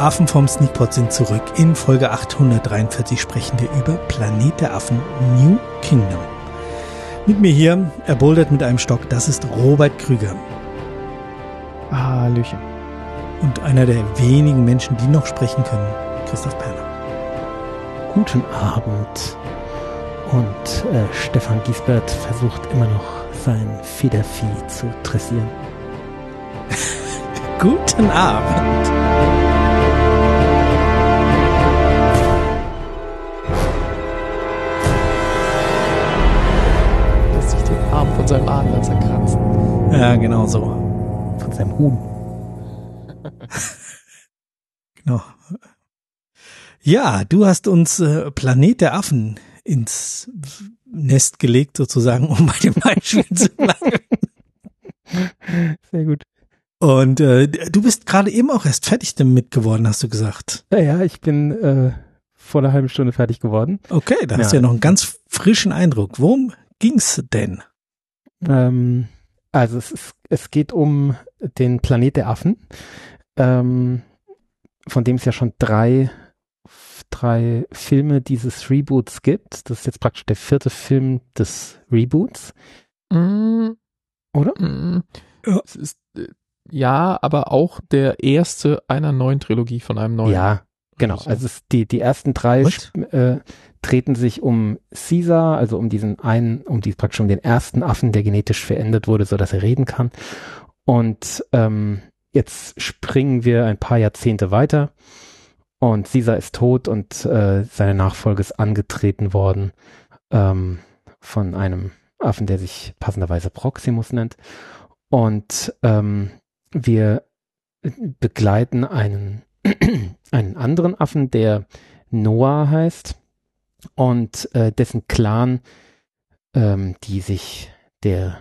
Affen vom Sneakpot sind zurück. In Folge 843 sprechen wir über Planet der Affen New Kingdom. Mit mir hier, er bouldert mit einem Stock, das ist Robert Krüger. Hallöchen. Und einer der wenigen Menschen, die noch sprechen können, Christoph Perner. Guten Abend. Und Stefan Giesbert versucht immer noch sein Federvieh zu dressieren. Guten Abend. Lässt sich den Arm von seinem Adler zerkratzen. Ja, genau so. Von seinem Huhn. Genau. Ja, du hast uns Planet der Affen ins Nest gelegt, sozusagen, um bei dem Beispiel zu bleiben. Sehr gut. Und du bist gerade eben auch erst fertig damit geworden, hast du gesagt. Ja, ich bin vor einer halben Stunde fertig geworden. Okay, da hast du ja noch einen ganz frischen Eindruck. Worum ging's denn? Also es geht um den Planet der Affen, von dem es ja schon drei Filme dieses Reboots gibt. Das ist jetzt praktisch der 4. Film des Reboots. Oder? Ja. Es ist, ja, aber auch der erste einer neuen Trilogie von einem neuen. Ja, genau. Also die ersten 3 treten sich um Caesar, also um praktisch um den ersten Affen, der genetisch verändert wurde, so dass er reden kann. Und jetzt springen wir ein paar Jahrzehnte weiter. Und Caesar ist tot und seine Nachfolge ist angetreten worden von einem Affen, der sich passenderweise Proximus nennt. Und wir begleiten einen anderen Affen, der Noah heißt und dessen Clan, die sich der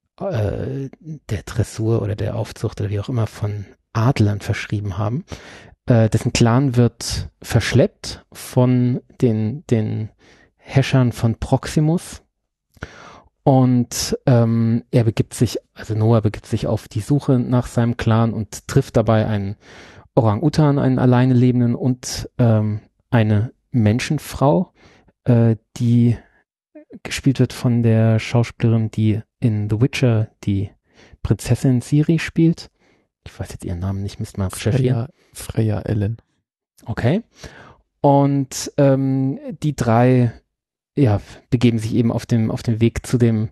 Dressur oder der Aufzucht oder wie auch immer von Adlern verschrieben haben. Dessen Clan wird verschleppt von den Häschern von Proximus und Noah begibt sich auf die Suche nach seinem Clan und trifft dabei einen Orang-Utan, einen alleine lebenden und eine Menschenfrau, die gespielt wird von der Schauspielerin, die in The Witcher die Prinzessin Ciri spielt. Ich weiß jetzt ihren Namen nicht, müsste mal recherchieren. Freya Ellen. Okay. Und die 3 begeben sich eben auf dem Weg zu dem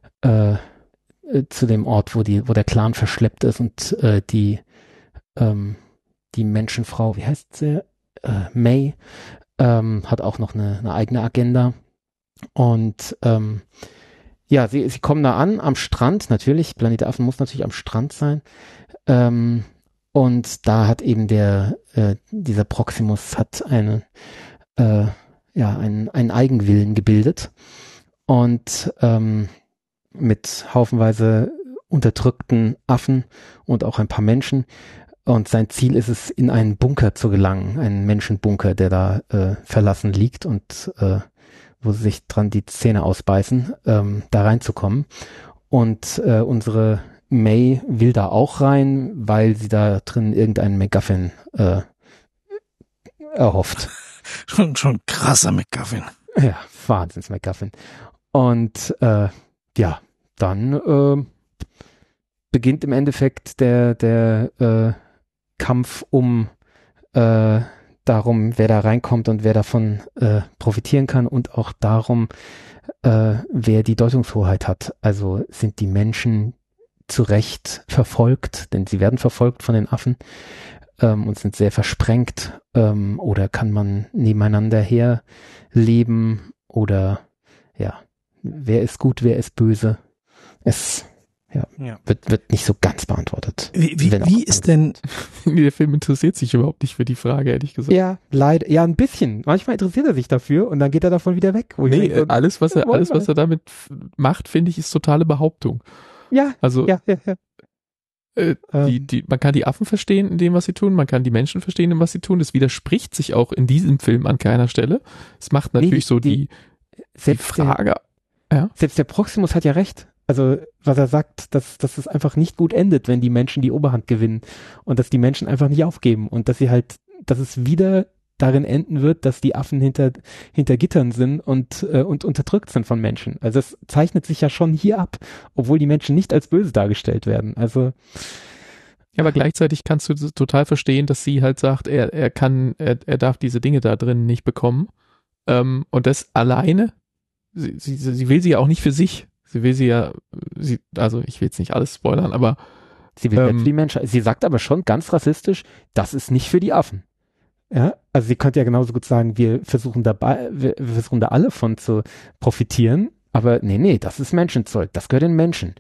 Ort, wo der Clan verschleppt ist und die Menschenfrau, wie heißt sie? May, hat auch noch eine eigene Agenda. Und sie kommen da an, am Strand, natürlich, Planet der Affen muss natürlich am Strand sein. Und da hat eben dieser Proximus hat einen Eigenwillen gebildet und mit haufenweise unterdrückten Affen und auch ein paar Menschen. Und sein Ziel ist es, in einen Bunker zu gelangen, einen Menschenbunker, der da verlassen liegt und wo sie sich dran die Zähne ausbeißen, da reinzukommen. Und unsere May will da auch rein, weil sie da drin irgendeinen MacGuffin erhofft. Schon krasser MacGuffin. Ja, Wahnsinns MacGuffin. Und dann beginnt im Endeffekt der Kampf darum, wer da reinkommt und wer davon profitieren kann und auch darum, wer die Deutungshoheit hat. Also sind die Menschen zu Recht verfolgt, denn sie werden verfolgt von den Affen und sind sehr versprengt, oder kann man nebeneinander herleben oder wer ist gut, wer ist böse? Es wird nicht so ganz beantwortet. Wie ist denn... Der Film interessiert sich überhaupt nicht für die Frage, ehrlich gesagt. Ja, leider. Ja, ein bisschen. Manchmal interessiert er sich dafür und dann geht er davon wieder weg. Alles, was er damit macht, finde ich, ist totale Behauptung. Ja, also, ja. Man kann die Affen verstehen in dem, was sie tun, man kann die Menschen verstehen in was sie tun. Das widerspricht sich auch in diesem Film an keiner Stelle. Es macht natürlich die Frage... Selbst der Proximus hat ja recht. Also, was er sagt, dass es einfach nicht gut endet, wenn die Menschen die Oberhand gewinnen und dass die Menschen einfach nicht aufgeben und dass sie halt es wieder darin enden wird, dass die Affen hinter Gittern sind und unterdrückt sind von Menschen. Also es zeichnet sich ja schon hier ab, obwohl die Menschen nicht als böse dargestellt werden. Also ja, aber gleichzeitig kannst du total verstehen, dass sie halt sagt, er darf diese Dinge da drin nicht bekommen. Und das alleine, sie will sie ja auch nicht für sich. Sie will also ich will jetzt nicht alles spoilern, aber sie will nicht für die Menschen. Sie sagt aber schon ganz rassistisch, das ist nicht für die Affen. Ja, also sie könnte ja genauso gut sagen, wir versuchen da alle von zu profitieren, aber nee, das ist Menschenzeug, das gehört den Menschen.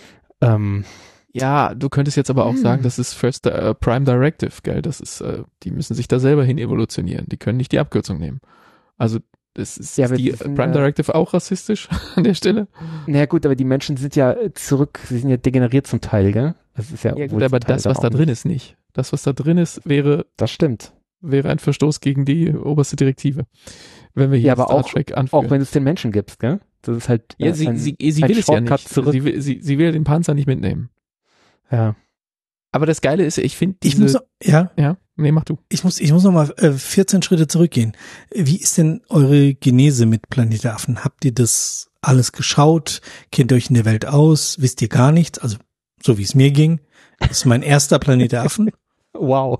Ja, du könntest jetzt aber auch sagen, das ist First Prime Directive, gell? Das ist, die müssen sich da selber hin evolutionieren. Die können nicht die Abkürzung nehmen. Also ist die Prime Directive auch rassistisch an der Stelle? Naja gut, aber die Menschen sind ja sie sind ja degeneriert zum Teil, gell? Das ist ja gut, aber das, was da drin ist, nicht. Das, was da drin ist, wäre ein Verstoß gegen die oberste Direktive. Wenn wir hier aber Star Trek anführen. Auch wenn es den Menschen gibst, gell? Das ist halt ja, sie will es ja nicht. Sie will den Panzer nicht mitnehmen. Ja. Aber das Geile ist, ich finde mach du. Ich muss noch mal 14 Schritte zurückgehen. Wie ist denn eure Genese mit Planet der Affen? Habt ihr das alles geschaut? Kennt ihr euch in der Welt aus? Wisst ihr gar nichts? Also, so wie es mir ging. Das ist mein erster Planet der Affen. Wow.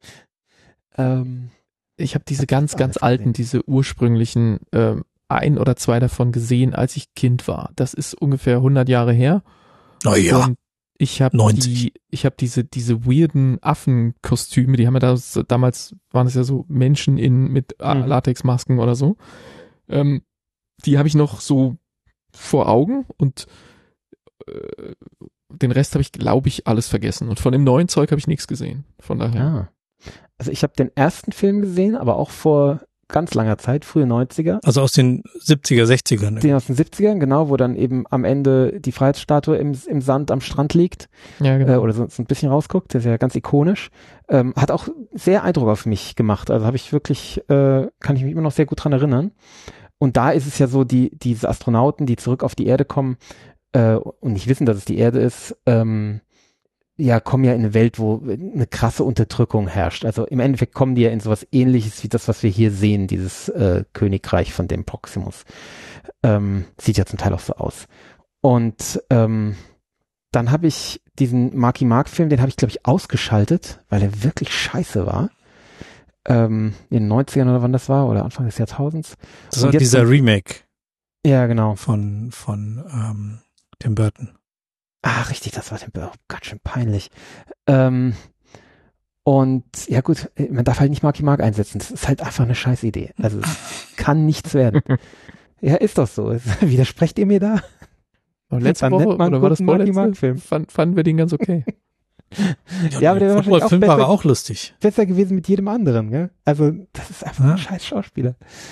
Ich habe diese ganz alten, diese ursprünglichen, ein oder zwei davon gesehen, als ich Kind war. Das ist ungefähr 100 Jahre her. Oh ja. Und ich habe diese weirden Affenkostüme, die haben ja damals waren es ja so Menschen mit Latexmasken oder so. Die habe ich noch so vor Augen und den Rest habe ich, glaube ich, alles vergessen. Und von dem neuen Zeug habe ich nichts gesehen. Von daher. Ah. Also ich habe den ersten Film gesehen, aber auch vor ganz langer Zeit, frühe 90er. Also aus den 70er, 60ern. Den aus den 70ern, genau, wo dann eben am Ende die Freiheitsstatue im Sand am Strand liegt. Ja, genau. Oder so ein bisschen rausguckt. Das ist ja ganz ikonisch. Hat auch sehr Eindruck auf mich gemacht. Also habe ich wirklich, kann ich mich immer noch sehr gut dran erinnern. Und da ist es ja so, diese Astronauten, die zurück auf die Erde kommen und nicht wissen, dass es die Erde ist, kommen ja in eine Welt, wo eine krasse Unterdrückung herrscht. Also im Endeffekt kommen die ja in sowas Ähnliches wie das, was wir hier sehen, dieses Königreich von dem Proximus. Sieht ja zum Teil auch so aus. Und dann habe ich diesen Marky Mark Film, den habe ich, glaube ich, ausgeschaltet, weil er wirklich scheiße war. In den 90ern oder wann das war, oder Anfang des Jahrtausends. Das war dieser Remake. Ja, genau. Von Tim Burton. Ah, richtig, das war ganz schön peinlich. Und ja gut, man darf halt nicht Marky Mark einsetzen. Das ist halt einfach eine Scheißidee. Also es kann nichts werden. Ja, ist doch so. Widersprecht ihr mir da? Letzte Woche, oder war das Marky Mark Film? Fanden wir den ganz okay. Ja, aber der war wahrscheinlich Film war auch lustig. Besser gewesen mit jedem anderen, gell? Also das ist einfach ein scheiß Schauspieler.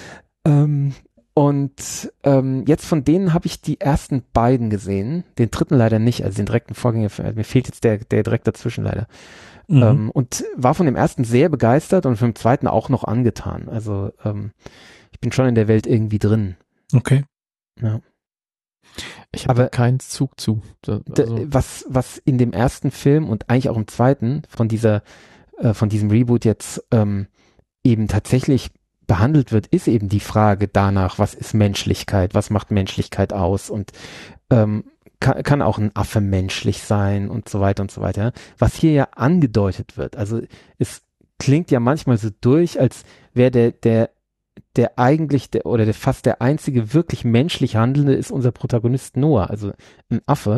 Und jetzt von denen habe ich die ersten beiden gesehen, den dritten leider nicht, also den direkten Vorgänger, mir fehlt jetzt der direkt dazwischen leider. Und war von dem ersten sehr begeistert und vom zweiten auch noch angetan. Also ich bin schon in der Welt irgendwie drin. Okay. Ja. Ich habe keinen Zug zu. Was in dem ersten Film und eigentlich auch im zweiten von diesem Reboot jetzt eben tatsächlich behandelt wird, ist eben die Frage danach, was ist Menschlichkeit, was macht Menschlichkeit aus und kann auch ein Affe menschlich sein und so weiter und so weiter. Was hier ja angedeutet wird, also es klingt ja manchmal so durch, als wäre der eigentlich oder fast der einzige wirklich menschlich Handelnde ist unser Protagonist Noah, also ein Affe.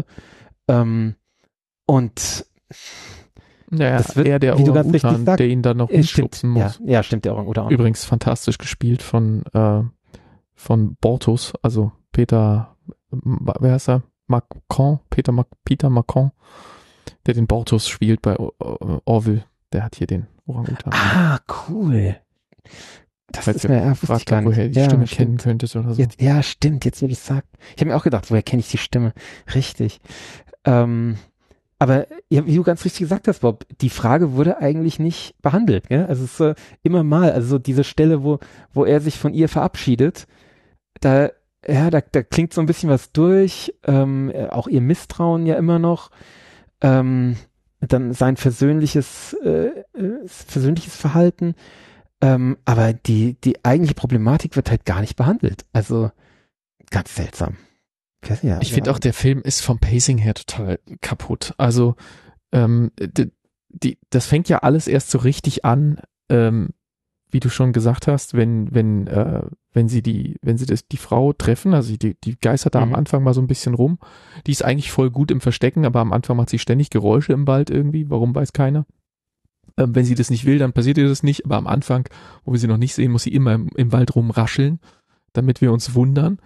Und naja, das wird, der Orang-Utan, der ihn dann noch umschubsen muss. Ja, stimmt, der Orang-Utan. Übrigens fantastisch gespielt von Bortus, also Peter, wer heißt er? Peter Macron, der den Bortus spielt bei Orville. Der hat hier den Orang-Utan. Ah, cool. Das ist mir gefragt, woher die Stimme kennen könntest oder so. Jetzt, ja, stimmt, jetzt will ich sagen. Ich habe mir auch gedacht, woher kenne ich die Stimme? Richtig. Aber ja, wie du ganz richtig gesagt hast, Bob, die Frage wurde eigentlich nicht behandelt. Gell? Also es ist immer mal, also so diese Stelle, wo er sich von ihr verabschiedet, da klingt so ein bisschen was durch, auch ihr Misstrauen ja immer noch. dann sein versöhnliches Verhalten. Aber die eigentliche Problematik wird halt gar nicht behandelt. Also ganz seltsam. Ich finde auch, der Film ist vom Pacing her total kaputt. Also das fängt ja alles erst so richtig an, wie du schon gesagt hast, wenn sie die Frau treffen, also die geistert da am Anfang mal so ein bisschen rum. Die ist eigentlich voll gut im Verstecken, aber am Anfang macht sie ständig Geräusche im Wald irgendwie. Warum, weiß keiner. Wenn sie das nicht will, dann passiert ihr das nicht. Aber am Anfang, wo wir sie noch nicht sehen, muss sie immer im Wald rumrascheln, damit wir uns wundern.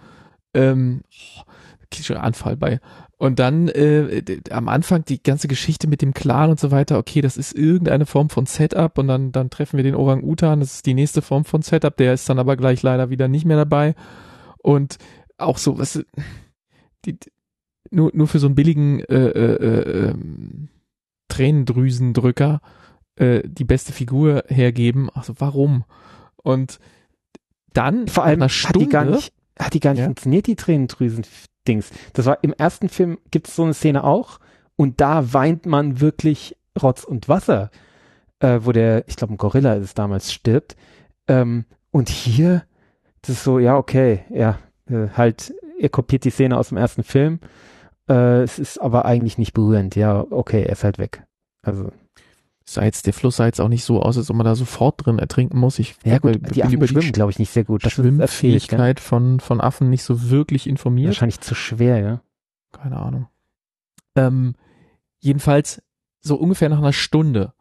Schon Anfall bei. Und dann am Anfang die ganze Geschichte mit dem Clan und so weiter, okay, das ist irgendeine Form von Setup und dann treffen wir den Orang-Utan, das ist die nächste Form von Setup, der ist dann aber gleich leider wieder nicht mehr dabei. Und auch so, was nur für so einen billigen Tränendrüsendrücker die beste Figur hergeben. Also warum? Und dann vor allem hat die gar nicht funktioniert, die Tränendrüsen-Dings. Das war im ersten Film, gibt es so eine Szene auch und da weint man wirklich Rotz und Wasser, wo ich glaube ein Gorilla ist es damals, stirbt. Und hier, das ist so, ja okay, ja, halt, er kopiert die Szene aus dem ersten Film. Es ist aber eigentlich nicht berührend. Ja, okay, er ist halt weg. Also der Fluss sah jetzt auch nicht so aus, als ob man da sofort drin ertrinken muss. Die Affen schwimmen, glaube ich, nicht sehr gut. Das Schwimmfähigkeit von Affen nicht so wirklich informiert. Wahrscheinlich zu schwer, ja. Keine Ahnung. Jedenfalls so ungefähr nach einer Stunde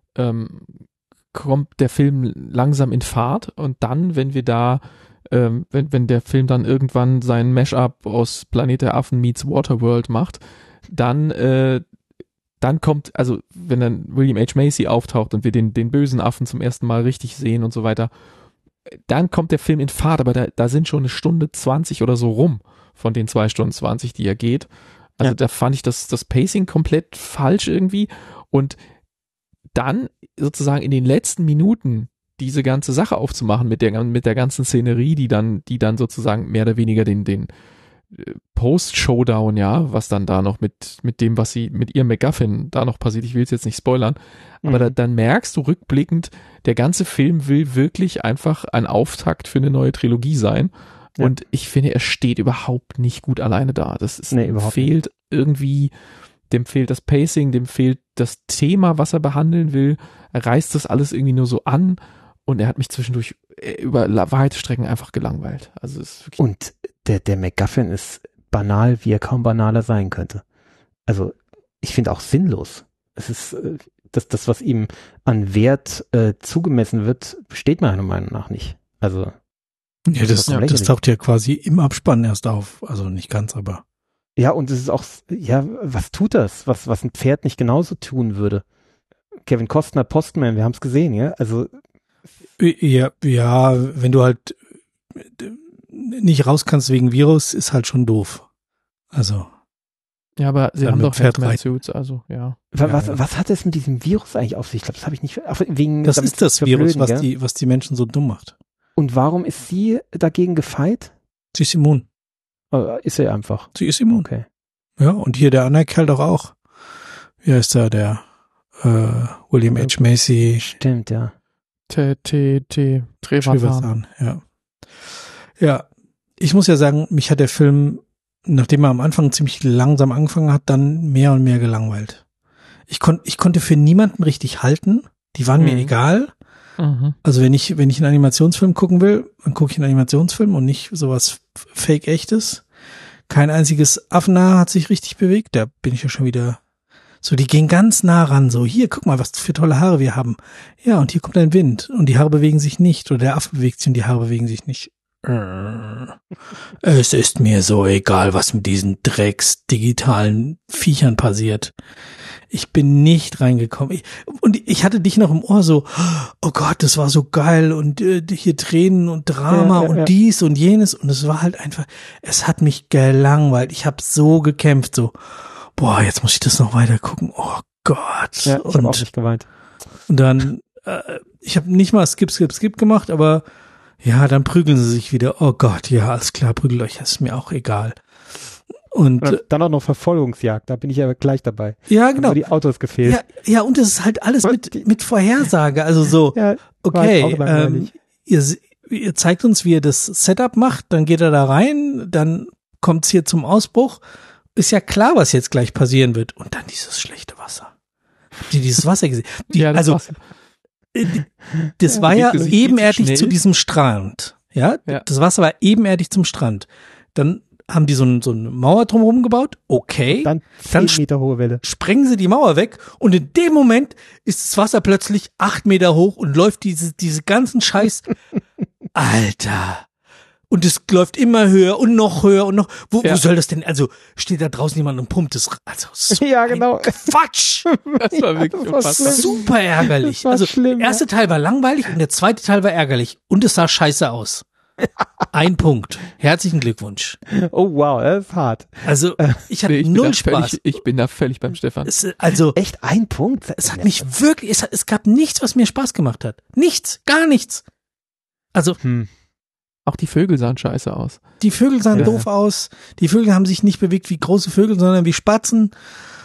kommt der Film langsam in Fahrt und dann, wenn wir da wenn der Film dann irgendwann seinen Mashup aus Planet der Affen meets Waterworld macht, dann kommt, also wenn dann William H. Macy auftaucht und wir den bösen Affen zum ersten Mal richtig sehen und so weiter, dann kommt der Film in Fahrt, aber da sind schon 1:20 oder so rum von den 2:20, die er geht. Also da fand ich das Pacing komplett falsch irgendwie und dann sozusagen in den letzten Minuten diese ganze Sache aufzumachen mit der ganzen Szenerie, die dann sozusagen mehr oder weniger den Post-Showdown, ja, was dann da noch mit dem, was sie mit ihrem MacGuffin da noch passiert, ich will es jetzt nicht spoilern, aber dann merkst du rückblickend, der ganze Film will wirklich einfach ein Auftakt für eine neue Trilogie sein und ich finde, er steht überhaupt nicht gut alleine da. Das ist, fehlt irgendwie, dem fehlt das Pacing, dem fehlt das Thema, was er behandeln will, er reißt das alles irgendwie nur so an und er hat mich zwischendurch über weite Strecken einfach gelangweilt. Also es ist wirklich und der MacGuffin ist banal, wie er kaum banaler sein könnte. Also ich finde auch sinnlos. Es ist das, was ihm an Wert zugemessen wird, besteht meiner Meinung nach nicht. Also ja, das taucht ja quasi im Abspann erst auf. Also nicht ganz, aber ja, und es ist auch, ja, was tut das? Was ein Pferd nicht genauso tun würde? Kevin Costner, Postman, wir haben es gesehen, ja? Also ja, wenn du halt nicht raus kannst wegen Virus, ist halt schon doof. Also. Ja, aber sie haben doch Hazmat-Suits, also, ja. Was hat es mit diesem Virus eigentlich auf sich? Ich glaube, das habe ich nicht, wegen. Das ist das Virus, was die Menschen so dumm macht. Und warum ist sie dagegen gefeit? Sie ist immun. Ist sie einfach? Sie ist immun. Okay. Ja, und hier der andere Kerl doch auch. Wie heißt der William H. Macy. Stimmt, ja. Trevathan. Ja, ich muss ja sagen, mich hat der Film, nachdem er am Anfang ziemlich langsam angefangen hat, dann mehr und mehr gelangweilt. Ich konnte für niemanden richtig halten. Die waren mir egal. Mhm. Also wenn ich einen Animationsfilm gucken will, dann gucke ich einen Animationsfilm und nicht sowas Fake-Echtes. Kein einziges Affenhaar hat sich richtig bewegt. Da bin ich ja schon wieder so, die gehen ganz nah ran, so, hier, guck mal, was für tolle Haare wir haben. Ja, und hier kommt ein Wind und die Haare bewegen sich nicht oder der Affe bewegt sich und die Haare bewegen sich nicht. Es ist mir so egal, was mit diesen digitalen Viechern passiert. Ich bin nicht reingekommen. Und ich hatte dich noch im Ohr so, oh Gott, das war so geil und hier Tränen und Drama und dies und jenes und es war halt einfach, es hat mich gelangweilt. Ich habe so gekämpft, so, boah, jetzt muss ich das noch weiter gucken. Oh Gott. Ja, ich habe auch nicht geweint. Und dann, ich habe nicht mal Skip gemacht, aber ja, dann prügeln sie sich wieder. Oh Gott, ja, alles klar, prügelt euch, das ist mir auch egal. Und dann auch noch Verfolgungsjagd, da bin ich ja gleich dabei. Ja, genau. Haben die Autos gefehlt. Ja, und es ist halt alles mit Vorhersage. Also so, ja, okay, ihr zeigt uns, wie ihr das Setup macht, dann geht er da rein, dann kommt's hier zum Ausbruch. Ist ja klar, was jetzt gleich passieren wird. Und dann dieses schlechte Wasser. Habt ihr dieses Wasser gesehen? Das war ja ebenerdig zu diesem Strand. Ja, das Wasser war ebenerdig zum Strand. Dann haben die so eine Mauer drumherum gebaut. Okay. Dann 10 Meter hohe Welle. Sprengen sie die Mauer weg und in dem Moment ist das Wasser plötzlich 8 Meter hoch und läuft diese ganzen Scheiß. Alter. Und es läuft immer höher und noch höher und noch. Wo soll das denn? Also steht da draußen jemand und pumpt es. Also so ja, genau. Quatsch. Das war wirklich super ärgerlich. Also der erste Teil war langweilig und der zweite Teil war ärgerlich. Und es sah scheiße aus. 1 Punkt. Herzlichen Glückwunsch. Oh wow, das ist hart. Also ich hatte null Spaß. Ich bin da völlig beim Stefan. Also echt 1 Punkt? Es hat mich wirklich, es gab nichts, was mir Spaß gemacht hat. Nichts, gar nichts. Also auch die Vögel sahen scheiße aus. Die Vögel sahen doof aus. Die Vögel haben sich nicht bewegt wie große Vögel, sondern wie Spatzen.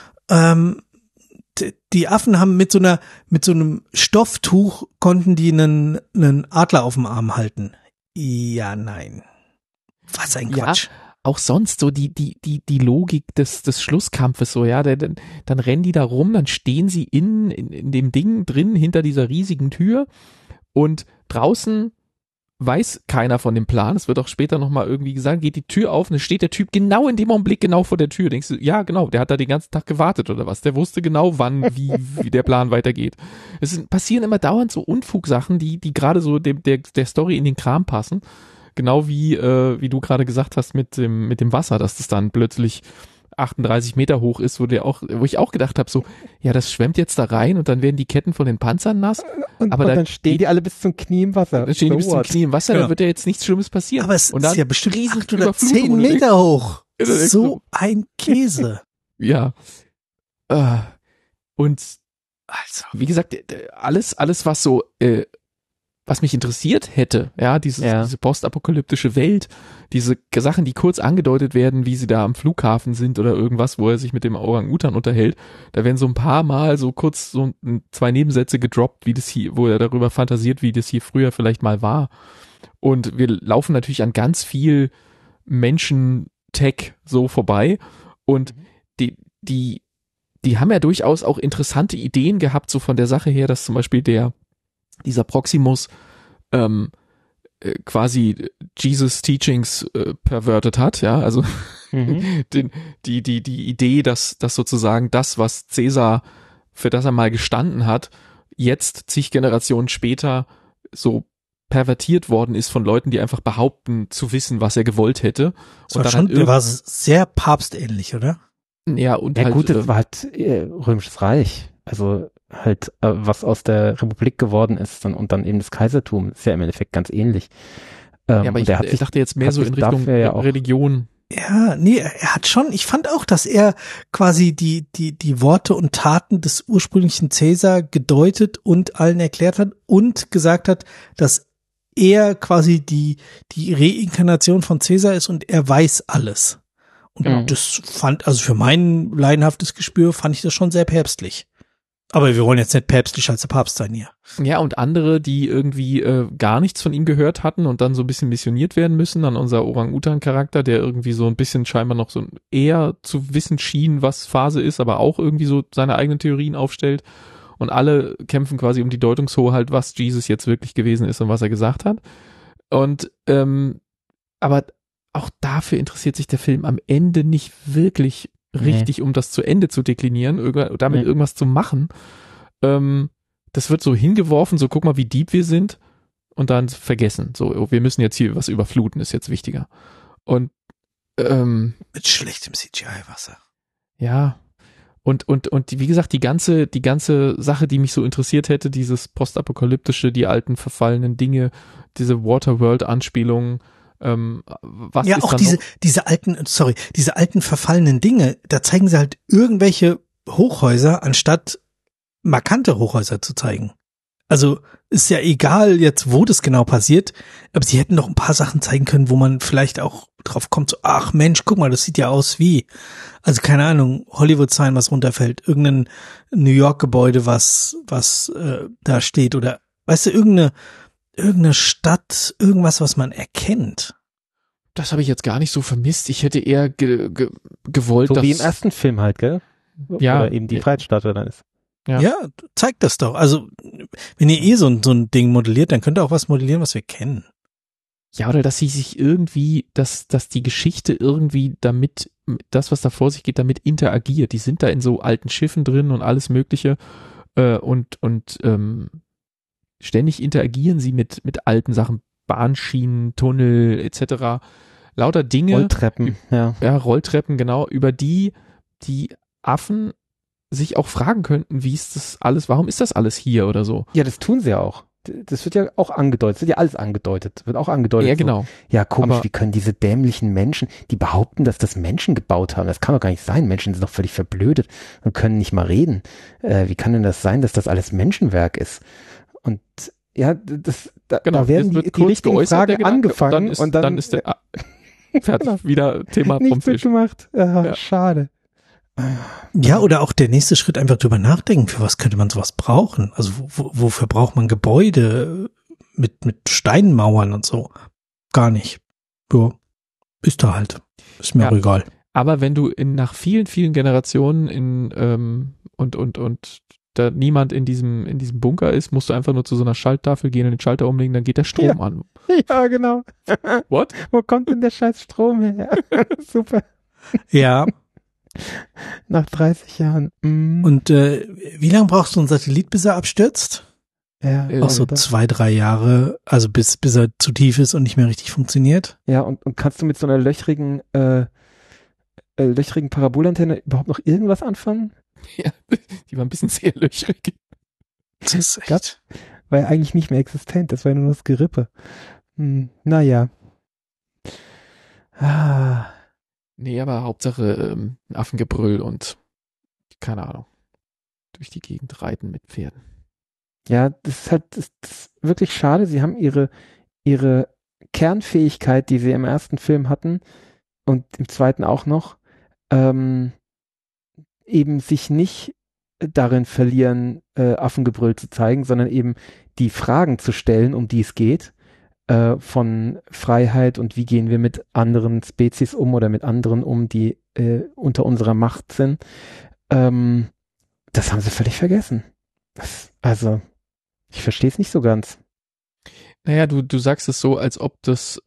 Die Affen haben mit so einem Stofftuch konnten die einen Adler auf dem Arm halten. Ja, nein. Was ein Quatsch. Ja, auch sonst so die Logik des Schlusskampfes so, ja, dann rennen die da rum, dann stehen sie in dem Ding drin, hinter dieser riesigen Tür und draußen weiß keiner von dem Plan, es wird auch später nochmal irgendwie gesagt, geht die Tür auf und dann steht der Typ genau in dem Augenblick genau vor der Tür. Denkst du, ja genau, der hat da den ganzen Tag gewartet oder was, der wusste genau wann, wie der Plan weitergeht. Passieren immer dauernd so Unfugsachen, die gerade so der Story in den Kram passen. Genau wie du gerade gesagt hast mit dem Wasser, dass das dann plötzlich 38 Meter hoch ist, wo ich auch gedacht habe, so, ja, das schwemmt jetzt da rein und dann werden die Ketten von den Panzern nass. Aber dann stehen die alle bis zum Knie im Wasser. Dann stehen die bis zum Knie im Wasser, da wird ja jetzt nichts Schlimmes passieren. Aber es und dann ist ja bestimmt 8 oder 10 Meter hoch. So ein Käse. Ja. Und also, wie gesagt, alles, was so, was mich interessiert hätte, ja, diese postapokalyptische Welt, diese Sachen, die kurz angedeutet werden, wie sie da am Flughafen sind oder irgendwas, wo er sich mit dem Orang-Utan unterhält, da werden so ein paar Mal so kurz so 2 Nebensätze gedroppt, wie das hier, wo er darüber fantasiert, wie das hier früher vielleicht mal war. Und wir laufen natürlich an ganz viel Menschen-Tech so vorbei und die haben ja durchaus auch interessante Ideen gehabt, so von der Sache her, dass zum Beispiel dieser Proximus quasi Jesus Teachings perverted hat, ja, also die Idee, dass sozusagen das, was Cäsar, für das er mal gestanden hat, jetzt zig Generationen später so pervertiert worden ist von Leuten, die einfach behaupten zu wissen, was er gewollt hätte. Und dann der war sehr papstähnlich, oder? Ja, und ja, halt. Gut, das war halt Römisches Reich. Also halt, was aus der Republik geworden ist und dann eben das Kaisertum, ist ja im Endeffekt ganz ähnlich. Ja, aber ich dachte jetzt mehr so in Richtung Religion. Ja, nee, er hat schon, ich fand auch, dass er quasi die Worte und Taten des ursprünglichen Cäsar gedeutet und allen erklärt hat und gesagt hat, dass er quasi die Reinkarnation von Cäsar ist und er weiß alles. Und das also für mein leidenhaftes Gespür fand ich das schon sehr päpstlich. Aber wir wollen jetzt nicht päpstlich als der Papst sein hier. Ja, und andere, die irgendwie gar nichts von ihm gehört hatten und dann so ein bisschen missioniert werden müssen, an unser Orang-Utan-Charakter, der irgendwie so ein bisschen scheinbar noch so eher zu wissen schien, was Phase ist, aber auch irgendwie so seine eigenen Theorien aufstellt. Und alle kämpfen quasi um die Deutungshoheit, was Jesus jetzt wirklich gewesen ist und was er gesagt hat. Und aber auch dafür interessiert sich der Film am Ende nicht wirklich richtig, um das zu Ende zu deklinieren, damit irgendwas zu machen. Das wird so hingeworfen, so guck mal, wie deep wir sind und dann vergessen. So, wir müssen jetzt hier was überfluten, ist jetzt wichtiger. Und mit schlechtem CGI-Wasser. Ja. Und wie gesagt, die ganze Sache, die mich so interessiert hätte, dieses postapokalyptische, die alten verfallenen Dinge, diese Waterworld-Anspielungen, was ja, ist auch dann diese alten verfallenen Dinge, da zeigen sie halt irgendwelche Hochhäuser, anstatt markante Hochhäuser zu zeigen. Also ist ja egal jetzt, wo das genau passiert, aber sie hätten doch ein paar Sachen zeigen können, wo man vielleicht auch drauf kommt, so, ach Mensch, guck mal, das sieht ja aus wie, also keine Ahnung, Hollywood-Sign, was runterfällt, irgendein New York-Gebäude, was da steht oder, weißt du, irgendeine Stadt, irgendwas, was man erkennt. Das habe ich jetzt gar nicht so vermisst. Ich hätte eher gewollt, So dass... wie im ersten Film halt, gell? Ja. Oder eben die Freiheitsstatue dann ist. Ja. Zeigt das doch. Also, wenn ihr so ein Ding modelliert, dann könnt ihr auch was modellieren, was wir kennen. Ja, oder dass sie sich irgendwie, dass die Geschichte irgendwie damit, das, was da vor sich geht, damit interagiert. Die sind da in so alten Schiffen drin und alles Mögliche und ständig interagieren sie mit alten Sachen, Bahnschienen, Tunnel etc. Lauter Dinge. Rolltreppen, ja. Ja, Rolltreppen, genau, über die Affen sich auch fragen könnten, wie ist das alles, warum ist das alles hier oder so. Ja, das tun sie ja auch. Das wird ja auch angedeutet, das wird ja alles angedeutet, wird auch angedeutet. Ja, genau. So, ja, komisch, Aber wie können diese dämlichen Menschen, die behaupten, dass das Menschen gebaut haben, das kann doch gar nicht sein, Menschen sind doch völlig verblödet und können nicht mal reden. Wie kann denn das sein, dass das alles Menschenwerk ist? Und ja, da werden die richtigen Fragen angefangen und dann ist der fertig, wieder Thema nichts vom Fisch. gemacht. Ja. Schade. Ja, oder auch der nächste Schritt, einfach drüber nachdenken, für was könnte man sowas brauchen? Also wofür braucht man Gebäude mit Steinmauern und so? Gar nicht. Ja, ist da halt. Ist mir auch egal. Aber wenn du nach vielen, vielen Generationen und da niemand in diesem Bunker ist, musst du einfach nur zu so einer Schalttafel gehen und den Schalter umlegen, dann geht der Strom an. Ja, genau. What? Wo kommt denn der scheiß Strom her? Super. Ja. Nach 30 Jahren. Und wie lange brauchst du einen Satellit, bis er abstürzt? Ja, auch so 2-3 Jahre, also bis er zu tief ist und nicht mehr richtig funktioniert. Ja, und kannst du mit so einer löchrigen Parabolantenne überhaupt noch irgendwas anfangen? Ja, die war ein bisschen sehr löchrig. Das ist echt. War ja eigentlich nicht mehr existent, das war ja nur das Gerippe. Naja. Nee, aber Hauptsache ein Affengebrüll und keine Ahnung, durch die Gegend reiten mit Pferden. Ja, das ist wirklich schade. Sie haben ihre Kernfähigkeit, die sie im ersten Film hatten und im zweiten auch noch, eben sich nicht darin verlieren, Affengebrüll zu zeigen, sondern eben die Fragen zu stellen, um die es geht, von Freiheit und wie gehen wir mit anderen Spezies um oder mit anderen um, die unter unserer Macht sind. Das haben sie völlig vergessen. Also, ich verstehe es nicht so ganz. Naja, du sagst es so, als ob das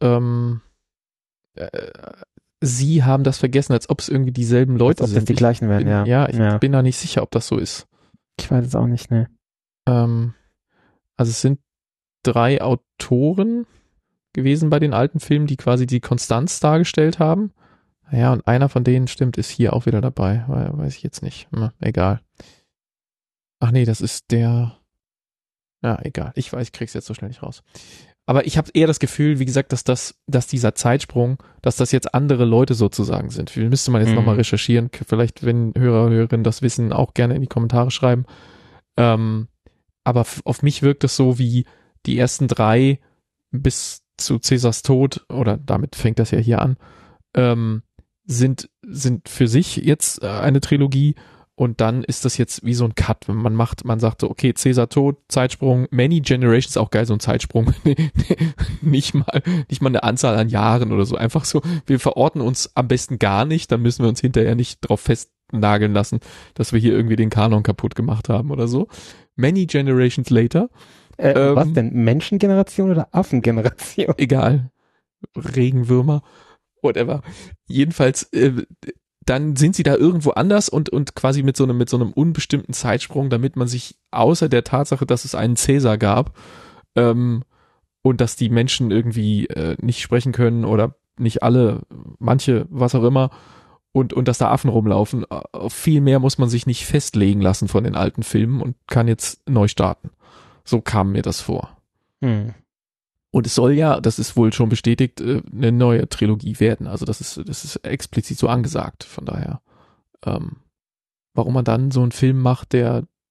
sie haben das vergessen, als ob es irgendwie dieselben Leute sind. Als ob das die gleichen werden, ja. Ja, ich bin da nicht sicher, ob das so ist. Ich weiß es auch nicht, ne. Also es sind 3 Autoren gewesen bei den alten Filmen, die quasi die Konstanz dargestellt haben. Ja, und einer von denen, stimmt, ist hier auch wieder dabei. Weiß ich jetzt nicht. Egal. Ach nee, das ist der... Ja, egal. Ich krieg's jetzt so schnell nicht raus. Aber ich habe eher das Gefühl, wie gesagt, dass dieser Zeitsprung, dass das jetzt andere Leute sozusagen sind. Müsste man jetzt nochmal recherchieren. Vielleicht, wenn Hörer und Hörerinnen das wissen, auch gerne in die Kommentare schreiben. Aber auf mich wirkt es so wie die ersten 3 bis zu Caesars Tod, oder damit fängt das ja hier an, sind für sich jetzt eine Trilogie. Und dann ist das jetzt wie so ein Cut, wenn man sagt so, okay, Caesar tot, Zeitsprung, Many Generations, auch geil, so ein Zeitsprung, nicht mal eine Anzahl an Jahren oder so, einfach so, wir verorten uns am besten gar nicht, dann müssen wir uns hinterher nicht drauf festnageln lassen, dass wir hier irgendwie den Kanon kaputt gemacht haben oder so. Many Generations later. Was denn, Menschengeneration oder Affengeneration? Egal, Regenwürmer, whatever. Jedenfalls, dann sind sie da irgendwo anders und quasi mit so einem unbestimmten Zeitsprung, damit man sich außer der Tatsache, dass es einen Cäsar gab und dass die Menschen irgendwie nicht sprechen können oder nicht alle, manche, was auch immer, und dass da Affen rumlaufen. Auf viel mehr muss man sich nicht festlegen lassen von den alten Filmen und kann jetzt neu starten. So kam mir das vor. Und es soll ja, das ist wohl schon bestätigt, eine neue Trilogie werden. Also das ist explizit so angesagt. Von daher, warum man dann so einen Film macht, der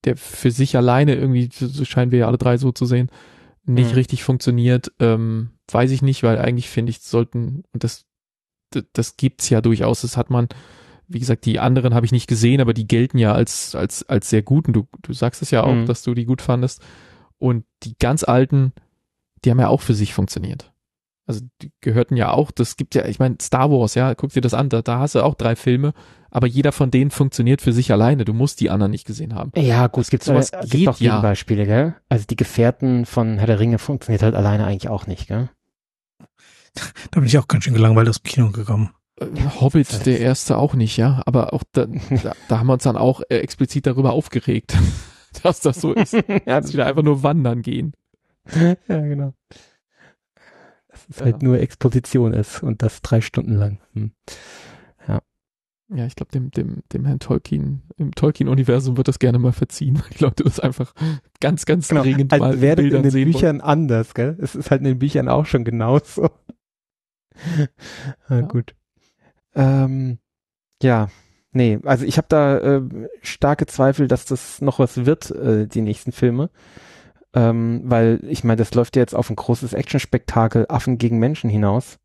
der für sich alleine irgendwie, so scheinen wir ja alle drei so zu sehen, nicht richtig funktioniert, weiß ich nicht, weil eigentlich finde ich, sollten, und das gibt's ja durchaus, das hat man, wie gesagt, die anderen habe ich nicht gesehen, aber die gelten ja als sehr gut, und du sagst es ja auch, dass du die gut fandest, und die ganz alten, die haben ja auch für sich funktioniert. Also die gehörten ja auch, das gibt ja, ich meine, Star Wars, ja, guck dir das an, da hast du auch 3 Filme, aber jeder von denen funktioniert für sich alleine, du musst die anderen nicht gesehen haben. Ja, gut, es gibt sowas auch ja. Gegenbeispiele, gell? Also die Gefährten von Herr der Ringe funktioniert halt alleine eigentlich auch nicht, gell? Da bin ich auch ganz schön gelangweilt aus dem Kino gekommen. Hobbit, der erste auch nicht, ja, aber auch da haben wir uns dann auch explizit darüber aufgeregt, dass das so ist, Ja, dass wir da einfach nur wandern gehen. Ja, genau. Dass es halt nur Exposition ist und das 3 Stunden lang. Ja, ich glaube, dem Herrn Tolkien, im Tolkien-Universum wird das gerne mal verziehen, weil die Leute das einfach ganz, ganz dringend halt mal wäre Bildern in den sehen Büchern anders, gell? Es ist halt in den Büchern auch schon genauso. Ja, gut. Ja, nee, also ich habe da starke Zweifel, dass das noch was wird, die nächsten Filme. Weil, ich meine, das läuft ja jetzt auf ein großes Actionspektakel Affen gegen Menschen hinaus.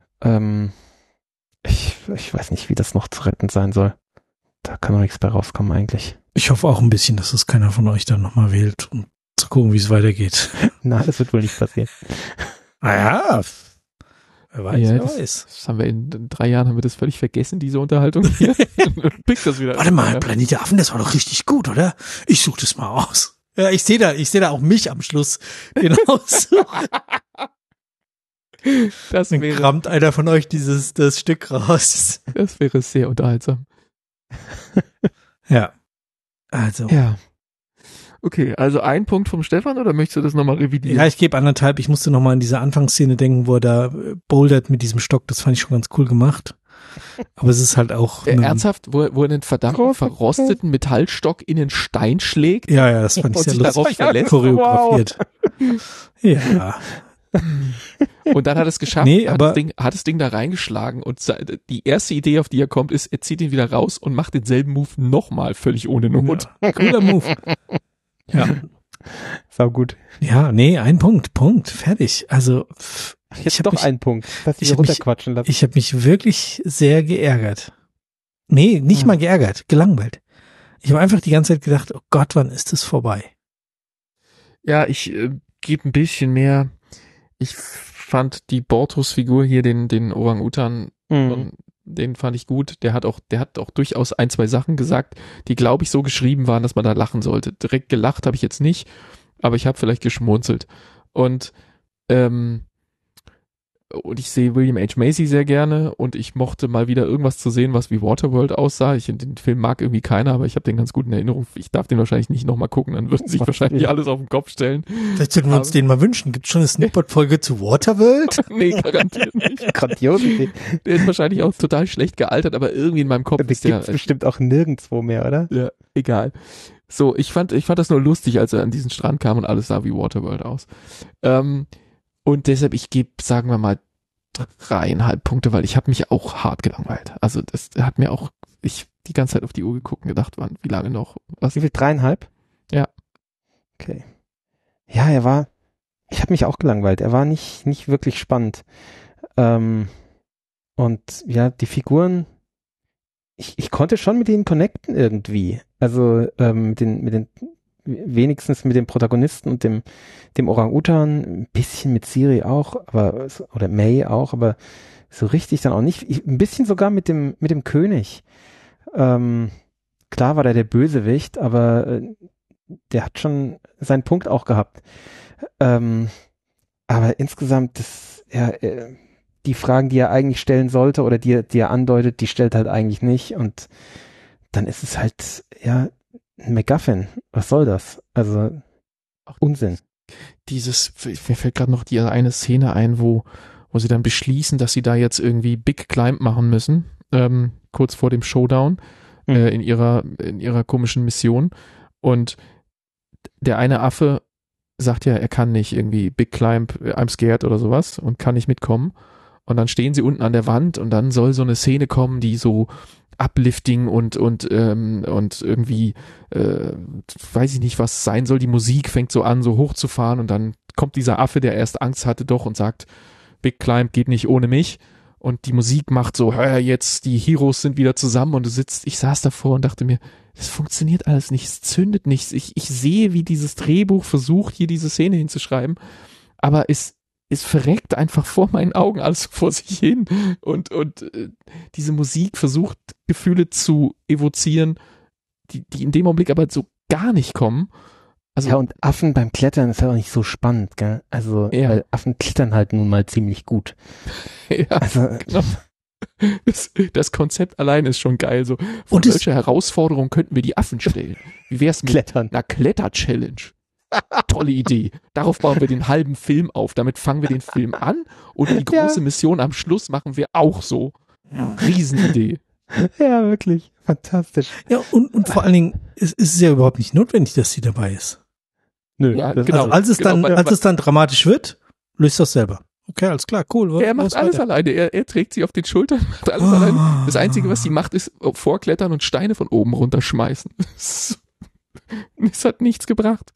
Ich weiß nicht, wie das noch zu retten sein soll. Da kann noch nichts bei rauskommen eigentlich. Ich hoffe auch ein bisschen, dass es keiner von euch dann nochmal wählt, um zu gucken, wie es weitergeht. Na, das wird wohl nicht passieren. Naja, wer weiß, Ja, wer das weiß. haben wir in 3 Jahren haben wir das völlig vergessen, diese Unterhaltung hier. Pick das wieder. Warte mal, Planet der Affen, das war doch richtig gut, oder? Ich suche das mal aus. Ja, ich sehe da auch mich am Schluss. Genau so. Das Dann wäre, kramt einer von euch das Stück raus. das wäre sehr unterhaltsam. Ja. Also. Ja. Okay, also ein Punkt vom Stefan, oder möchtest du das nochmal revidieren? Ja, ich gebe 1,5. Ich musste nochmal an diese Anfangsszene denken, wo er da bouldert mit diesem Stock. Das fand ich schon ganz cool gemacht. Aber es ist halt auch... Ernsthaft, wo er einen verdammten verrosteten Metallstock in den Stein schlägt? Ja, das fand ich Und sehr sich darauf lustig verlässt? choreografiert. Ja. Und dann hat er es geschafft, Nee, hat aber- das Ding da reingeschlagen, und die erste Idee, auf die er kommt, ist, er zieht ihn wieder raus und macht denselben Move nochmal, völlig ohne Not. Ja, cooler Move. Ja. Sau gut. Ja, nee, ein Punkt, fertig. Also, Jetzt hab doch mich- ein Punkt. Dass ich ich hab mich- runterquatschen lassen. ich habe mich wirklich sehr geärgert. Nee, nicht mal geärgert, gelangweilt. Ich habe einfach die ganze Zeit gedacht, oh Gott, wann ist das vorbei? Ja, ich gebe ein bisschen mehr. Ich fand die Bortus-Figur hier, den Orang-Utan, den fand ich gut. Der hat auch durchaus 1, 2 Sachen gesagt, die, glaube ich, so geschrieben waren, dass man da lachen sollte. Direkt gelacht habe ich jetzt nicht, aber ich habe vielleicht geschmunzelt. Und ich sehe William H. Macy sehr gerne, und ich mochte mal wieder irgendwas zu sehen, was wie Waterworld aussah. Den Film mag irgendwie keiner, aber ich habe den ganz gut in Erinnerung. Ich darf den wahrscheinlich nicht nochmal gucken, dann würden sich wahrscheinlich alles auf den Kopf stellen. Vielleicht sollten wir uns den mal wünschen. Gibt es schon eine Snippet-Folge zu Waterworld? Nee, garantiert nicht. Grandiose Idee. Der ist wahrscheinlich auch total schlecht gealtert, aber irgendwie in meinem Kopf Das ist der... gibt's bestimmt auch nirgendwo mehr, oder? Ja, egal. So, ich fand das nur lustig, als er an diesen Strand kam und alles sah wie Waterworld aus. Und deshalb, ich gebe, sagen wir mal, 3,5 Punkte, weil ich habe mich auch hart gelangweilt. Also das hat mir auch, ich die ganze Zeit auf die Uhr geguckt und gedacht, wie lange noch? Was? Wie viel? 3,5? Ja. Okay. Ja, ich habe mich auch gelangweilt. Er war nicht wirklich spannend. Und ja, die Figuren, ich konnte schon mit denen connecten irgendwie. Also wenigstens mit dem Protagonisten und dem Orang-Utan, ein bisschen mit Siri auch, oder May auch, aber so richtig dann auch nicht. Ein bisschen sogar mit dem König. Klar war der Bösewicht, aber der hat schon seinen Punkt auch gehabt. Aber insgesamt, die Fragen, die er eigentlich stellen sollte oder die er andeutet, die stellt halt eigentlich nicht, und dann ist es halt, ja, ein MacGuffin. Was soll das? Also, Unsinn. Mir fällt gerade noch die eine Szene ein, wo sie dann beschließen, dass sie da jetzt irgendwie Big Climb machen müssen, kurz vor dem Showdown, in ihrer komischen Mission. Und der eine Affe sagt ja, er kann nicht irgendwie Big Climb, I'm scared oder sowas, und kann nicht mitkommen. Und dann stehen sie unten an der Wand, und dann soll so eine Szene kommen, die so uplifting und irgendwie, weiß ich nicht, was es sein soll. Die Musik fängt so an, so hochzufahren und dann kommt dieser Affe, der erst Angst hatte doch und sagt, Big Climb geht nicht ohne mich. Und die Musik macht so, hör jetzt, die Heroes sind wieder zusammen und ich saß davor und dachte mir, das funktioniert alles nicht, es zündet nichts. Ich sehe, wie dieses Drehbuch versucht, hier diese Szene hinzuschreiben, aber es verreckt einfach vor meinen Augen alles vor sich hin und diese Musik versucht, Gefühle zu evozieren, die in dem Augenblick aber so gar nicht kommen. Also, ja, und Affen beim Klettern ist ja auch nicht so spannend, gell? Also, ja. Weil Affen klettern halt nun mal ziemlich gut. Ja, Also, genau. Das Konzept allein ist schon geil. So, vor welcher Herausforderung könnten wir die Affen stellen? Wie wär's mit Klettern. einer Kletter-Challenge? Tolle Idee. Darauf bauen wir den halben Film auf. Damit fangen wir den Film an und die große Mission am Schluss machen wir auch so. Riesenidee. Ja, wirklich. Fantastisch. Ja, und vor allen Dingen ist es ja überhaupt nicht notwendig, dass sie dabei ist. Nö, Ja, das genau. Also als es dann dramatisch wird, löst das selber. Okay, alles klar, cool. Er macht alles alleine. Er trägt sie auf den Schultern, macht alles alleine. Das Einzige, was sie macht, ist vorklettern und Steine von oben runterschmeißen. Es hat nichts gebracht.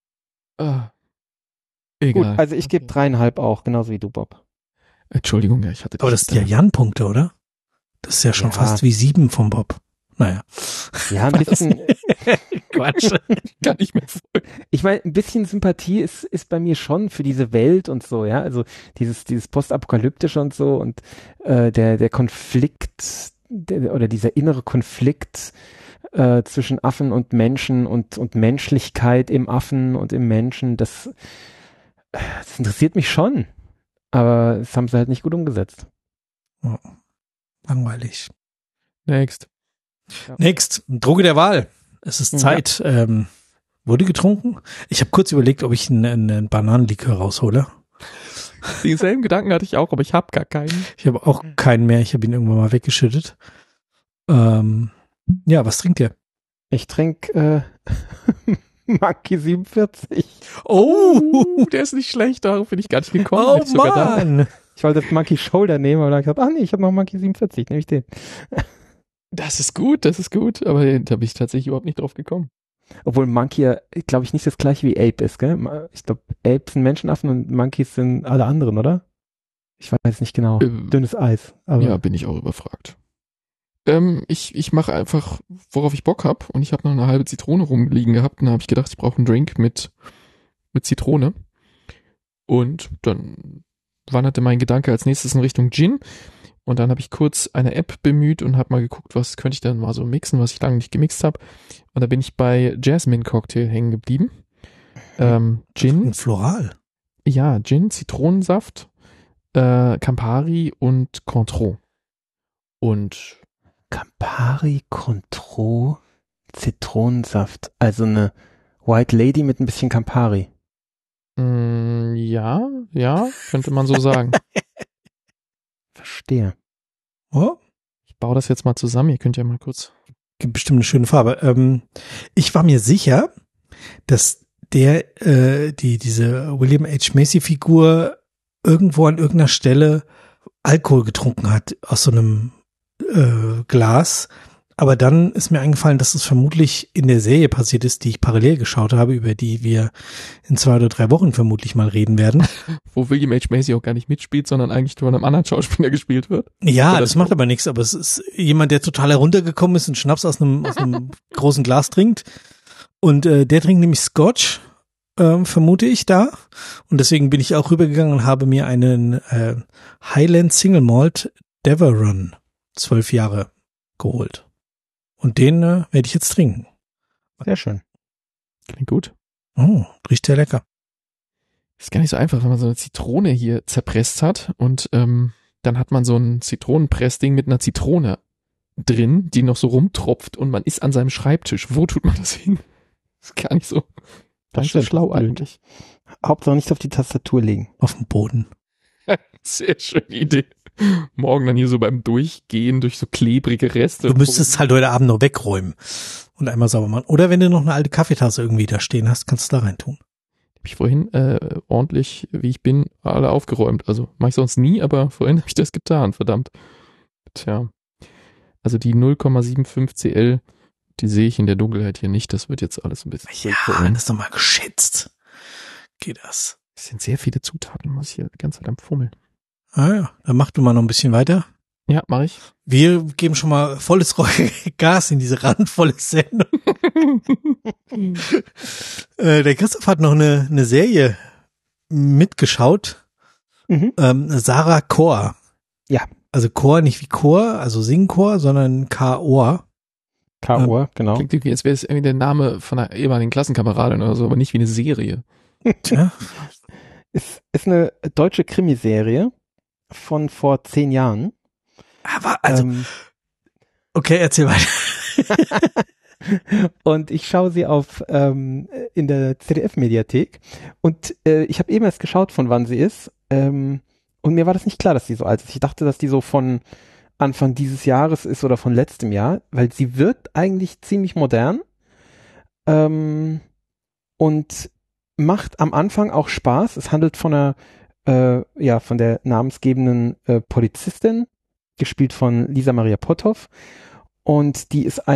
Egal. Gut, also ich gebe 3,5 auch, genauso wie du, Bob. Entschuldigung, ja, ich hatte Aber das sind ja Jan-Punkte, oder? Das ist ja schon fast wie 7 vom Bob. Naja. Ja, ein bisschen. Quatsch. Gar nicht mehr voll. Ich meine, ein bisschen Sympathie ist bei mir schon für diese Welt und so, ja. Also dieses Postapokalyptische und so und der Konflikt oder dieser innere Konflikt zwischen Affen und Menschen und Menschlichkeit im Affen und im Menschen, das interessiert mich schon. Aber das haben sie halt nicht gut umgesetzt. Oh, langweilig. Next. Ja. Next, Droge der Wahl. Es ist Zeit. Ja. Wurde getrunken? Ich habe kurz überlegt, ob ich einen Bananenlikör raushole. Denselben Gedanken hatte ich auch, aber ich habe gar keinen. Ich habe auch keinen mehr. Ich habe ihn irgendwann mal weggeschüttet. Ja, was trinkt ihr? Ich trinke Monkey 47. Oh, der ist nicht schlecht. Darauf bin ich gar nicht gekommen. Oh Mann! Ich wollte das Monkey Shoulder nehmen, aber dann habe ich gesagt, ich habe noch Monkey 47, nehme ich den. Das ist gut, aber da bin ich tatsächlich überhaupt nicht drauf gekommen. Obwohl Monkey ja, glaube ich, nicht das gleiche wie Ape ist, gell? Ich glaube, Apes sind Menschenaffen und Monkeys sind alle anderen, oder? Ich weiß nicht genau. Dünnes Eis. Aber ja, bin ich auch überfragt. Ich mache einfach, worauf ich Bock habe, und ich habe noch eine halbe Zitrone rumliegen gehabt, und da habe ich gedacht, ich brauche einen Drink mit Zitrone. Und dann wanderte mein Gedanke als nächstes in Richtung Gin. Und dann habe ich kurz eine App bemüht und habe mal geguckt, was könnte ich denn mal so mixen, was ich lange nicht gemixt habe. Und da bin ich bei Jasmine Cocktail hängen geblieben. Gin. Floral. Ja, Gin, Zitronensaft, Campari und Cointreau. Und Campari, Cointreau, Zitronensaft. Also eine White Lady mit ein bisschen Campari. Ja, könnte man so sagen. Verstehe. Oh? Ich baue das jetzt mal zusammen. Ihr könnt ja mal kurz. Gibt bestimmt eine schöne Farbe. Ich war mir sicher, dass diese William H. Macy Figur irgendwo an irgendeiner Stelle Alkohol getrunken hat aus so einem Glas. Aber dann ist mir eingefallen, dass es vermutlich in der Serie passiert ist, die ich parallel geschaut habe, über die wir in 2 oder 3 Wochen vermutlich mal reden werden. Wo William H. Macy auch gar nicht mitspielt, sondern eigentlich von einem anderen Schauspieler gespielt wird. Ja, das macht aber nichts. Aber es ist jemand, der total heruntergekommen ist und Schnaps aus einem großen Glas trinkt. Und der trinkt nämlich Scotch, vermute ich da. Und deswegen bin ich auch rübergegangen und habe mir einen Highland Single Malt Deveron 12 Jahre geholt. Und den werde ich jetzt trinken. Sehr schön. Klingt gut. Oh, riecht sehr lecker. Ist gar nicht so einfach, wenn man so eine Zitrone hier zerpresst hat und dann hat man so ein Zitronenpressding mit einer Zitrone drin, die noch so rumtropft und man ist an seinem Schreibtisch. Wo tut man das hin? Ist gar nicht so, Das nicht so schlau eigentlich. Hauptsache nicht auf die Tastatur legen. Auf dem Boden. Sehr schöne Idee. Morgen dann hier so beim Durchgehen durch so klebrige Reste. Du müsstest halt heute Abend noch wegräumen und einmal sauber machen. Oder wenn du noch eine alte Kaffeetasse irgendwie da stehen hast, kannst du da rein tun. Habe ich vorhin ordentlich, wie ich bin, alle aufgeräumt. Also mache ich sonst nie, aber vorhin habe ich das getan, verdammt. Tja. Also die 0,75 CL, die sehe ich in der Dunkelheit hier nicht. Das wird jetzt alles ein bisschen. Ja, das ist doch mal geschätzt. Geht das? Es sind sehr viele Zutaten, muss ich hier die ganze Zeit am Fummeln. Ah ja, dann mach du mal noch ein bisschen weiter. Ja, mache ich. Wir geben schon mal volles Gas in diese randvolle Sendung. Der Christoph hat noch eine Serie mitgeschaut. Sarah Chor. Ja. Also Chor, nicht wie Chor, also Singchor, sondern K-Ohr. K-Ohr, genau. Klingt irgendwie, als wäre es irgendwie der Name von einer ehemaligen Klassenkameradin oder so, aber nicht wie eine Serie. Tja. Ist eine deutsche Krimiserie von vor 10 Jahren. Aber, also, okay, erzähl weiter. Und ich schaue sie in der ZDF-Mediathek. Und ich habe eben erst geschaut, von wann sie ist. Und mir war das nicht klar, dass sie so alt ist. Ich dachte, dass die so von Anfang dieses Jahres ist oder von letztem Jahr, weil sie wirkt eigentlich ziemlich modern. Und macht am Anfang auch Spaß. Es handelt von von der namensgebenden Polizistin, gespielt von Lisa Maria Potthoff. Und die ist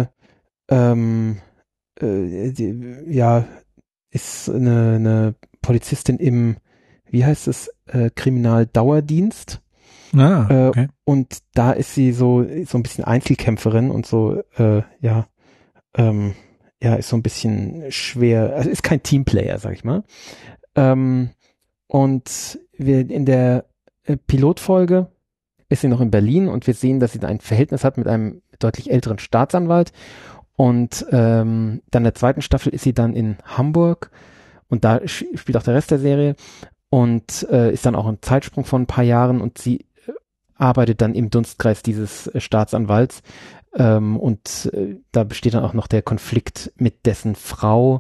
ist eine Polizistin im, wie heißt es, Kriminaldauerdienst. Ah, okay. Und da ist sie so ein bisschen Einzelkämpferin und so, ist so ein bisschen schwer, also ist kein Teamplayer, sag ich mal. Und wir in der Pilotfolge ist sie noch in Berlin und wir sehen, dass sie da ein Verhältnis hat mit einem deutlich älteren Staatsanwalt. Und dann in der zweiten Staffel ist sie dann in Hamburg und da spielt auch der Rest der Serie und ist dann auch ein Zeitsprung von ein paar Jahren und sie arbeitet dann im Dunstkreis dieses Staatsanwalts. Und da besteht dann auch noch der Konflikt mit dessen Frau,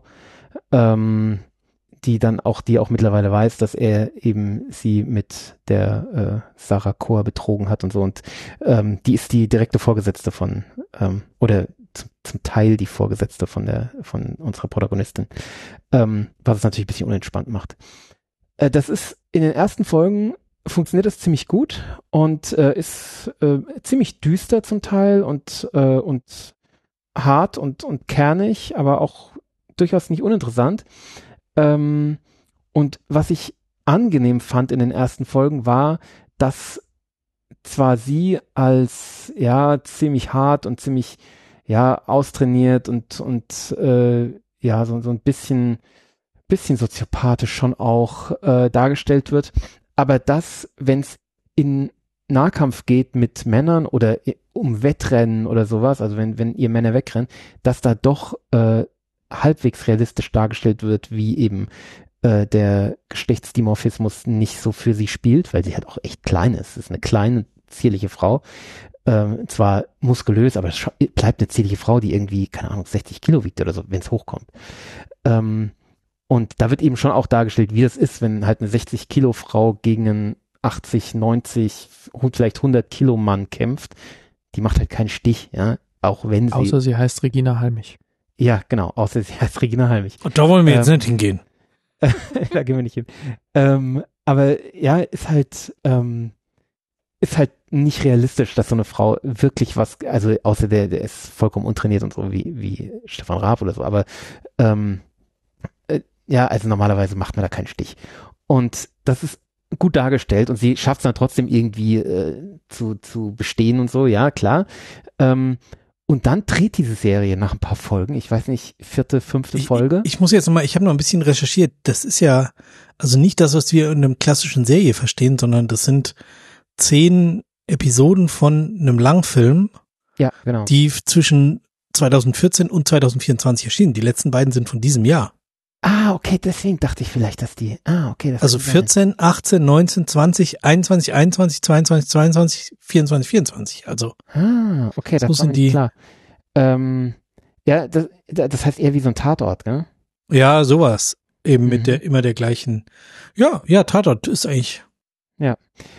die auch mittlerweile weiß, dass er eben sie mit der Sarah Chor betrogen hat und so. Und die ist die direkte Vorgesetzte oder zum Teil die Vorgesetzte von unserer Protagonistin, was es natürlich ein bisschen unentspannt macht. Das ist in den ersten Folgen funktioniert das ziemlich gut und ist ziemlich düster zum Teil und hart und kernig, aber auch durchaus nicht uninteressant. Und was ich angenehm fand in den ersten Folgen war, dass zwar sie als ziemlich hart und ziemlich austrainiert und so ein bisschen soziopathisch schon auch dargestellt wird, aber das, wenn es in Nahkampf geht mit Männern oder um Wettrennen oder sowas, also wenn ihr Männer wegrennen, dass da doch halbwegs realistisch dargestellt wird, wie eben der Geschlechtsdimorphismus nicht so für sie spielt, weil sie halt auch echt klein ist. Es ist eine kleine, zierliche Frau. Zwar muskulös, aber es bleibt eine zierliche Frau, die irgendwie, keine Ahnung, 60 Kilo wiegt oder so, wenn es hochkommt. Und da wird eben schon auch dargestellt, wie das ist, wenn halt eine 60 Kilo Frau gegen einen 80, 90, vielleicht 100 Kilo Mann kämpft. Die macht halt keinen Stich, ja, auch wenn sie... Außer sie heißt Regina Halmich. Ja, genau, außer sie heißt Regina Halmich. Und da wollen wir jetzt nicht hingehen. Da gehen wir nicht hin. Aber ja, ist halt nicht realistisch, dass so eine Frau wirklich was, also außer der ist vollkommen untrainiert und so wie Stefan Raab oder so, aber also normalerweise macht man da keinen Stich. Und das ist gut dargestellt und sie schafft es dann trotzdem irgendwie zu bestehen und so, ja, klar. Und dann dreht diese Serie nach ein paar Folgen, ich weiß nicht, 4., 5. Folge. Ich muss jetzt nochmal, ich habe noch ein bisschen recherchiert, das ist ja, also nicht das, was wir in einer klassischen Serie verstehen, sondern das sind 10 Episoden von einem Langfilm, ja, genau, die zwischen 2014 und 2024 erschienen. Die letzten beiden sind von diesem Jahr. Ah, okay, deswegen dachte ich vielleicht, dass die, okay. Das also 14, 18, 19, 20, 21, 21, 22, 22, 24, 24, also. Okay, das war mir klar. Ja, das heißt eher wie so ein Tatort, gell? Ja, sowas. Eben mit immer der gleichen. Ja, Tatort ist eigentlich. Ja.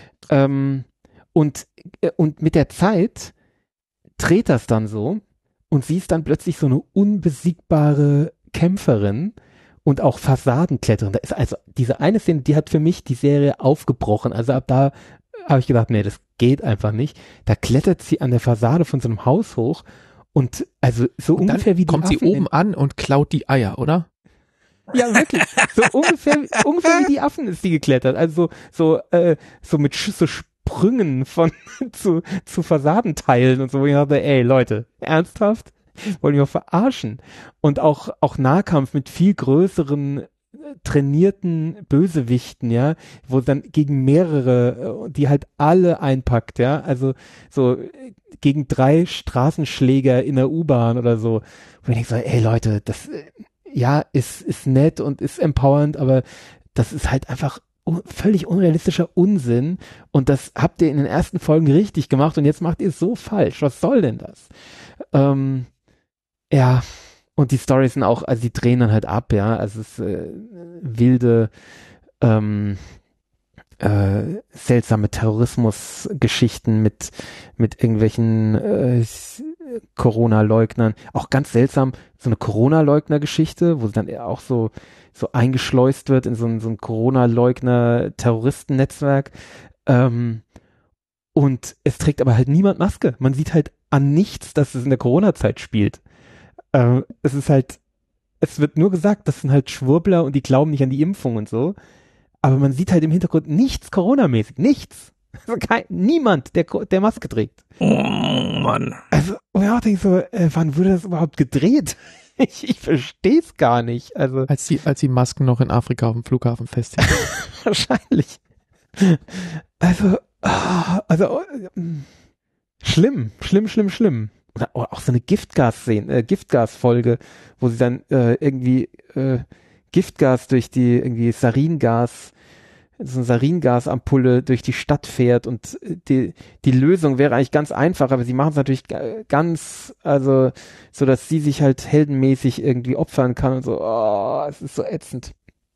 Und mit der Zeit dreht das dann so und sie ist dann plötzlich so eine unbesiegbare Kämpferin und auch Fassadenkletterin. Da ist also diese eine Szene, die hat für mich die Serie aufgebrochen. Also ab da habe ich gedacht, nee, das geht einfach nicht. Da klettert sie an der Fassade von so einem Haus hoch und also so und ungefähr dann wie die kommt sie Affen oben an und klaut die Eier, oder? Ja, wirklich. So ungefähr wie die Affen ist die geklettert. Also so mit so Sprüngen von zu Fassadenteilen und so. Wo ich dachte, ey Leute, ernsthaft? Wollen wir verarschen? Und auch Nahkampf mit viel größeren trainierten Bösewichten, ja, wo dann gegen mehrere, die halt alle einpackt, ja, also so gegen 3 Straßenschläger in der U-Bahn oder so. Und ich denke so, ey Leute, das ja, ist nett und ist empowernd, aber das ist halt einfach völlig unrealistischer Unsinn und das habt ihr in den ersten Folgen richtig gemacht und jetzt macht ihr es so falsch. Was soll denn das? Ja, und die Storys sind auch, also die drehen dann halt ab, ja, also es wilde seltsame Terrorismusgeschichten mit irgendwelchen Corona-Leugnern. Auch ganz seltsam, so eine Corona-Leugner-Geschichte, wo sie dann auch so eingeschleust wird in so ein Corona-Leugner-Terroristennetzwerk. Und es trägt aber halt niemand Maske. Man sieht halt an nichts, dass es in der Corona-Zeit spielt. Es ist halt, es wird nur gesagt, das sind halt Schwurbler und die glauben nicht an die Impfung und so. Aber man sieht halt im Hintergrund nichts Corona-mäßig. Nichts. Also niemand, der Maske trägt. Oh Mann. Also, ja, denke ich so, wann wurde das überhaupt gedreht? Ich verstehe es gar nicht. Also Als die Masken noch in Afrika auf dem Flughafen festhingen. wahrscheinlich. Also schlimm. Oder auch so eine Giftgas-Folge, wo sie dann irgendwie Giftgas durch die irgendwie Saringas, so eine Saringasampulle durch die Stadt fährt und die Lösung wäre eigentlich ganz einfach, aber sie machen es natürlich ganz, also so, dass sie sich halt heldenmäßig irgendwie opfern kann und so, oh, es ist so ätzend.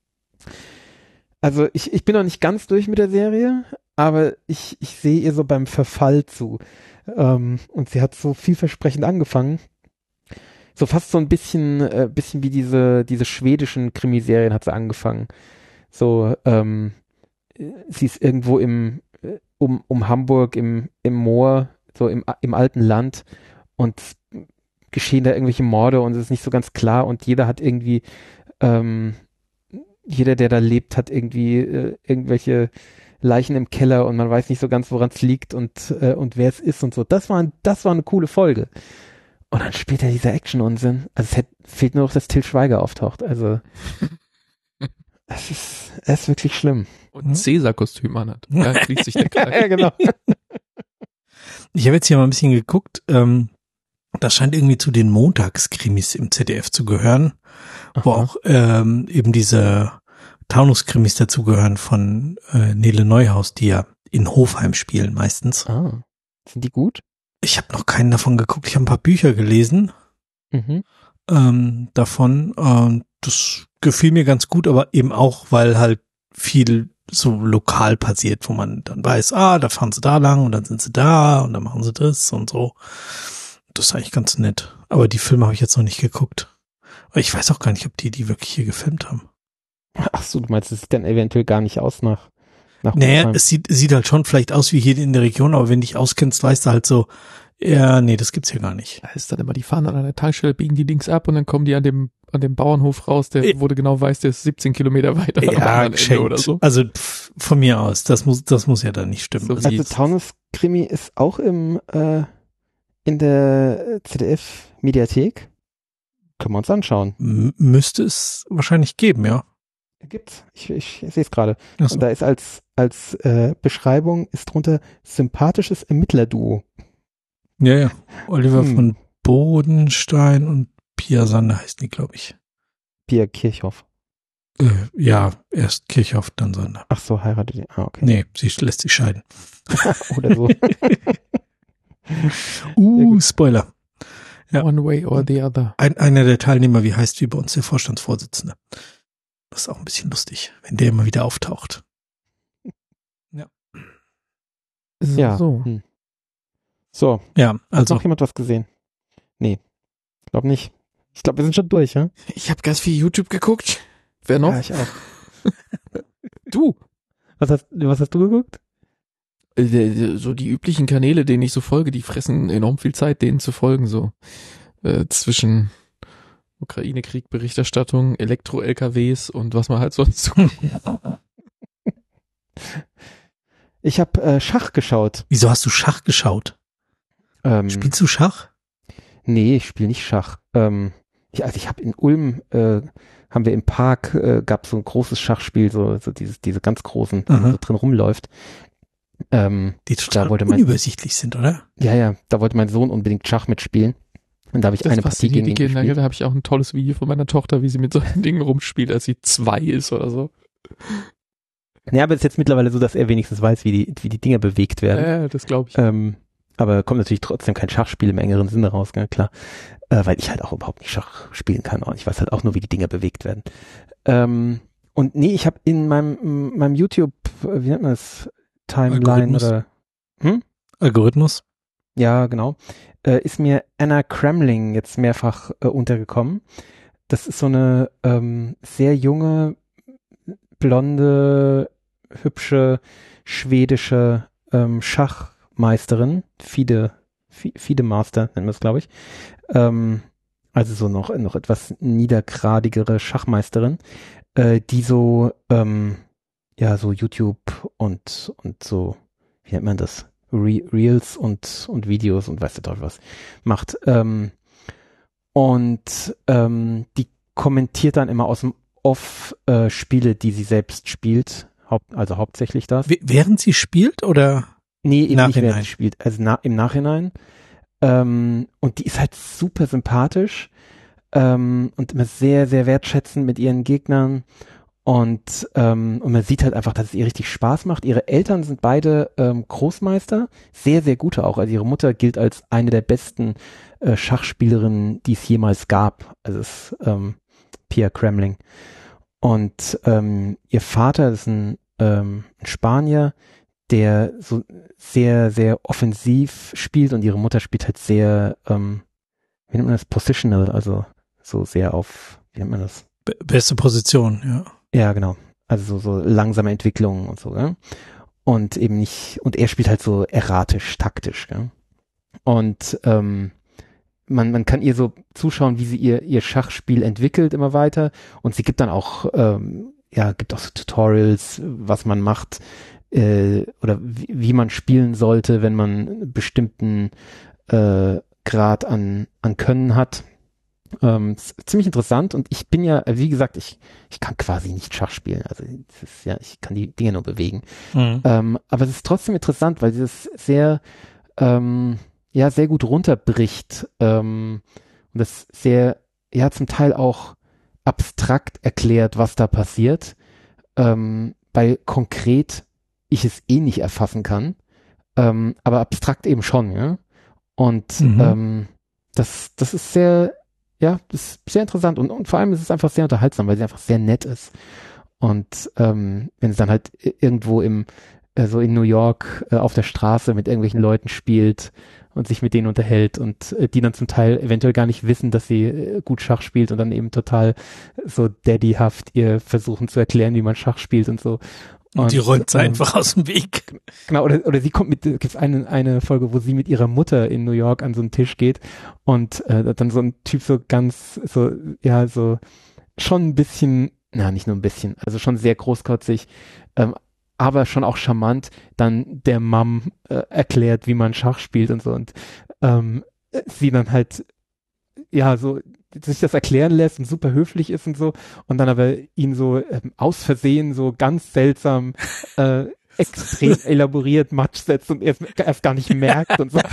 Also ich bin noch nicht ganz durch mit der Serie, aber ich sehe ihr so beim Verfall zu. Und sie hat so vielversprechend angefangen. So fast so ein bisschen wie diese schwedischen Krimiserien hat sie angefangen. So, sie ist irgendwo um Hamburg im Moor, so im alten Land und geschehen da irgendwelche Morde und es ist nicht so ganz klar und jeder hat irgendwie, jeder, der da lebt, hat irgendwie irgendwelche Leichen im Keller und man weiß nicht so ganz, woran es liegt und wer es ist und so. Das war eine coole Folge. Und dann später dieser Action-Unsinn. Also fehlt nur noch, dass Til Schweiger auftaucht. Also es ist wirklich schlimm. Und ein Cäsar-Kostüm anhat. Ja, schließt sich der Kreis. Ja, genau. Ich habe jetzt hier mal ein bisschen geguckt. Das scheint irgendwie zu den Montagskrimis im ZDF zu gehören, wo auch eben diese Taunus-Krimis dazugehören von Nele Neuhaus, die ja in Hofheim spielen meistens. Ah, sind die gut? Ich habe noch keinen davon geguckt. Ich habe ein paar Bücher gelesen davon. Das gefiel mir ganz gut, aber eben auch, weil halt viel so lokal passiert, wo man dann weiß, da fahren sie da lang und dann sind sie da und dann machen sie das und so. Das ist eigentlich ganz nett. Aber die Filme habe ich jetzt noch nicht geguckt. Aber ich weiß auch gar nicht, ob die wirklich hier gefilmt haben. Ach so, du meinst, es sieht dann eventuell gar nicht aus nach naja, Hofheim. es sieht halt schon vielleicht aus wie hier in der Region, aber wenn du dich auskennst, weißt du halt so, ja, nee, das gibt's hier gar nicht. Da ist dann immer, die fahren an einer Tankstelle, biegen die links ab und dann kommen die an dem Bauernhof raus, wo du genau weißt, der ist 17 Kilometer weiter am anderen Ende oder so. Also von mir aus, das muss ja dann nicht stimmen. So Also Taunus-Krimi ist auch in der ZDF-Mediathek. Können wir uns anschauen. Müsste es wahrscheinlich geben, ja. Gibt's. Ich sehe es gerade. So. Und da ist als Beschreibung ist drunter sympathisches Ermittlerduo. Ja. Oliver von Bodenstein und Pia Sander heißt die, glaube ich. Pia Kirchhoff. Ja, erst Kirchhoff, dann Sander. Ach so, heiratet die. Ah, okay. Nee, sie lässt sich scheiden. Oder so. Spoiler. Ja. One way or the other. Einer der Teilnehmer, wie heißt wie bei uns der Vorstandsvorsitzende. Das ist auch ein bisschen lustig, wenn der immer wieder auftaucht. Ja. Ja. So. So. Ja, Hat also. noch jemand was gesehen? Nee. Ich glaube nicht. Ich glaube, wir sind schon durch, ja? Ich habe ganz viel YouTube geguckt. Wer noch? Ja, ich auch. Du. Was hast du geguckt? So die üblichen Kanäle, denen ich so folge, die fressen enorm viel Zeit, denen zu folgen, so zwischen Ukraine-Krieg, Berichterstattung, Elektro-LKWs und was man halt sonst so. Ich habe Schach geschaut. Wieso hast du Schach geschaut? Spielst du Schach? Nee, ich spiele nicht Schach. Ich habe in Ulm, haben wir im Park, gab so ein großes Schachspiel, so diese ganz großen, die so drin rumläuft. Die total unübersichtlich sind, oder? Ja, da wollte mein Sohn unbedingt Schach mitspielen. Und da habe ich eine Partie gegen ihn gespielt. Da habe ich auch ein tolles Video von meiner Tochter, wie sie mit solchen Dingen rumspielt, als sie 2 ist oder so. Ja, aber es ist jetzt mittlerweile so, dass er wenigstens weiß, wie die Dinger bewegt werden. Ja, das glaube ich. Aber kommt natürlich trotzdem kein Schachspiel im engeren Sinne raus, klar. Weil ich halt auch überhaupt nicht Schach spielen kann. Und ich weiß halt auch nur, wie die Dinger bewegt werden. Und nee, ich habe in meinem YouTube, wie nennt man das? Timeline oder Algorithmus? Ja, genau. Ist mir Anna Kremling jetzt mehrfach untergekommen. Das ist so eine sehr junge, blonde, hübsche, schwedische Schachmeisterin. FIDE Master nennen wir es, glaube ich. Also so noch etwas niedergradigere Schachmeisterin, die so so YouTube und so, wie nennt man das? Reels und Videos und weiß der Teufel was macht. Die kommentiert dann immer aus dem Off Spiele, die sie selbst spielt. Also hauptsächlich das. Während sie spielt oder? Nee, eben nicht während sie spielt. Also im Nachhinein. Und die ist halt super sympathisch und immer sehr, sehr wertschätzend mit ihren Gegnern. Und man sieht halt einfach, dass es ihr richtig Spaß macht. Ihre Eltern sind beide Großmeister, sehr, sehr gute auch. Also ihre Mutter gilt als eine der besten Schachspielerinnen, die es jemals gab. Also es ist Pia Kremling. Und ihr Vater ist ein Spanier, der so sehr, sehr offensiv spielt und ihre Mutter spielt halt sehr, wie nennt man das, positional, also so sehr auf, wie nennt man das? Beste Position, ja. Ja, genau. Also so langsame Entwicklungen und so, gell? Und eben nicht, und er spielt halt so erratisch, taktisch, gell? Und man kann ihr so zuschauen, wie sie ihr Schachspiel entwickelt immer weiter, und sie gibt dann auch, gibt auch so Tutorials, was man macht, oder wie man spielen sollte, wenn man einen bestimmten Grad an Können hat. Ziemlich interessant, und ich bin ja, wie gesagt, ich kann quasi nicht Schach spielen, also das ist ja, ich kann die Dinge nur bewegen. Aber es ist trotzdem interessant, weil sie es sehr, sehr gut runterbricht und das sehr, zum Teil auch abstrakt erklärt, was da passiert, weil konkret ich es nicht erfassen kann, aber abstrakt eben schon, ja. Und das ist sehr, das ist sehr interessant, und vor allem ist es einfach sehr unterhaltsam, weil sie einfach sehr nett ist. Und wenn sie dann halt irgendwo in New York auf der Straße mit irgendwelchen Leuten spielt und sich mit denen unterhält und die dann zum Teil eventuell gar nicht wissen, dass sie gut Schach spielt, und dann eben total so daddyhaft ihr versuchen zu erklären, wie man Schach spielt und so. Und die räumt sie einfach aus dem Weg. Genau, oder sie kommt gibt's eine Folge, wo sie mit ihrer Mutter in New York an so einen Tisch geht, und dann so ein Typ so ganz, so schon ein bisschen, nicht nur ein bisschen, also schon sehr großkotzig, aber schon auch charmant, dann der Mom erklärt, wie man Schach spielt und so, und sie dann halt, so sich das erklären lässt und super höflich ist und so, und dann aber ihn so aus Versehen so ganz seltsam extrem elaboriert Matsch setzt und er es gar nicht merkt und so.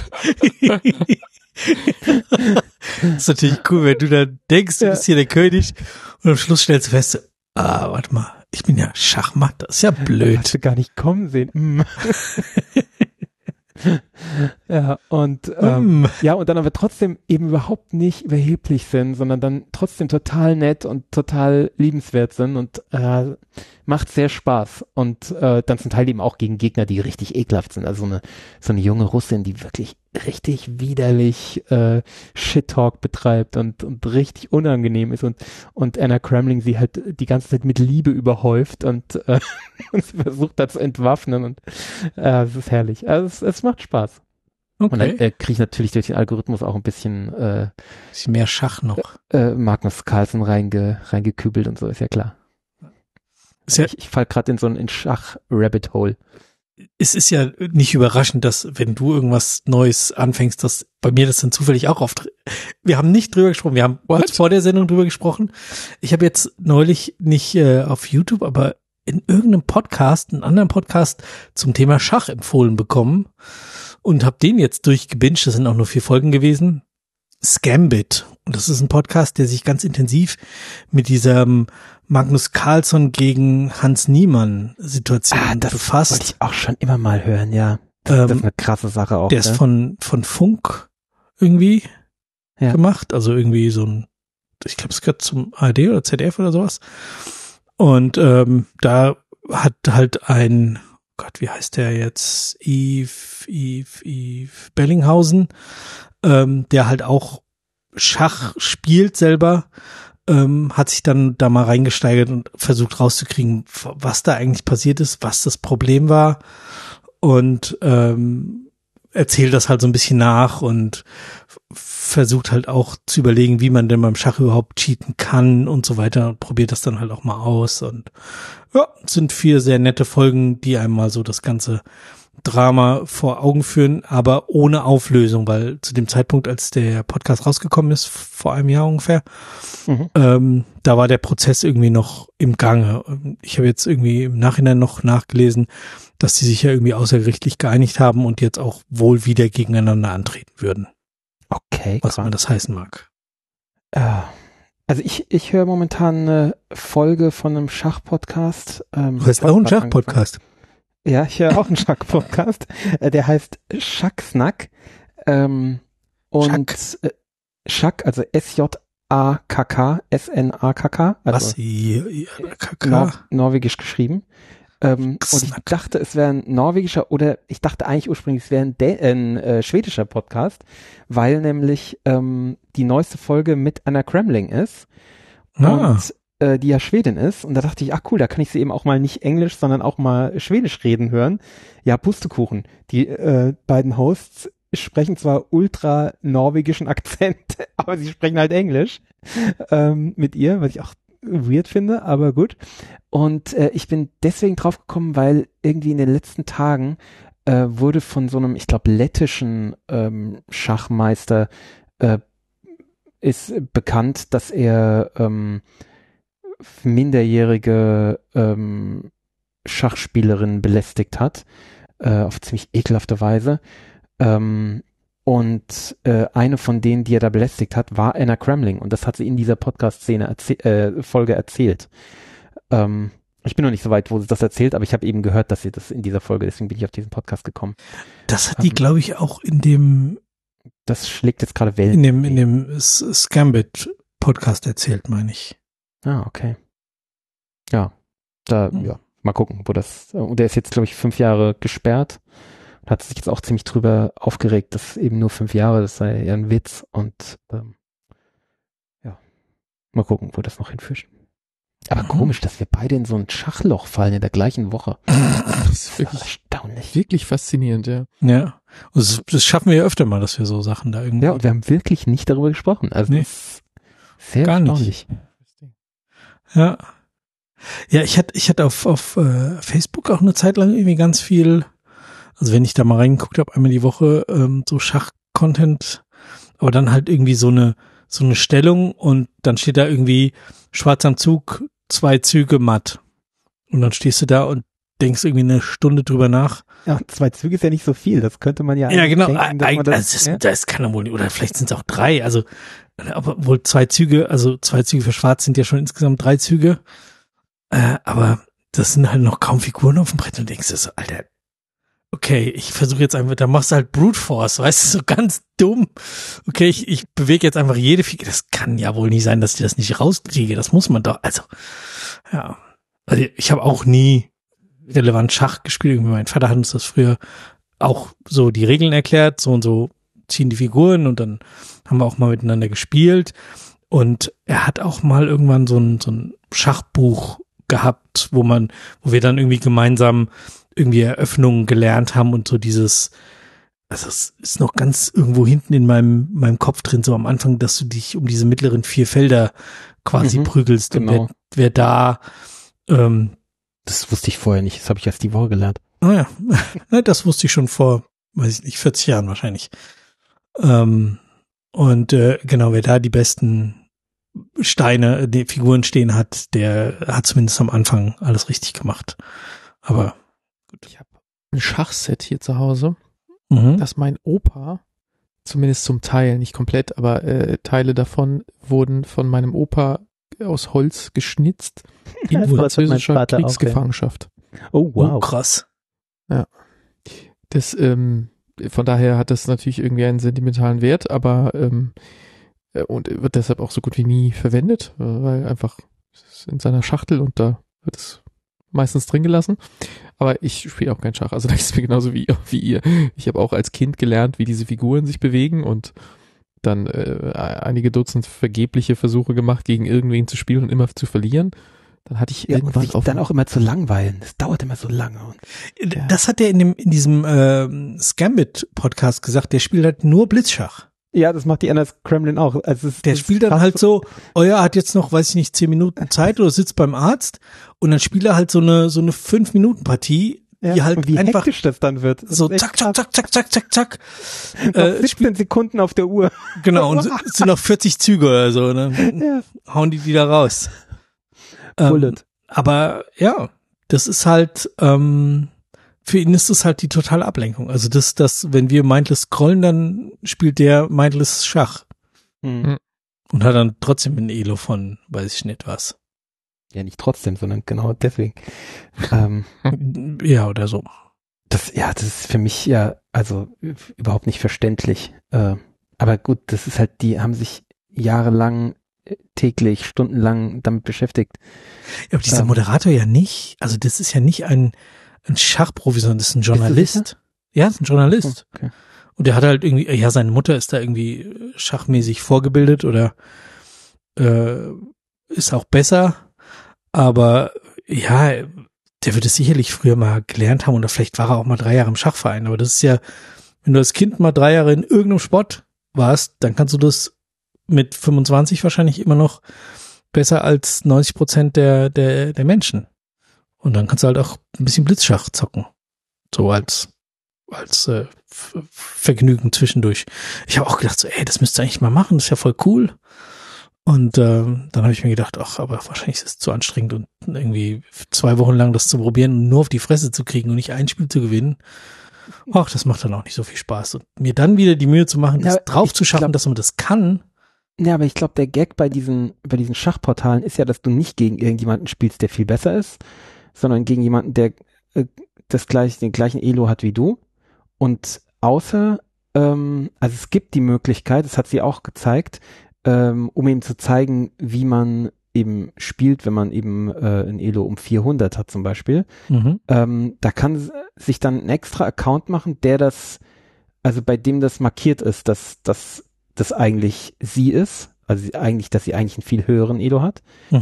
Das ist natürlich cool, wenn du dann denkst, du bist hier der König, und am Schluss stellst du fest, warte mal, ich bin ja Schachmatt, das ist ja blöd. Hast du gar nicht kommen sehen. Ja, und ja, und dann aber trotzdem eben überhaupt nicht überheblich sind, sondern dann trotzdem total nett und total liebenswert sind und macht sehr Spaß. Und dann zum Teil eben auch gegen Gegner, die richtig ekelhaft sind. Also so eine junge Russin, die wirklich richtig widerlich Shit-Talk betreibt und richtig unangenehm ist und Anna Cramling sie halt die ganze Zeit mit Liebe überhäuft und sie versucht da zu entwaffnen und es ist herrlich. Also es macht Spaß. Okay. Und dann kriege ich natürlich durch den Algorithmus auch ein bisschen mehr Schach noch. Magnus Carlsen reingekübelt und so, ist ja klar. Ist ja, ich falle gerade in so ein Schach-Rabbit-Hole. Es ist ja nicht überraschend, dass wenn du irgendwas Neues anfängst, dass bei mir das dann zufällig auch oft. Wir haben nicht drüber gesprochen, wir haben kurz vor der Sendung drüber gesprochen. Ich habe jetzt neulich nicht auf YouTube, aber in irgendeinem Podcast, einen anderen Podcast zum Thema Schach empfohlen bekommen und habe den jetzt durchgebinged. Das sind auch nur 4 Folgen gewesen. Scambit. Und das ist ein Podcast, der sich ganz intensiv mit diesem Magnus Carlsen gegen Hans Niemann Situation befasst. Das wollte ich auch schon immer mal hören, ja. Das ist eine krasse Sache auch. Der ist von Funk irgendwie gemacht. Also irgendwie so ein, ich glaube, es gehört zum ARD oder ZDF oder sowas. Und da hat halt ein, Gott, wie heißt der jetzt? Yves Bellinghausen, der halt auch Schach spielt selber, hat sich dann da mal reingesteigert und versucht rauszukriegen, was da eigentlich passiert ist, was das Problem war und erzählt das halt so ein bisschen nach und versucht halt auch zu überlegen, wie man denn beim Schach überhaupt cheaten kann und so weiter und probiert das dann halt auch mal aus und ja, es sind 4 sehr nette Folgen, die einem mal so das ganze Drama vor Augen führen, aber ohne Auflösung, weil zu dem Zeitpunkt, als der Podcast rausgekommen ist, vor einem Jahr ungefähr, da war der Prozess irgendwie noch im Gange. Ich habe jetzt irgendwie im Nachhinein noch nachgelesen, dass die sich ja irgendwie außergerichtlich geeinigt haben und jetzt auch wohl wieder gegeneinander antreten würden. Okay. Was immer das heißen mag. Also ich höre momentan eine Folge von einem Schach-Podcast. Du hast auch einen Schach-Podcast? Ja, ich höre auch einen Schach-Podcast. Der heißt Schacksnack. Und Schack, also SJAKK, also was? norwegisch geschrieben. Und ich dachte, es wäre ein norwegischer oder ich dachte eigentlich ursprünglich, es wäre ein schwedischer Podcast, weil nämlich die neueste Folge mit Anna Cramling ist und die ja Schwedin ist. Und da dachte ich, ach cool, da kann ich sie eben auch mal nicht Englisch, sondern auch mal Schwedisch reden hören. Ja, Pustekuchen. Die beiden Hosts sprechen zwar ultra norwegischen Akzent, aber sie sprechen halt Englisch mit ihr, was ich auch weird finde, aber gut. Und ich bin deswegen drauf gekommen, weil irgendwie in den letzten Tagen wurde von so einem, ich glaube, lettischen Schachmeister ist bekannt, dass er minderjährige Schachspielerinnen belästigt hat, auf ziemlich ekelhafte Weise. Und eine von denen, die er da belästigt hat, war Anna Cramling. Und das hat sie in dieser Podcast-Folge erzählt. Ich bin noch nicht so weit, wo sie das erzählt, aber ich habe eben gehört, dass sie das in dieser Folge, deswegen bin ich auf diesen Podcast gekommen. Das hat die, glaube ich, auch in dem das schlägt jetzt gerade Wellen. In dem Scambit-Podcast erzählt, meine ich. Ah, okay. Ja, mal gucken, wo das, und der ist jetzt, glaube ich, 5 Jahre gesperrt. Hat sich jetzt auch ziemlich drüber aufgeregt, dass eben nur 5 Jahre, das sei ja ein Witz und mal gucken, wo das noch hinführt. Aber komisch, dass wir beide in so ein Schachloch fallen in der gleichen Woche. Das ist wirklich erstaunlich. Wirklich faszinierend, ja. Ja, das schaffen wir ja öfter mal, dass wir so Sachen da irgendwie... Ja, und wir haben wirklich nicht darüber gesprochen. Also nee, sehr gar erstaunlich. Nicht. Ja. Ja, ich hatte auf Facebook auch eine Zeit lang irgendwie ganz viel, also wenn ich da mal reingeguckt habe, einmal die Woche so Schach-Content, aber dann halt irgendwie so eine Stellung und dann steht da irgendwie schwarz am Zug, 2 Züge matt. Und dann stehst du da und denkst irgendwie eine Stunde drüber nach. Ja, 2 Züge ist ja nicht so viel, das könnte man ja ja, genau, denken, das kann doch wohl nicht, oder vielleicht sind es auch 3, also aber wohl 2 Züge, also 2 Züge für schwarz sind ja schon insgesamt 3 Züge, aber das sind halt noch kaum Figuren auf dem Brett und denkst du so, Alter, okay, ich versuche jetzt einfach, da machst du halt Brute Force, weißt du, so ganz dumm. Okay, ich bewege jetzt einfach jede Figur. Das kann ja wohl nicht sein, dass ich das nicht rauskriege. Das muss man doch, also, ja. Also ich habe auch nie relevant Schach gespielt. Irgendwie mein Vater hat uns das früher auch so die Regeln erklärt, so und so ziehen die Figuren und dann haben wir auch mal miteinander gespielt. Und er hat auch mal irgendwann so ein Schachbuch gehabt, wo wir dann irgendwie gemeinsam irgendwie Eröffnungen gelernt haben und so dieses, also es ist noch ganz irgendwo hinten in meinem Kopf drin, so am Anfang, dass du dich um diese mittleren 4 Felder quasi prügelst. Genau. Und wer da, das wusste ich vorher nicht, das habe ich erst die Woche gelernt. naja, das wusste ich schon vor, weiß ich nicht, 40 Jahren wahrscheinlich. Und genau, wer da die besten Steine, die Figuren stehen hat, der hat zumindest am Anfang alles richtig gemacht. Aber gut. Ich habe ein Schachset hier zu Hause, das mein Opa, zumindest zum Teil, nicht komplett, aber Teile davon wurden von meinem Opa aus Holz geschnitzt in französischer Kriegsgefangenschaft. Oh, wow. Oh, krass. Ja. Das, von daher hat das natürlich irgendwie einen sentimentalen Wert, aber und wird deshalb auch so gut wie nie verwendet, weil einfach es ist in seiner Schachtel und da wird es meistens drin gelassen. Aber ich spiele auch kein Schach, also da ist es mir genauso wie ihr. Ich habe auch als Kind gelernt, wie diese Figuren sich bewegen und dann einige Dutzend vergebliche Versuche gemacht, gegen irgendwen zu spielen und immer zu verlieren. Dann hatte ich irgendwann und sich dann auch immer zu langweilen. Das dauert immer so lange. Das hat er in diesem Scambit-Podcast gesagt, der spielt halt nur Blitzschach. Ja, das macht die NS Kremlin auch. Also der spielt dann halt so, er hat jetzt noch, weiß ich nicht, 10 Minuten Zeit oder sitzt beim Arzt und dann spielt er halt so eine 5-Minuten-Partie, die halt und wie einfach hektisch das dann wird. So zack, zack, zack, zack, zack, zack, zack. 17 Sekunden auf der Uhr. Genau, und es sind noch 40 Züge oder so, ne? Hauen die da raus. Bullet. Aber ja, das ist halt, für ihn ist das halt die totale Ablenkung. Also das, wenn wir mindless scrollen, dann spielt der mindless Schach. Mhm. Und hat dann trotzdem ein Elo von, weiß ich nicht was. Ja, nicht trotzdem, sondern genau deswegen. Ja, oder so. Das ist für mich ja, also überhaupt nicht verständlich. Aber gut, das ist halt, die haben sich jahrelang täglich, stundenlang damit beschäftigt. Ja, aber dieser Moderator ja nicht, also das ist ja nicht ein Schachprofi, sondern das ist ein Journalist. Ja, das ist ein Journalist. Okay. Und der hat halt irgendwie, ja, seine Mutter ist da irgendwie schachmäßig vorgebildet oder ist auch besser, aber ja, der wird es sicherlich früher mal gelernt haben oder vielleicht war er auch mal 3 Jahre im Schachverein, aber das ist ja, wenn du als Kind mal 3 Jahre in irgendeinem Sport warst, dann kannst du das mit 25 wahrscheinlich immer noch besser als 90% der Menschen. Und dann kannst du halt auch ein bisschen Blitzschach zocken. So als Vergnügen zwischendurch. Ich habe auch gedacht, so, das müsst ihr eigentlich mal machen, das ist ja voll cool. Und dann habe ich mir gedacht, aber wahrscheinlich ist es zu anstrengend und irgendwie 2 Wochen lang das zu probieren und nur auf die Fresse zu kriegen und nicht ein Spiel zu gewinnen. Ach, das macht dann auch nicht so viel Spaß. Und mir dann wieder die Mühe zu machen, das drauf zu schaffen, dass man das kann. Ja, aber ich glaube, der Gag bei diesen Schachportalen ist ja, dass du nicht gegen irgendjemanden spielst, der viel besser ist, sondern gegen jemanden, der den gleichen Elo hat wie du. Und außer, also es gibt die Möglichkeit, das hat sie auch gezeigt, um ihm zu zeigen, wie man eben spielt, wenn man eben ein Elo um 400 hat zum Beispiel. Da kann sich dann ein extra Account machen, also bei dem das markiert ist, dass das eigentlich sie ist, also dass sie eigentlich einen viel höheren Elo hat.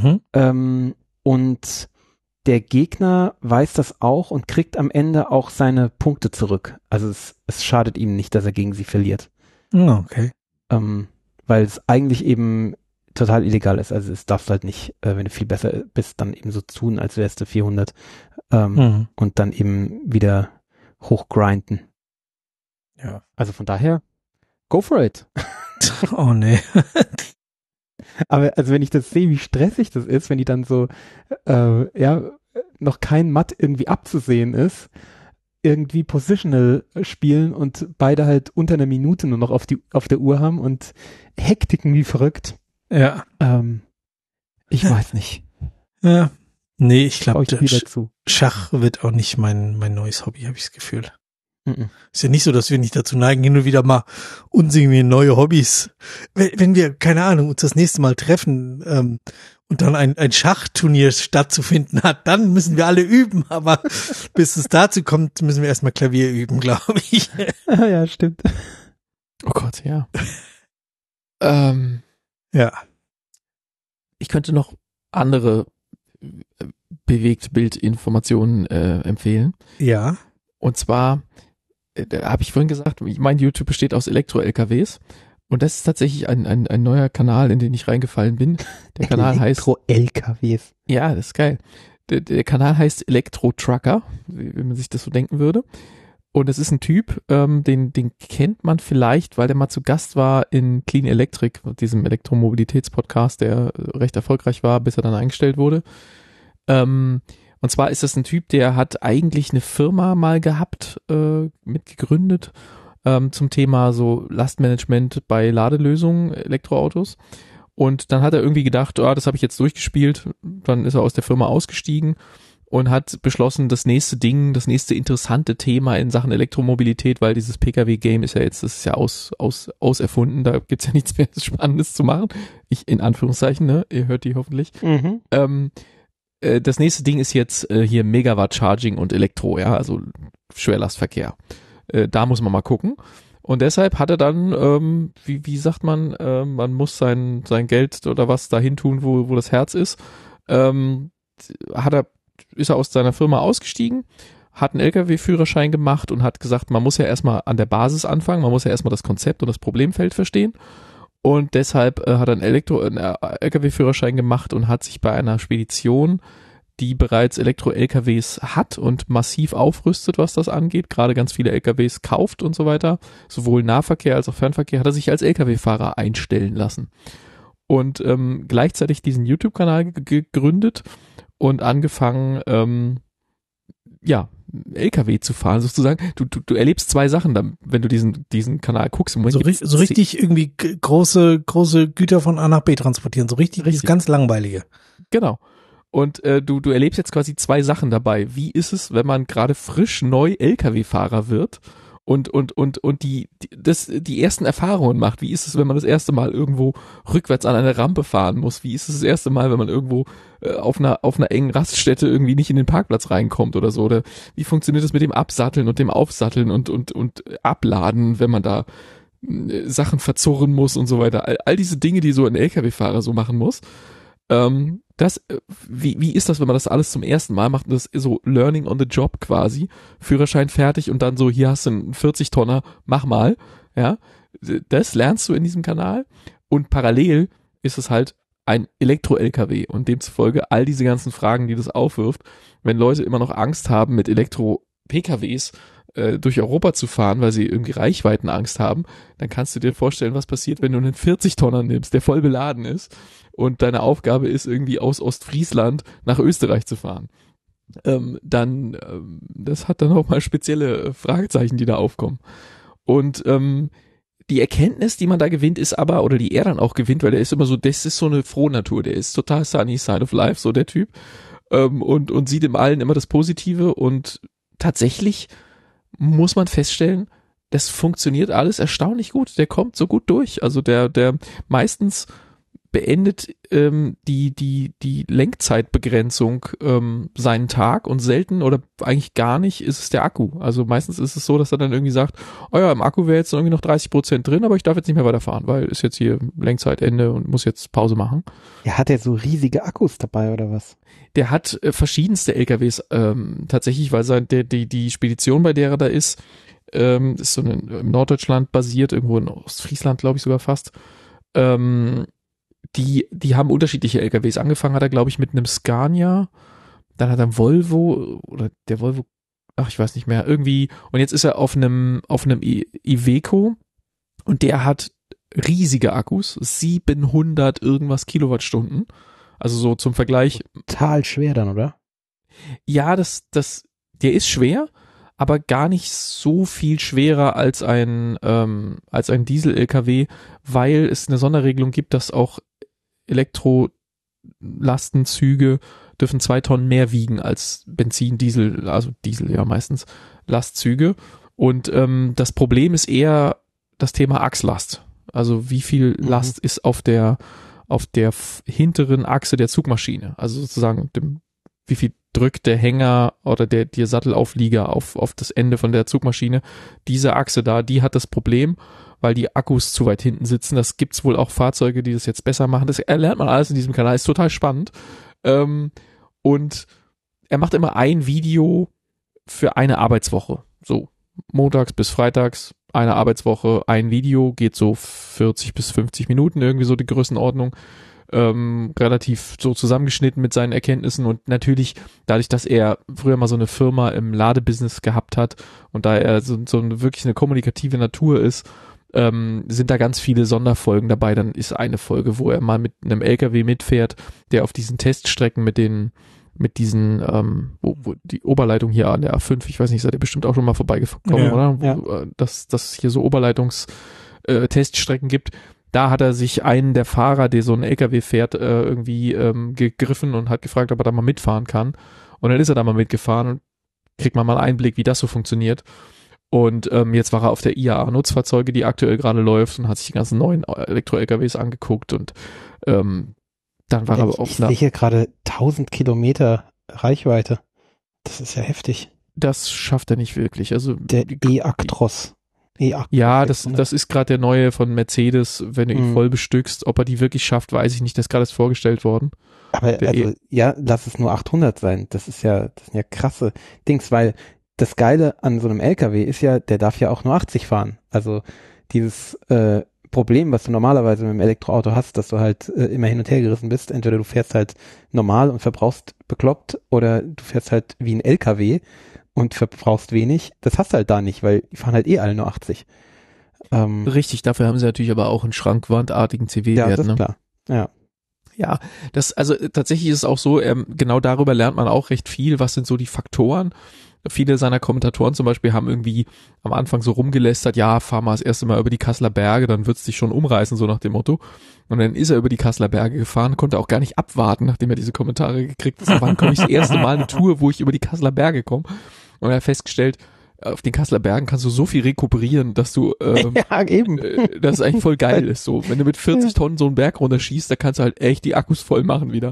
Und der Gegner weiß das auch und kriegt am Ende auch seine Punkte zurück. Also es schadet ihm nicht, dass er gegen sie verliert. Okay. Weil es eigentlich eben total illegal ist. Also es darfst du halt nicht, wenn du viel besser bist, dann eben so tun, als wärst du 400 und dann eben wieder hochgrinden. Ja. Also von daher, go for it. Oh nee. Aber also wenn ich das sehe, wie stressig das ist, wenn die dann so, noch kein Matt irgendwie abzusehen ist, irgendwie positional spielen und beide halt unter einer Minute nur noch auf der Uhr haben und hektiken wie verrückt. Ja. Ich weiß nicht. Ja. Nee, ich glaube, Schach wird auch nicht mein neues Hobby, habe ich das Gefühl. Ist ja nicht so, dass wir nicht dazu neigen, hin und wieder mal uns irgendwie neue Hobbys. Wenn wir, keine Ahnung, uns das nächste Mal treffen und dann ein Schachturnier stattzufinden hat, dann müssen wir alle üben. Aber bis es dazu kommt, müssen wir erstmal Klavier üben, glaube ich. Ja, stimmt. Oh Gott, ja. Ja. Ich könnte noch andere Bewegtbildinformationen empfehlen. Ja. Und zwar, habe ich vorhin gesagt, mein YouTube besteht aus Elektro-LKWs. Und das ist tatsächlich ein neuer Kanal, in den ich reingefallen bin. Der Kanal heißt Elektro-LKWs. Ja, das ist geil. Der Kanal heißt Elektro-Trucker, wie man sich das so denken würde. Und es ist ein Typ, den kennt man vielleicht, weil der mal zu Gast war in Clean Electric, diesem Elektromobilitätspodcast, der recht erfolgreich war, bis er dann eingestellt wurde. Und zwar ist das ein Typ, der hat eigentlich eine Firma mal gehabt, mitgegründet, zum Thema so Lastmanagement bei Ladelösungen, Elektroautos. Und dann hat er irgendwie gedacht, das habe ich jetzt durchgespielt. Dann ist er aus der Firma ausgestiegen und hat beschlossen, das nächste interessante Thema in Sachen Elektromobilität, weil dieses Pkw-Game ist ja jetzt, das ist ja auserfunden, da gibt's ja nichts mehr Spannendes zu machen. In Anführungszeichen, ne? Ihr hört die hoffentlich. Das nächste Ding ist jetzt hier Megawatt Charging und Elektro, ja, also Schwerlastverkehr. Da muss man mal gucken. Und deshalb hat er dann, wie sagt man, man muss sein Geld oder was dahin tun, wo das Herz ist, ist er aus seiner Firma ausgestiegen, hat einen LKW-Führerschein gemacht und hat gesagt, man muss ja erstmal an der Basis anfangen, man muss ja erstmal das Konzept und das Problemfeld verstehen. Und deshalb hat er einen LKW-Führerschein gemacht und hat sich bei einer Spedition, die bereits Elektro-LKWs hat und massiv aufrüstet, was das angeht, gerade ganz viele LKWs kauft und so weiter, sowohl Nahverkehr als auch Fernverkehr, hat er sich als LKW-Fahrer einstellen lassen. Und gleichzeitig diesen YouTube-Kanal gegründet und angefangen, LKW zu fahren, sozusagen. Du erlebst zwei Sachen dann, wenn du diesen Kanal guckst. Im Moment so richtig irgendwie große Güter von A nach B transportieren, so richtig. Dieses ganz Langweilige. Genau. Und du erlebst jetzt quasi zwei Sachen dabei. Wie ist es, wenn man gerade frisch neu LKW-Fahrer wird und die ersten Erfahrungen macht? Wie ist es, wenn man das erste Mal irgendwo rückwärts an eine Rampe fahren muss? Wie ist es das erste Mal, wenn man irgendwo auf einer engen Raststätte irgendwie nicht in den Parkplatz reinkommt oder so? Oder wie funktioniert es mit dem Absatteln und dem Aufsatteln und Abladen, wenn man da Sachen verzurren muss und so weiter? All diese Dinge, die so ein LKW-Fahrer so machen muss. Wie ist das, wenn man das alles zum ersten Mal macht? Das ist so Learning on the Job quasi. Führerschein fertig und dann so, hier hast du einen 40-Tonner, mach mal. Ja, das lernst du in diesem Kanal. Und parallel ist es halt ein Elektro-LKW und demzufolge all diese ganzen Fragen, die das aufwirft, wenn Leute immer noch Angst haben, mit Elektro-PKWs durch Europa zu fahren, weil sie irgendwie Reichweitenangst haben, dann kannst du dir vorstellen, was passiert, wenn du einen 40-Tonner nimmst, der voll beladen ist und deine Aufgabe ist, irgendwie aus Ostfriesland nach Österreich zu fahren. Das hat dann auch mal spezielle Fragezeichen, die da aufkommen. Und die Erkenntnis, die man da gewinnt, ist aber, oder die er dann auch gewinnt, weil der ist immer so, das ist so eine Frohnatur, der ist total sunny side of life, so der Typ, und sieht im Allen immer das Positive und tatsächlich muss man feststellen, das funktioniert alles erstaunlich gut. Der kommt so gut durch. Also der meistens beendet die Lenkzeitbegrenzung seinen Tag und selten oder eigentlich gar nicht ist es der Akku. Also meistens ist es so, dass er dann irgendwie sagt, oh ja, im Akku wäre jetzt irgendwie noch 30% drin, aber ich darf jetzt nicht mehr weiterfahren, weil ist jetzt hier Lenkzeitende und muss jetzt Pause machen. Ja, hat er so riesige Akkus dabei oder was? Der hat verschiedenste LKWs tatsächlich, weil die Spedition, bei der er da ist so in Norddeutschland basiert, irgendwo in Ostfriesland, glaube ich sogar fast. Die haben unterschiedliche LKWs. Angefangen hat er, glaube ich, mit einem Scania, dann hat er einen Volvo oder der Volvo, ich weiß nicht mehr, irgendwie, und jetzt ist er auf einem Iveco und der hat riesige Akkus, 700 irgendwas Kilowattstunden. Also so zum Vergleich. Total schwer dann, oder? Ja, der ist schwer, aber gar nicht so viel schwerer als ein Diesel-LKW, weil es eine Sonderregelung gibt, dass auch Elektrolastenzüge dürfen 2 Tonnen mehr wiegen als Benzin, Diesel, also Diesel ja meistens, Lastzüge. Und das Problem ist eher das Thema Achslast. Also wie viel Last ist auf der hinteren Achse der Zugmaschine. Also sozusagen wie viel drückt der Hänger oder der Sattelauflieger auf das Ende von der Zugmaschine. Diese Achse da, die hat das Problem, weil die Akkus zu weit hinten sitzen. Das gibt's wohl auch Fahrzeuge, die das jetzt besser machen. Das lernt man alles in diesem Kanal. Ist total spannend. Und er macht immer ein Video für eine Arbeitswoche. So, montags bis freitags, eine Arbeitswoche, ein Video, geht so 40 bis 50 Minuten, irgendwie so die Größenordnung. Relativ so zusammengeschnitten mit seinen Erkenntnissen und natürlich dadurch, dass er früher mal so eine Firma im Ladebusiness gehabt hat und da er so wirklich eine kommunikative Natur ist, sind da ganz viele Sonderfolgen dabei. Dann ist eine Folge, wo er mal mit einem LKW mitfährt, der auf diesen Teststrecken mit diesen, wo die Oberleitung hier an der A5, ich weiß nicht, seid ihr bestimmt auch schon mal vorbeigekommen, oder? Ja. Dass es hier so Oberleitungs-Teststrecken gibt. Da hat er sich einen der Fahrer, der so einen LKW fährt, irgendwie gegriffen und hat gefragt, ob er da mal mitfahren kann. Und dann ist er da mal mitgefahren und kriegt man mal einen Einblick, wie das so funktioniert. Und jetzt war er auf der IAA-Nutzfahrzeuge, die aktuell gerade läuft, und hat sich die ganzen neuen Elektro-LKWs angeguckt. Und dann war er auf einer... Ich sehe hier gerade 1000 Kilometer Reichweite. Das ist ja heftig. Das schafft er nicht wirklich. Also der E-Actros. Ja, das ist gerade der neue von Mercedes, wenn du ihn voll bestückst. Ob er die wirklich schafft, weiß ich nicht. Das ist gerade erst vorgestellt worden. Aber lass es nur 800 sein. Das sind ja krasse Dings, weil das Geile an so einem LKW ist ja, der darf ja auch nur 80 fahren. Also dieses Problem, was du normalerweise mit dem Elektroauto hast, dass du halt immer hin und her gerissen bist. Entweder du fährst halt normal und verbrauchst bekloppt oder du fährst halt wie ein LKW und verbrauchst wenig. Das hast du halt da nicht, weil die fahren halt alle nur 80. Richtig, dafür haben sie natürlich aber auch einen schrankwandartigen CW-Wert. Ja, das ist klar. Ja. Ja, also tatsächlich ist es auch so, genau darüber lernt man auch recht viel. Was sind so die Faktoren? Viele seiner Kommentatoren zum Beispiel haben irgendwie am Anfang so rumgelästert, ja, fahr mal das erste Mal über die Kasseler Berge, dann wird's dich schon umreißen, so nach dem Motto. Und dann ist er über die Kasseler Berge gefahren, konnte auch gar nicht abwarten, nachdem er diese Kommentare gekriegt hat. Wann komme ich das erste Mal eine Tour, wo ich über die Kasseler Berge komme? Und er hat festgestellt, auf den Kasseler Bergen kannst du so viel rekuperieren, dass du, ja, eben. dass es eigentlich voll geil ist, so. Wenn du mit 40 Tonnen so einen Berg runterschießt, da kannst du halt echt die Akkus voll machen wieder.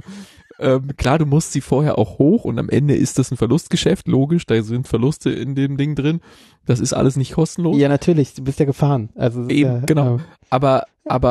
Klar, du musst sie vorher auch hoch und am Ende ist das ein Verlustgeschäft, logisch, da sind Verluste in dem Ding drin. Das ist alles nicht kostenlos. Ja, natürlich, du bist ja gefahren. Also eben, ja, genau. Aber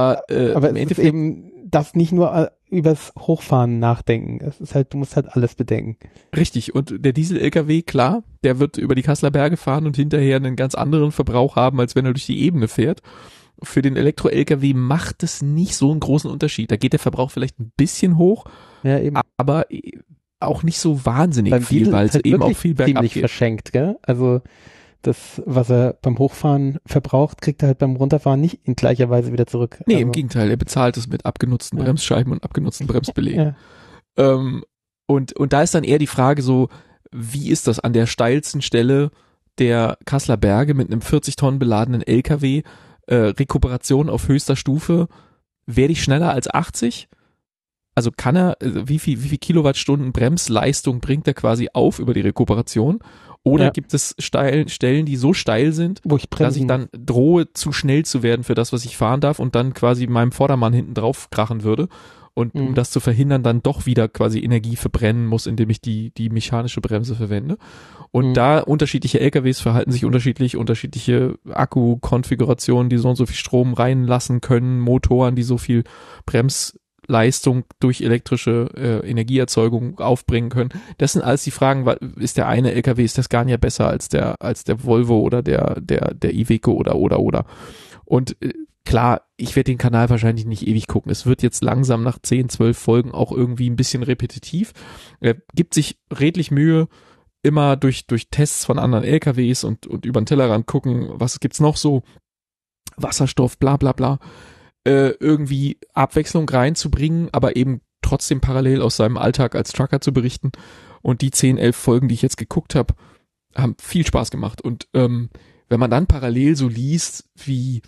im Endeffekt eben das nicht nur übers Hochfahren nachdenken. Es ist halt, du musst halt alles bedenken. Richtig. Und der Diesel-LKW, klar, der wird über die Kasseler Berge fahren und hinterher einen ganz anderen Verbrauch haben, als wenn er durch die Ebene fährt. Für den Elektro-LKW macht es nicht so einen großen Unterschied. Da geht der Verbrauch vielleicht ein bisschen hoch, ja, eben. Aber auch nicht so wahnsinnig beim viel, weil es halt eben auch viel bergab ziemlich geht. Verschenkt, gell? Also das, was er beim Hochfahren verbraucht, kriegt er halt beim Runterfahren nicht in gleicher Weise wieder zurück. Nee, also, im Gegenteil, er bezahlt es mit abgenutzten Bremsscheiben und abgenutzten Bremsbelägen. Ja. Und da ist dann eher die Frage so, wie ist das an der steilsten Stelle der Kasseler Berge mit einem 40 Tonnen beladenen LKW, Rekuperation auf höchster Stufe, werde ich schneller als 80? Also kann er, wie viel Kilowattstunden Bremsleistung bringt er quasi auf über die Rekuperation? Oder gibt es Stellen, die so steil sind, wo ich dass ich dann drohe, zu schnell zu werden für das, was ich fahren darf und dann quasi meinem Vordermann hinten drauf krachen würde? Und um das zu verhindern, dann doch wieder quasi Energie verbrennen muss, indem ich die mechanische Bremse verwende. Und da unterschiedliche LKWs verhalten sich unterschiedliche Akkukonfigurationen, die so und so viel Strom reinlassen können, Motoren, die so viel Bremsleistung durch elektrische Energieerzeugung aufbringen können. Das sind alles die Fragen, ist der eine LKW, ist der Scania besser als der Volvo oder der Iveco oder. Und klar, ich werde den Kanal wahrscheinlich nicht ewig gucken. Es wird jetzt langsam nach 10, 12 Folgen auch irgendwie ein bisschen repetitiv. Er gibt sich redlich Mühe, immer durch Tests von anderen LKWs und über den Tellerrand gucken, was gibt's noch so, Wasserstoff, bla bla bla, irgendwie Abwechslung reinzubringen, aber eben trotzdem parallel aus seinem Alltag als Trucker zu berichten. Und die 10, 11 Folgen, die ich jetzt geguckt habe, haben viel Spaß gemacht. Und wenn man dann parallel so liest, wie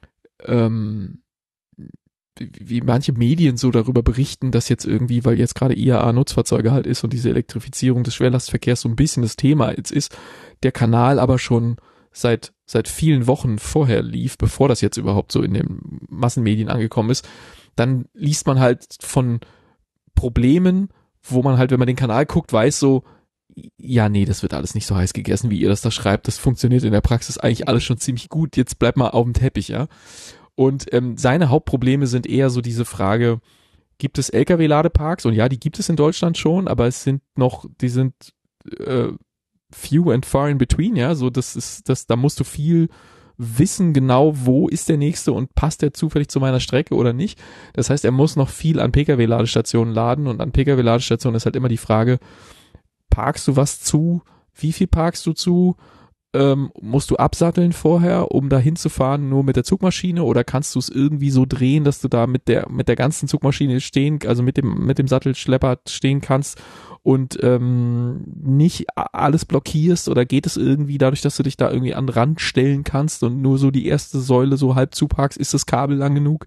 manche Medien so darüber berichten, dass jetzt irgendwie, weil jetzt gerade IAA-Nutzfahrzeuge halt ist und diese Elektrifizierung des Schwerlastverkehrs so ein bisschen das Thema jetzt ist, der Kanal aber schon seit vielen Wochen vorher lief, bevor das jetzt überhaupt so in den Massenmedien angekommen ist, dann liest man halt von Problemen, wo man halt, wenn man den Kanal guckt, weiß so, ja, nee, das wird alles nicht so heiß gegessen, wie ihr das da schreibt. Das funktioniert in der Praxis eigentlich alles schon ziemlich gut. Jetzt bleibt mal auf dem Teppich, ja. Und seine Hauptprobleme sind eher so diese Frage, gibt es LKW-Ladeparks? Und ja, die gibt es in Deutschland schon, aber die sind few and far in between, ja. So, da musst du viel wissen genau, wo ist der nächste und passt der zufällig zu meiner Strecke oder nicht. Das heißt, er muss noch viel an Pkw-Ladestationen laden und an Pkw-Ladestationen ist halt immer die Frage, parkst du was zu? Wie viel parkst du zu? Musst du absatteln vorher, um da hinzufahren, nur mit der Zugmaschine, oder kannst du es irgendwie so drehen, dass du da mit der ganzen Zugmaschine stehen, also mit dem Sattelschlepper stehen kannst und nicht alles blockierst, oder geht es irgendwie dadurch, dass du dich da irgendwie an den Rand stellen kannst und nur so die erste Säule so halb zuparkst, ist das Kabel lang genug?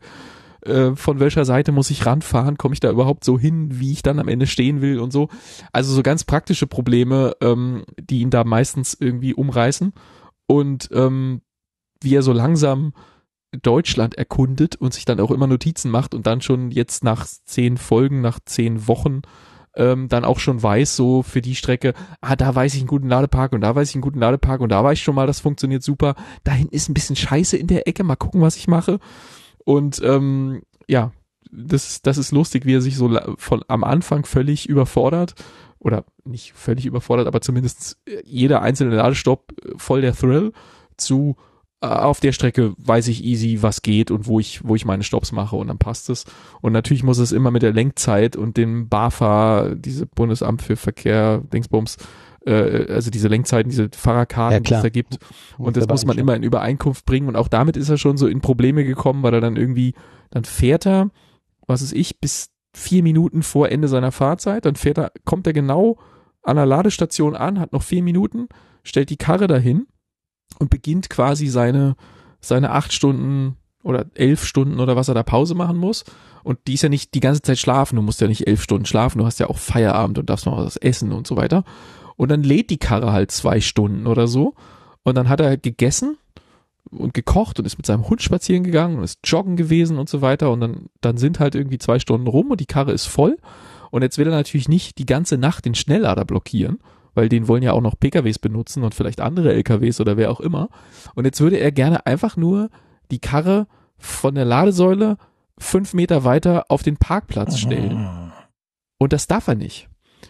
Von welcher Seite muss ich ranfahren, komme ich da überhaupt so hin, wie ich dann am Ende stehen will und so. Also so ganz praktische Probleme, die ihn da meistens irgendwie umreißen und wie er so langsam Deutschland erkundet und sich dann auch immer Notizen macht und dann schon jetzt nach 10 Folgen, nach 10 Wochen dann auch schon weiß, so für die Strecke, da weiß ich einen guten Ladepark und da weiß ich einen guten Ladepark und da weiß ich schon mal, das funktioniert super. Dahin ist ein bisschen Scheiße in der Ecke, mal gucken, was ich mache. Und ja, das ist lustig, wie er sich so am Anfang völlig überfordert, oder nicht völlig überfordert, aber zumindest jeder einzelne Ladestopp voll der Thrill zu auf der Strecke weiß ich easy, was geht und wo ich meine Stopps mache, und dann passt es. Und natürlich muss es immer mit der Lenkzeit und dem BAFA, diese Bundesamt für Verkehr, Dingsbums, also diese Lenkzeiten, diese Fahrerkarten, die es da gibt. Und das muss man immer in Übereinkunft bringen. Und auch damit ist er schon so in Probleme gekommen, weil er dann fährt er, was weiß ich, bis 4 Minuten vor Ende seiner Fahrzeit, kommt er genau an der Ladestation an, hat noch 4 Minuten, stellt die Karre dahin und beginnt quasi seine 8 Stunden oder 11 Stunden oder was er da Pause machen muss. Und die ist ja nicht die ganze Zeit schlafen, du musst ja nicht 11 Stunden schlafen, du hast ja auch Feierabend und darfst noch was essen und so weiter. Und dann lädt die Karre halt 2 Stunden oder so. Und dann hat er halt gegessen und gekocht und ist mit seinem Hund spazieren gegangen und ist joggen gewesen und so weiter. Und dann sind halt irgendwie 2 Stunden rum und die Karre ist voll. Und jetzt will er natürlich nicht die ganze Nacht den Schnelllader blockieren, weil den wollen ja auch noch PKWs benutzen und vielleicht andere LKWs oder wer auch immer. Und jetzt würde er gerne einfach nur die Karre von der Ladesäule 5 Meter weiter auf den Parkplatz stellen. Und das darf er nicht,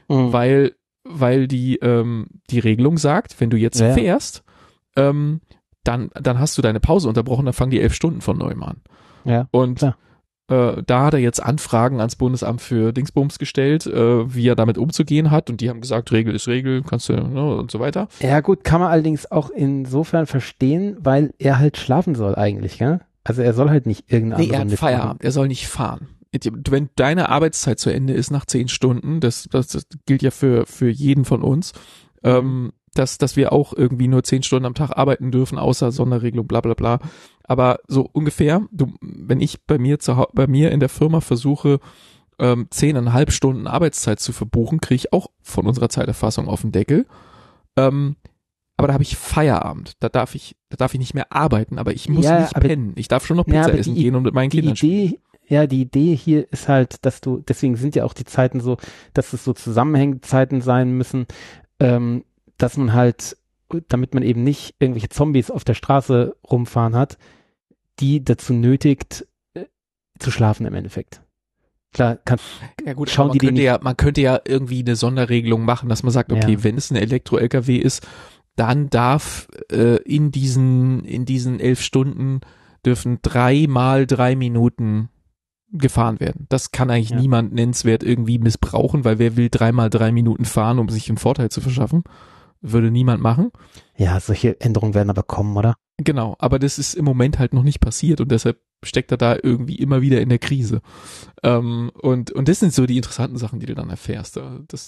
weil die Regelung sagt, wenn du jetzt fährst, dann hast du deine Pause unterbrochen, dann fangen die 11 Stunden von neuem an. Ja, und da hat er jetzt Anfragen ans Bundesamt für Dingsbums gestellt, wie er damit umzugehen hat, und die haben gesagt, Regel ist Regel, kannst du, ne, und so weiter. Ja gut, kann man allerdings auch insofern verstehen, weil er halt schlafen soll eigentlich, gell? Also er soll halt nicht irgendeine andere er hat Feierabend, er soll nicht fahren. Wenn deine Arbeitszeit zu Ende ist nach 10 Stunden, das gilt ja für jeden von uns, dass wir auch irgendwie nur 10 Stunden am Tag arbeiten dürfen, außer Sonderregelung, bla bla bla. Aber so ungefähr, wenn ich bei mir in der Firma versuche, 10,5 Stunden Arbeitszeit zu verbuchen, kriege ich auch von unserer Zeiterfassung auf den Deckel. Aber da habe ich Feierabend. Da darf ich nicht mehr arbeiten, aber ich muss nicht pennen. Ich darf schon noch Pizza essen gehen und mit meinen Kindern spielen. Ja, die Idee hier ist halt, deswegen sind ja auch die Zeiten so, dass es so zusammenhängende Zeiten sein müssen, dass man halt, damit man eben nicht irgendwelche Zombies auf der Straße rumfahren hat, die dazu nötigt, zu schlafen im Endeffekt. Klar, man könnte ja irgendwie eine Sonderregelung machen, dass man sagt, okay, wenn es ein Elektro-LKW ist, dann darf in diesen 11 Stunden dürfen 3 mal 3 Minuten gefahren werden. Das kann eigentlich niemand nennenswert irgendwie missbrauchen, weil wer will 3 mal 3 Minuten fahren, um sich einen Vorteil zu verschaffen? Würde niemand machen. Ja, solche Änderungen werden aber kommen, oder? Genau, aber das ist im Moment halt noch nicht passiert und deshalb steckt er da irgendwie immer wieder in der Krise. Und das sind so die interessanten Sachen, die du dann erfährst.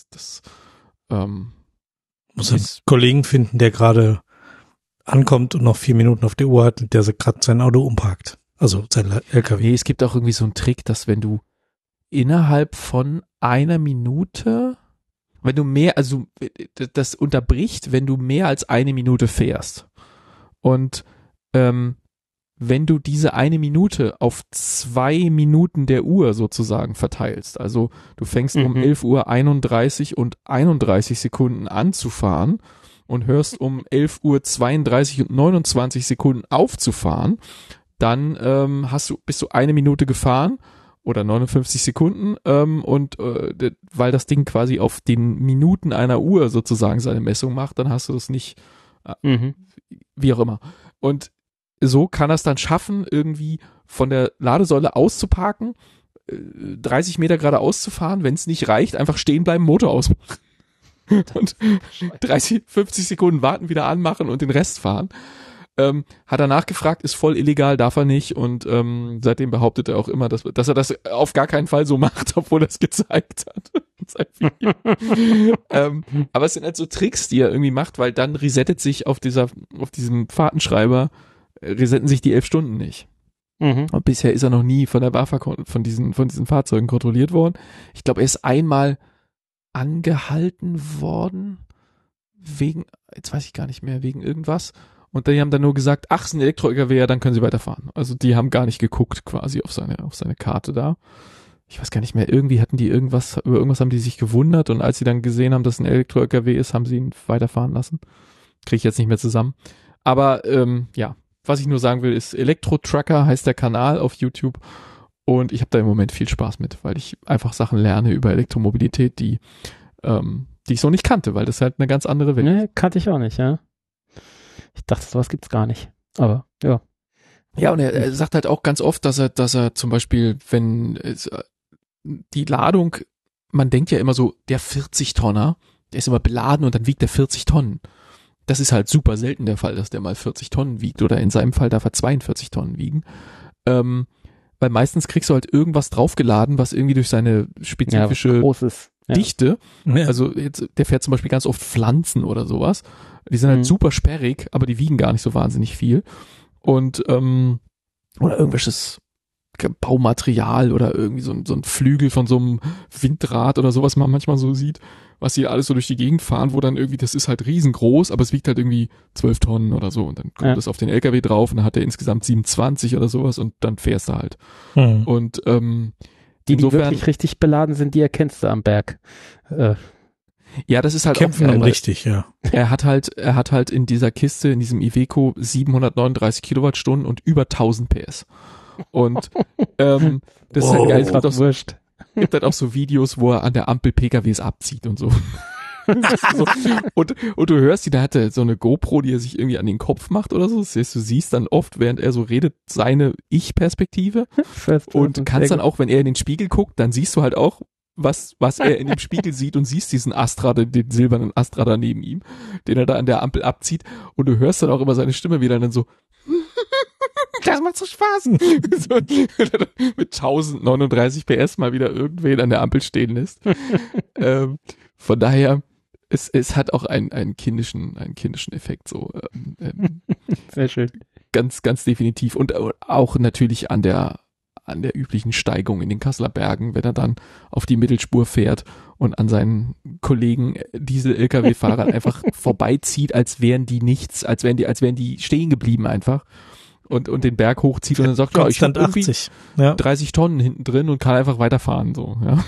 Muss einen Kollegen finden, der gerade ankommt und noch 4 Minuten auf der Uhr hat und der gerade sein Auto umparkt. Also sein LKW. Nee, es gibt auch irgendwie so einen Trick, dass wenn du innerhalb von 1 Minute, wenn du mehr, also das unterbricht, wenn du mehr als 1 Minute fährst. Und wenn du diese 1 Minute auf 2 Minuten der Uhr sozusagen verteilst, also du fängst um 11:31 und 31 Sekunden an zu fahren und hörst um 11:32 und 29 Sekunden aufzufahren, dann bist du 1 Minute gefahren oder 59 Sekunden weil das Ding quasi auf den Minuten einer Uhr sozusagen seine Messung macht, dann hast du das nicht, wie auch immer. Und so kann er es dann schaffen, irgendwie von der Ladesäule auszuparken, 30 Meter geradeaus zu fahren, wenn es nicht reicht, einfach stehen bleiben, Motor ausmachen und 50 Sekunden warten, wieder anmachen und den Rest fahren. Hat er nachgefragt, ist voll illegal, darf er nicht und seitdem behauptet er auch immer, dass er das auf gar keinen Fall so macht, obwohl er es gezeigt hat. Aber es sind halt so Tricks, die er irgendwie macht, weil dann resettet sich auf diesem Fahrtenschreiber resetten sich die 11 Stunden nicht. Und bisher ist er noch nie von der BAFA von diesen Fahrzeugen kontrolliert worden. Ich glaube, er ist einmal angehalten worden jetzt weiß ich gar nicht mehr, wegen irgendwas. Und die haben dann nur gesagt, ach, es ist ein Elektro-LKW, ja, dann können sie weiterfahren. Also die haben gar nicht geguckt quasi auf seine Karte da. Ich weiß gar nicht mehr, irgendwie hatten die über irgendwas haben die sich gewundert und als sie dann gesehen haben, dass es ein Elektro-LKW ist, haben sie ihn weiterfahren lassen. Kriege ich jetzt nicht mehr zusammen. Aber ja, was ich nur sagen will, ist Elektro-Trucker heißt der Kanal auf YouTube und ich habe da im Moment viel Spaß mit, weil ich einfach Sachen lerne über Elektromobilität, die ich so nicht kannte, weil das halt eine ganz andere Welt ist. Nee, kannte ich auch nicht, ja. Ich dachte, sowas gibt's gar nicht. Aber, ja. Ja, und er sagt halt auch ganz oft, dass er zum Beispiel, wenn die Ladung, man denkt ja immer so, der 40-Tonner, der ist immer beladen und dann wiegt der 40 Tonnen. Das ist halt super selten der Fall, dass der mal 40 Tonnen wiegt oder in seinem Fall darf er 42 Tonnen wiegen. Weil meistens kriegst du halt irgendwas draufgeladen, was irgendwie durch seine spezifische Dichte, also jetzt, der fährt zum Beispiel ganz oft Pflanzen oder sowas, die sind halt super sperrig, aber die wiegen gar nicht so wahnsinnig viel und oder irgendwelches Baumaterial oder irgendwie so ein Flügel von so einem Windrad oder sowas man manchmal so sieht, was die alles so durch die Gegend fahren, wo dann irgendwie, das ist halt riesengroß, aber es wiegt halt irgendwie 12 Tonnen oder so und dann kommt das auf den LKW drauf und dann hat er insgesamt 27 oder sowas und dann fährst du halt. Und die wirklich richtig beladen sind, die erkennst du am Berg. Ja, das ist halt Kämpfen auch richtig, ja. Er hat halt in dieser Kiste, in diesem Iveco 739 Kilowattstunden und über 1000 PS. Und das ist halt geil. Es gibt halt auch so Videos, wo er an der Ampel PKWs abzieht und so. und du hörst, da hat er so eine GoPro, die er sich irgendwie an den Kopf macht oder so. Das heißt, du siehst dann oft, während er so redet, seine Ich-Perspektive. Und kannst dann auch, wenn er in den Spiegel guckt, dann siehst du halt auch, was er in dem Spiegel sieht und siehst diesen Astra, den silbernen Astra da neben ihm, den er da an der Ampel abzieht. Und du hörst dann auch immer seine Stimme wieder dann so, das macht so Spaß. So, mit 1039 PS mal wieder irgendwen an der Ampel stehen lässt. Von daher, es hat auch einen kindischen Effekt, so. Sehr schön. Ganz, ganz definitiv. Und auch natürlich an der üblichen Steigung in den Kasseler Bergen, wenn er dann auf die Mittelspur fährt und an seinen Kollegen Diesel-LKW-Fahrern einfach vorbeizieht, als wären die nichts, als wären die stehen geblieben einfach und den Berg hochzieht und dann sagt, ja, ich hab irgendwie 30 Tonnen hinten drin und kann einfach weiterfahren, so, ja.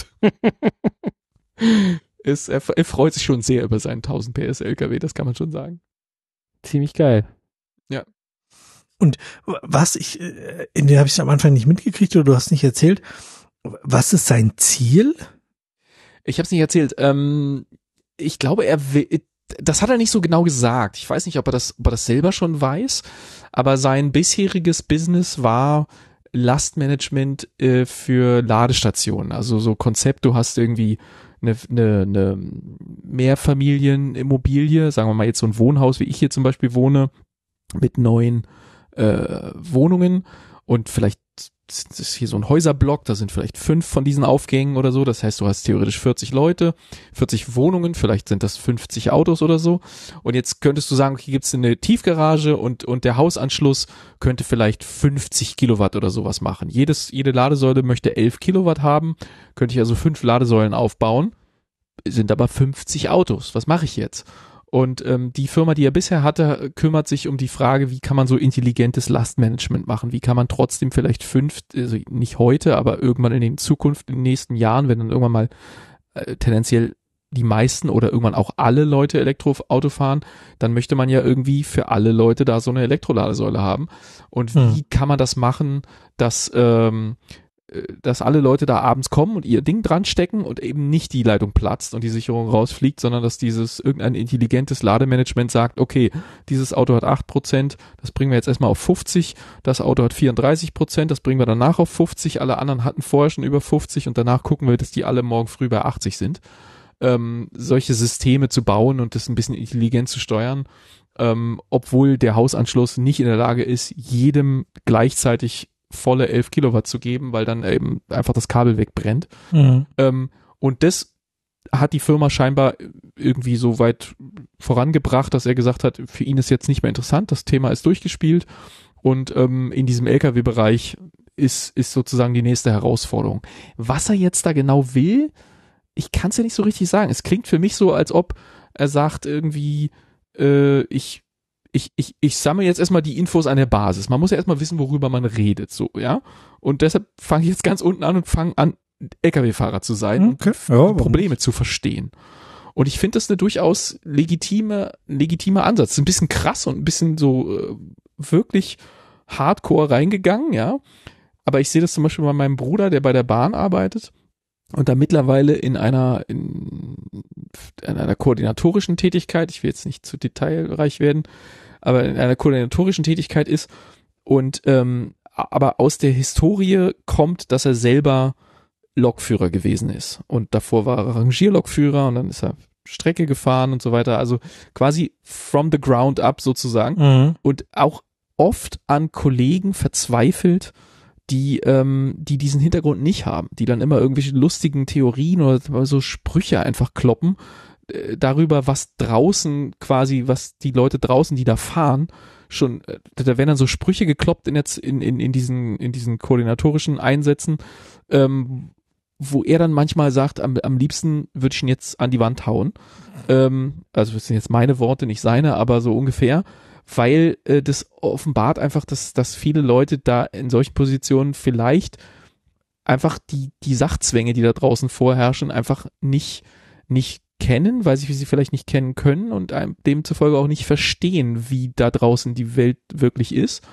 Er freut sich schon sehr über seinen 1000 PS LKW, das kann man schon sagen. Ziemlich geil. Ja. Und was in der habe ich am Anfang nicht mitgekriegt oder du hast nicht erzählt, was ist sein Ziel? Ich habe es nicht erzählt. Ich glaube, das hat er nicht so genau gesagt. Ich weiß nicht, ob er das selber schon weiß, aber sein bisheriges Business war Lastmanagement für Ladestationen. Also so Konzept, du hast irgendwie eine Mehrfamilienimmobilie, sagen wir mal jetzt so ein Wohnhaus, wie ich hier zum Beispiel wohne, mit 9 Wohnungen und vielleicht ist hier so ein Häuserblock, da sind vielleicht 5 von diesen Aufgängen oder so, das heißt, du hast theoretisch 40 Leute, 40 Wohnungen, vielleicht sind das 50 Autos oder so und jetzt könntest du sagen, okay, gibt's eine Tiefgarage und der Hausanschluss könnte vielleicht 50 Kilowatt oder sowas machen. Jede Ladesäule möchte 11 Kilowatt haben, könnte ich also 5 Ladesäulen aufbauen, sind aber 50 Autos, was mache ich jetzt? Und die Firma, die er bisher hatte, kümmert sich um die Frage, wie kann man so intelligentes Lastmanagement machen? Wie kann man trotzdem vielleicht also nicht heute, aber irgendwann in Zukunft, in den nächsten Jahren, wenn dann irgendwann mal tendenziell die meisten oder irgendwann auch alle Leute Elektroauto fahren, dann möchte man ja irgendwie für alle Leute da so eine Elektroladesäule haben. Und wie kann man das machen, dass alle Leute da abends kommen und ihr Ding dran stecken und eben nicht die Leitung platzt und die Sicherung rausfliegt, sondern dass irgendein intelligentes Lademanagement sagt, okay, dieses Auto hat 8%, das bringen wir jetzt erstmal auf 50, das Auto hat 34%, das bringen wir danach auf 50, alle anderen hatten vorher schon über 50 und danach gucken wir, dass die alle morgen früh bei 80 sind. Solche Systeme zu bauen und das ein bisschen intelligent zu steuern, obwohl der Hausanschluss nicht in der Lage ist, jedem gleichzeitig volle 11 Kilowatt zu geben, weil dann eben einfach das Kabel wegbrennt. Und das hat die Firma scheinbar irgendwie so weit vorangebracht, dass er gesagt hat, für ihn ist jetzt nicht mehr interessant, das Thema ist durchgespielt und in diesem LKW-Bereich ist sozusagen die nächste Herausforderung. Was er jetzt da genau will, ich kann es ja nicht so richtig sagen. Es klingt für mich so, als ob er sagt irgendwie, ich sammle jetzt erstmal die Infos an der Basis. Man muss ja erstmal wissen, worüber man redet, so, ja. Und deshalb fange ich jetzt ganz unten an und fange an, LKW-Fahrer zu sein und Probleme zu verstehen. Und ich finde das eine durchaus legitimer Ansatz. Das ist ein bisschen krass und ein bisschen so wirklich hardcore reingegangen, ja. Aber ich sehe das zum Beispiel bei meinem Bruder, der bei der Bahn arbeitet und da mittlerweile in einer koordinatorischen Tätigkeit, ich will jetzt nicht zu detailreich werden, aber in einer koordinatorischen Tätigkeit ist und aber aus der Historie kommt, dass er selber Lokführer gewesen ist und davor war er Rangierlokführer und dann ist er Strecke gefahren und so weiter, also quasi from the ground up sozusagen und auch oft an Kollegen verzweifelt, die diesen Hintergrund nicht haben, die dann immer irgendwelche lustigen Theorien oder so Sprüche einfach kloppen darüber, was draußen quasi, was die Leute draußen, die da fahren, schon, da werden dann so Sprüche gekloppt in diesen koordinatorischen Einsätzen, wo er dann manchmal sagt, am liebsten würde ich ihn jetzt an die Wand hauen. Also das sind jetzt meine Worte, nicht seine, aber so ungefähr. Weil das offenbart einfach, dass viele Leute da in solchen Positionen vielleicht einfach die Sachzwänge, die da draußen vorherrschen, einfach nicht kennen, weil sie vielleicht nicht kennen können und demzufolge auch nicht verstehen, wie da draußen die Welt wirklich ist.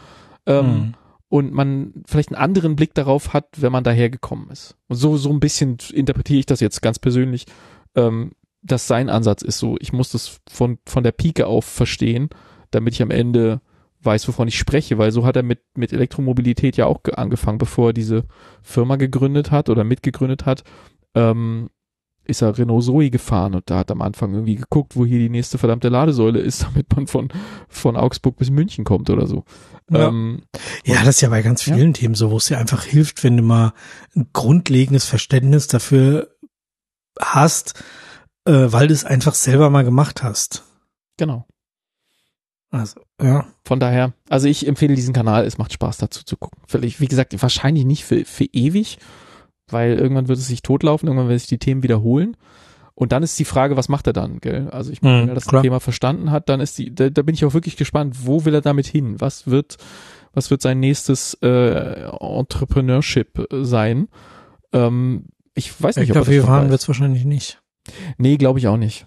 Und man vielleicht einen anderen Blick darauf hat, wenn man daher gekommen ist. Und so ein bisschen interpretiere ich das jetzt ganz persönlich, dass sein Ansatz ist so, ich muss das von der Pike auf verstehen, damit ich am Ende weiß, wovon ich spreche, weil so hat er mit Elektromobilität ja auch angefangen, bevor er diese Firma gegründet hat oder mitgegründet hat, ist er Renault Zoe gefahren und da hat am Anfang irgendwie geguckt, wo hier die nächste verdammte Ladesäule ist, damit man von Augsburg bis München kommt oder so. Ja, das ist ja bei ganz vielen Themen so, wo es dir einfach hilft, wenn du mal ein grundlegendes Verständnis dafür hast, weil du es einfach selber mal gemacht hast. Genau. Also, ja. Von daher, also ich empfehle diesen Kanal, es macht Spaß dazu zu gucken. Vielleicht, wie gesagt, wahrscheinlich nicht für ewig, weil irgendwann wird es sich totlaufen, irgendwann werden sich die Themen wiederholen. Und dann ist die Frage, was macht er dann, gell? Also ich meine, wenn er das Thema verstanden hat, dann ist da bin ich auch wirklich gespannt, wo will er damit hin? Was wird sein nächstes Entrepreneurship sein? Ich weiß nicht, ob LKW fahren wird es wahrscheinlich nicht. Nee, glaube ich auch nicht.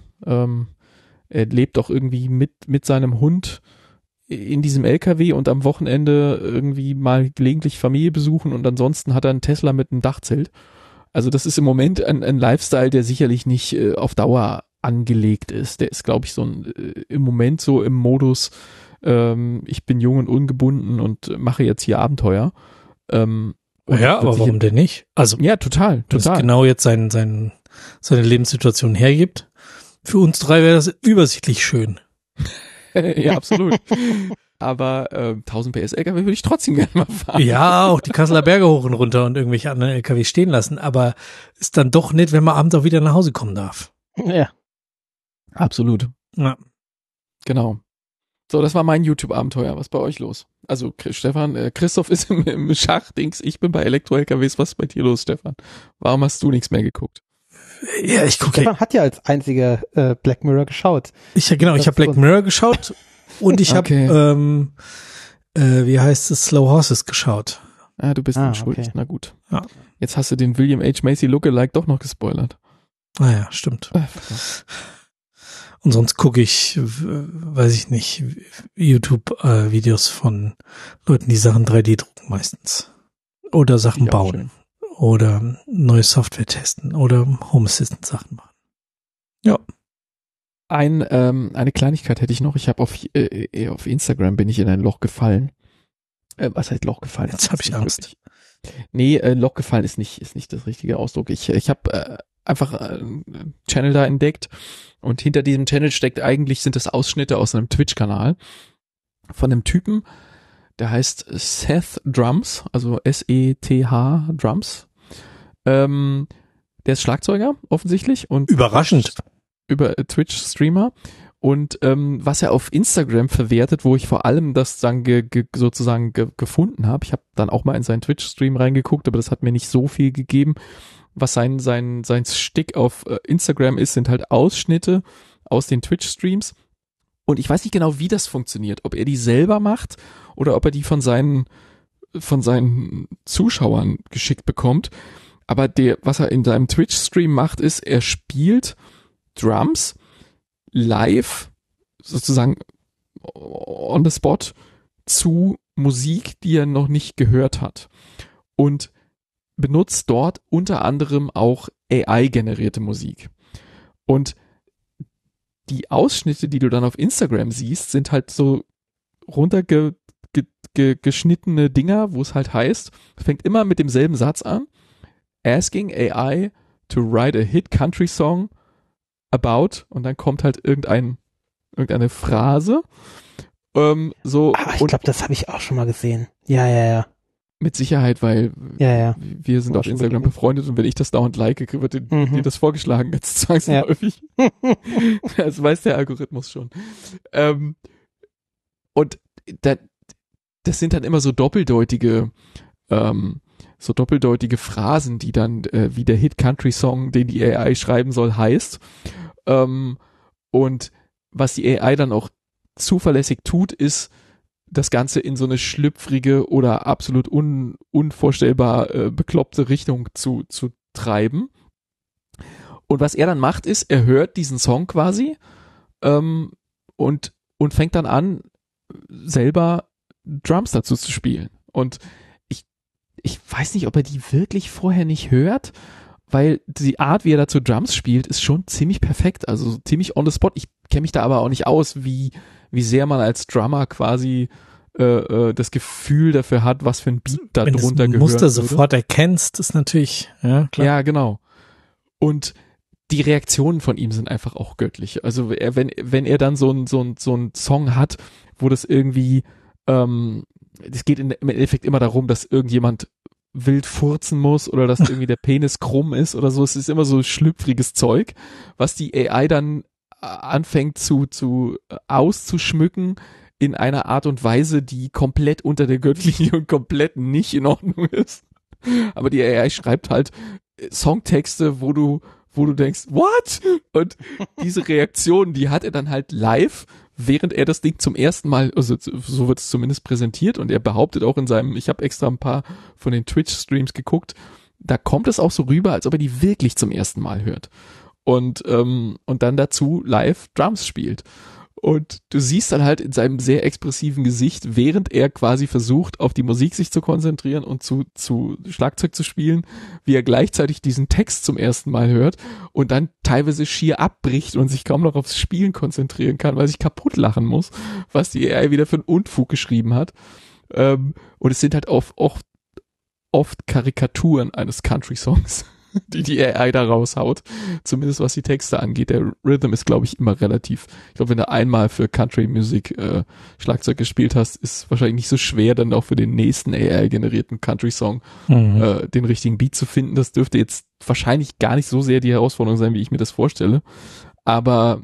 Er lebt doch irgendwie mit seinem Hund in diesem LKW und am Wochenende irgendwie mal gelegentlich Familie besuchen und ansonsten hat er einen Tesla mit einem Dachzelt. Also das ist im Moment ein Lifestyle, der sicherlich nicht auf Dauer angelegt ist. Der ist, glaube ich, so im Moment so im Modus, ich bin jung und ungebunden und mache jetzt hier Abenteuer. Ja, aber warum denn nicht? Also ja, total. Das genau jetzt seine Lebenssituation hergibt. Für uns drei wäre das übersichtlich schön. Ja, absolut. Aber 1000 PS LKW würde ich trotzdem gerne mal fahren. Ja, auch die Kasseler Berge hoch und runter und irgendwelche anderen LKW stehen lassen. Aber ist dann doch nett, wenn man abends auch wieder nach Hause kommen darf. Ja. Absolut. Ja. Genau. So, das war mein YouTube-Abenteuer. Was ist bei euch Los? Also Christoph ist im Schachdings. Ich bin bei Elektro-LKWs. Was ist bei dir los, Stefan? Warum hast du nichts mehr geguckt? Ja, ich gucke. Stefan hat ja als einziger Black Mirror geschaut. Ich habe Black Mirror geschaut und ich Okay. habe, wie heißt es, Slow Horses geschaut. Ah, du bist entschuldigt. okay. Na gut. Ja. Jetzt hast du den William H. Macy Lookalike doch noch gespoilert. Naja, stimmt. Und sonst gucke ich, weiß ich nicht, YouTube-Videos von Leuten, die Sachen 3D drucken meistens. Oder Sachen Ich auch bauen. schön. Oder neue Software testen. Oder Home Assistant Sachen machen. Ja. Eine Kleinigkeit hätte ich noch. Ich habe auf Instagram bin ich in ein Loch gefallen. Was heißt Loch gefallen? Jetzt habe ich Angst. Wirklich. Nee, Loch gefallen ist nicht das richtige Ausdruck. Ich habe einfach einen Channel da entdeckt und hinter diesem Channel sind das Ausschnitte aus einem Twitch-Kanal von einem Typen, der heißt Seth Drums, also S-E-T-H Drums. Der ist Schlagzeuger offensichtlich und Überraschend. über Twitch-Streamer. Und was er auf Instagram verwertet, wo ich vor allem das dann sozusagen gefunden habe, ich habe dann auch mal in seinen Twitch-Stream reingeguckt, aber das hat mir nicht so viel gegeben. Was sein Stick auf Instagram ist, sind halt Ausschnitte aus den Twitch-Streams. Und ich weiß nicht genau, wie das funktioniert, ob er die selber macht oder ob er die von seinen Zuschauern geschickt bekommt. Aber was er in seinem Twitch-Stream macht, ist, er spielt Drums live, sozusagen on the spot, zu Musik, die er noch nicht gehört hat. Und benutzt dort unter anderem auch AI-generierte Musik. Und die Ausschnitte, die du dann auf Instagram siehst, sind halt so runtergeschnittene Dinger, wo es halt heißt, fängt immer mit demselben Satz an, asking AI to write a hit country song about, und dann kommt halt irgendeine Phrase. Ich glaube, das habe ich auch schon mal gesehen. Ja. Mit Sicherheit, weil Ja. wir sind War auf schon Instagram begegnet. befreundet und wenn ich das dauernd like, wird dir das vorgeschlagen, ganz zwangsläufig. Das weiß der Algorithmus schon. Und das sind dann immer so doppeldeutige Phrasen, die dann wie der Hit-Country-Song, den die AI schreiben soll, heißt. Und was die AI dann auch zuverlässig tut, ist, das Ganze in so eine schlüpfrige oder absolut unvorstellbar bekloppte Richtung zu treiben. Und was er dann macht, ist, er hört diesen Song quasi und fängt dann an, selber Drums dazu zu spielen. Und ich weiß nicht, ob er die wirklich vorher nicht hört, weil die Art, wie er dazu Drums spielt, ist schon ziemlich perfekt, also ziemlich on the spot. Ich kenne mich da aber auch nicht aus, wie sehr man als Drummer quasi das Gefühl dafür hat, was für ein Beat da Wenn drunter du gehört. Muster sofort erkennst, ist natürlich, ja, klar. Ja, genau. Und die Reaktionen von ihm sind einfach auch göttlich. Also wenn er dann so einen Song hat, wo das irgendwie, es geht im Endeffekt immer darum, dass irgendjemand wild furzen muss oder dass irgendwie der Penis krumm ist oder so. Es ist immer so schlüpfriges Zeug, was die AI dann anfängt zu auszuschmücken in einer Art und Weise, die komplett unter der Gürtellinie und komplett nicht in Ordnung ist. Aber die AI schreibt halt Songtexte, wo du denkst, what? Und diese Reaktion, die hat er dann halt live, während er das Ding zum ersten Mal, also so wird es zumindest präsentiert, und er behauptet auch ich habe extra ein paar von den Twitch-Streams geguckt, da kommt es auch so rüber, als ob er die wirklich zum ersten Mal hört. Und dann dazu live Drums spielt. Und du siehst dann halt in seinem sehr expressiven Gesicht, während er quasi versucht, auf die Musik sich zu konzentrieren und zu Schlagzeug zu spielen, wie er gleichzeitig diesen Text zum ersten Mal hört und dann teilweise schier abbricht und sich kaum noch aufs Spielen konzentrieren kann, weil sich kaputt lachen muss, was die AI wieder für einen Unfug geschrieben hat. Und es sind halt oft Karikaturen eines Country-Songs, die AI da raushaut, zumindest was die Texte angeht. Der Rhythm ist, glaube ich, immer relativ. Ich glaube, wenn du einmal für Country-Musik Schlagzeug gespielt hast, ist wahrscheinlich nicht so schwer, dann auch für den nächsten AI-generierten Country-Song den richtigen Beat zu finden. Das dürfte jetzt wahrscheinlich gar nicht so sehr die Herausforderung sein, wie ich mir das vorstelle. Aber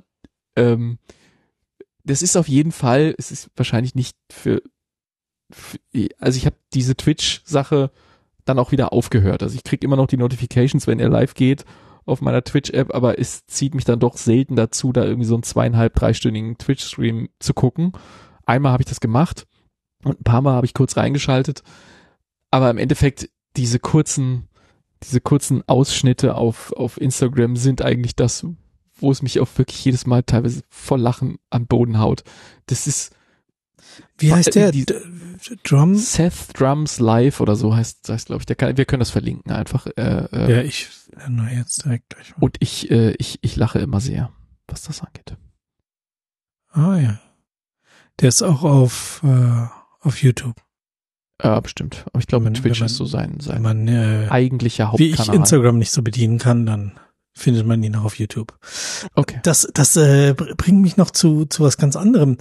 das ist auf jeden Fall, es ist wahrscheinlich nicht also ich habe diese Twitch-Sache dann auch wieder aufgehört. Also ich kriege immer noch die Notifications, wenn er live geht, auf meiner Twitch-App, aber es zieht mich dann doch selten dazu, da irgendwie so einen 2,5-3-stündigen Twitch-Stream zu gucken. Einmal habe ich das gemacht und ein paar Mal habe ich kurz reingeschaltet, aber im Endeffekt diese kurzen Ausschnitte auf Instagram sind eigentlich das, wo es mich auch wirklich jedes Mal teilweise vor Lachen an Boden haut. Das ist, wie heißt der? Seth Drums Live oder so heißt glaube ich. Wir können das verlinken einfach. Ja, ich jetzt direkt gleich mal. Und ich lache immer sehr, was das angeht. Ah ja. Der ist auch auf YouTube. Ja, bestimmt. Aber ich glaube, Twitch ist so sein eigentlicher Hauptkanal. Wie ich Instagram nicht so bedienen kann, dann findet man ihn auch auf YouTube. Okay. Das bringt mich noch zu was ganz anderem.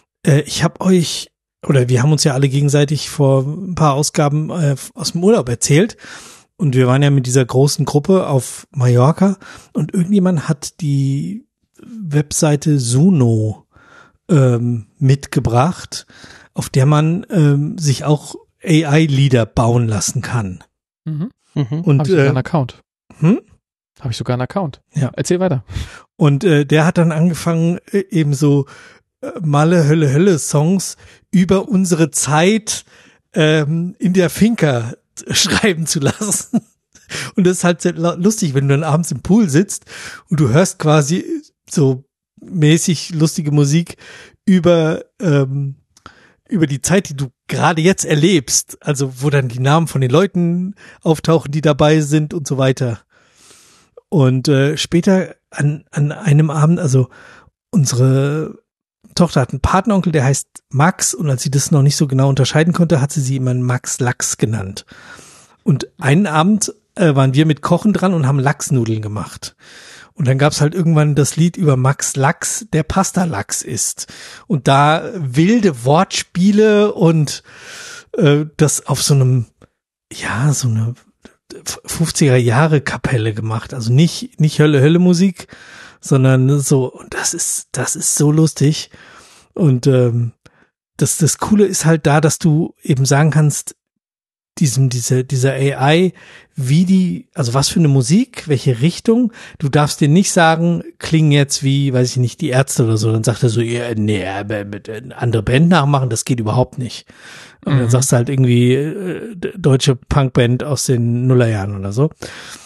Wir haben uns ja alle gegenseitig vor ein paar Ausgaben aus dem Urlaub erzählt. Und wir waren ja mit dieser großen Gruppe auf Mallorca und irgendjemand hat die Webseite Suno mitgebracht, auf der man sich auch AI-Lieder bauen lassen kann. Mhm. Und habe ich sogar einen Account. Habe ich sogar einen Account. Ja. Erzähl weiter. Und der hat dann angefangen, eben so Malle, Hölle, Hölle Songs über unsere Zeit in der Finca schreiben zu lassen. Und das ist halt sehr lustig, wenn du dann abends im Pool sitzt und du hörst quasi so mäßig lustige Musik über die Zeit, die du gerade jetzt erlebst, also wo dann die Namen von den Leuten auftauchen, die dabei sind und so weiter. Und später an einem Abend, also unsere Tochter hat einen Patenonkel, der heißt Max, und als sie das noch nicht so genau unterscheiden konnte, hat sie immer Max Lachs genannt. Und einen Abend waren wir mit Kochen dran und haben Lachsnudeln gemacht. Und dann gab's halt irgendwann das Lied über Max Lachs, der Pasta-Lachs ist. Und da wilde Wortspiele und das auf so eine 50er-Jahre-Kapelle gemacht. Also nicht Hölle-Hölle-Musik, sondern so, und das ist so lustig. Und das Coole ist halt da, dass du eben sagen kannst, dieser AI, also was für eine Musik, welche Richtung, du darfst dir nicht sagen, klingen jetzt wie, weiß ich nicht, die Ärzte oder so, dann sagt er so, nee, aber mit andere Band nachmachen, das geht überhaupt nicht. Und dann sagst du halt irgendwie deutsche Punkband aus den Nullerjahren oder so.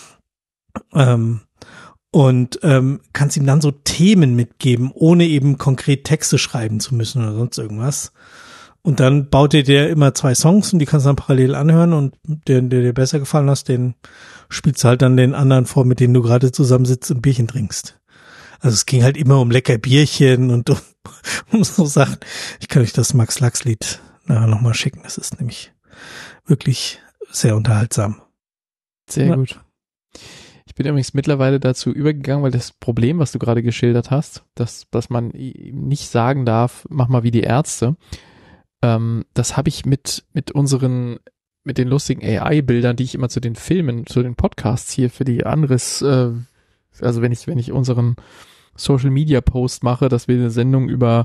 Und kannst ihm dann so Themen mitgeben, ohne eben konkret Texte schreiben zu müssen oder sonst irgendwas. Und dann baut dir immer 2 Songs und die kannst du dann parallel anhören, und der dir besser gefallen hast, den spielst du halt dann den anderen vor, mit denen du gerade zusammensitzt und Bierchen trinkst. Also es ging halt immer um lecker Bierchen und um so Sachen. Ich kann euch das Max Lachs Lied nachher nochmal schicken. Das ist nämlich wirklich sehr unterhaltsam. Sehr gut. Ich bin übrigens mittlerweile dazu übergegangen, weil das Problem, was du gerade geschildert hast, dass man nicht sagen darf, mach mal wie die Ärzte, das habe ich mit den lustigen AI-Bildern, die ich immer zu den Filmen, zu den Podcasts hier für die Anriss, also wenn ich unseren Social-Media-Post mache, dass wir eine Sendung über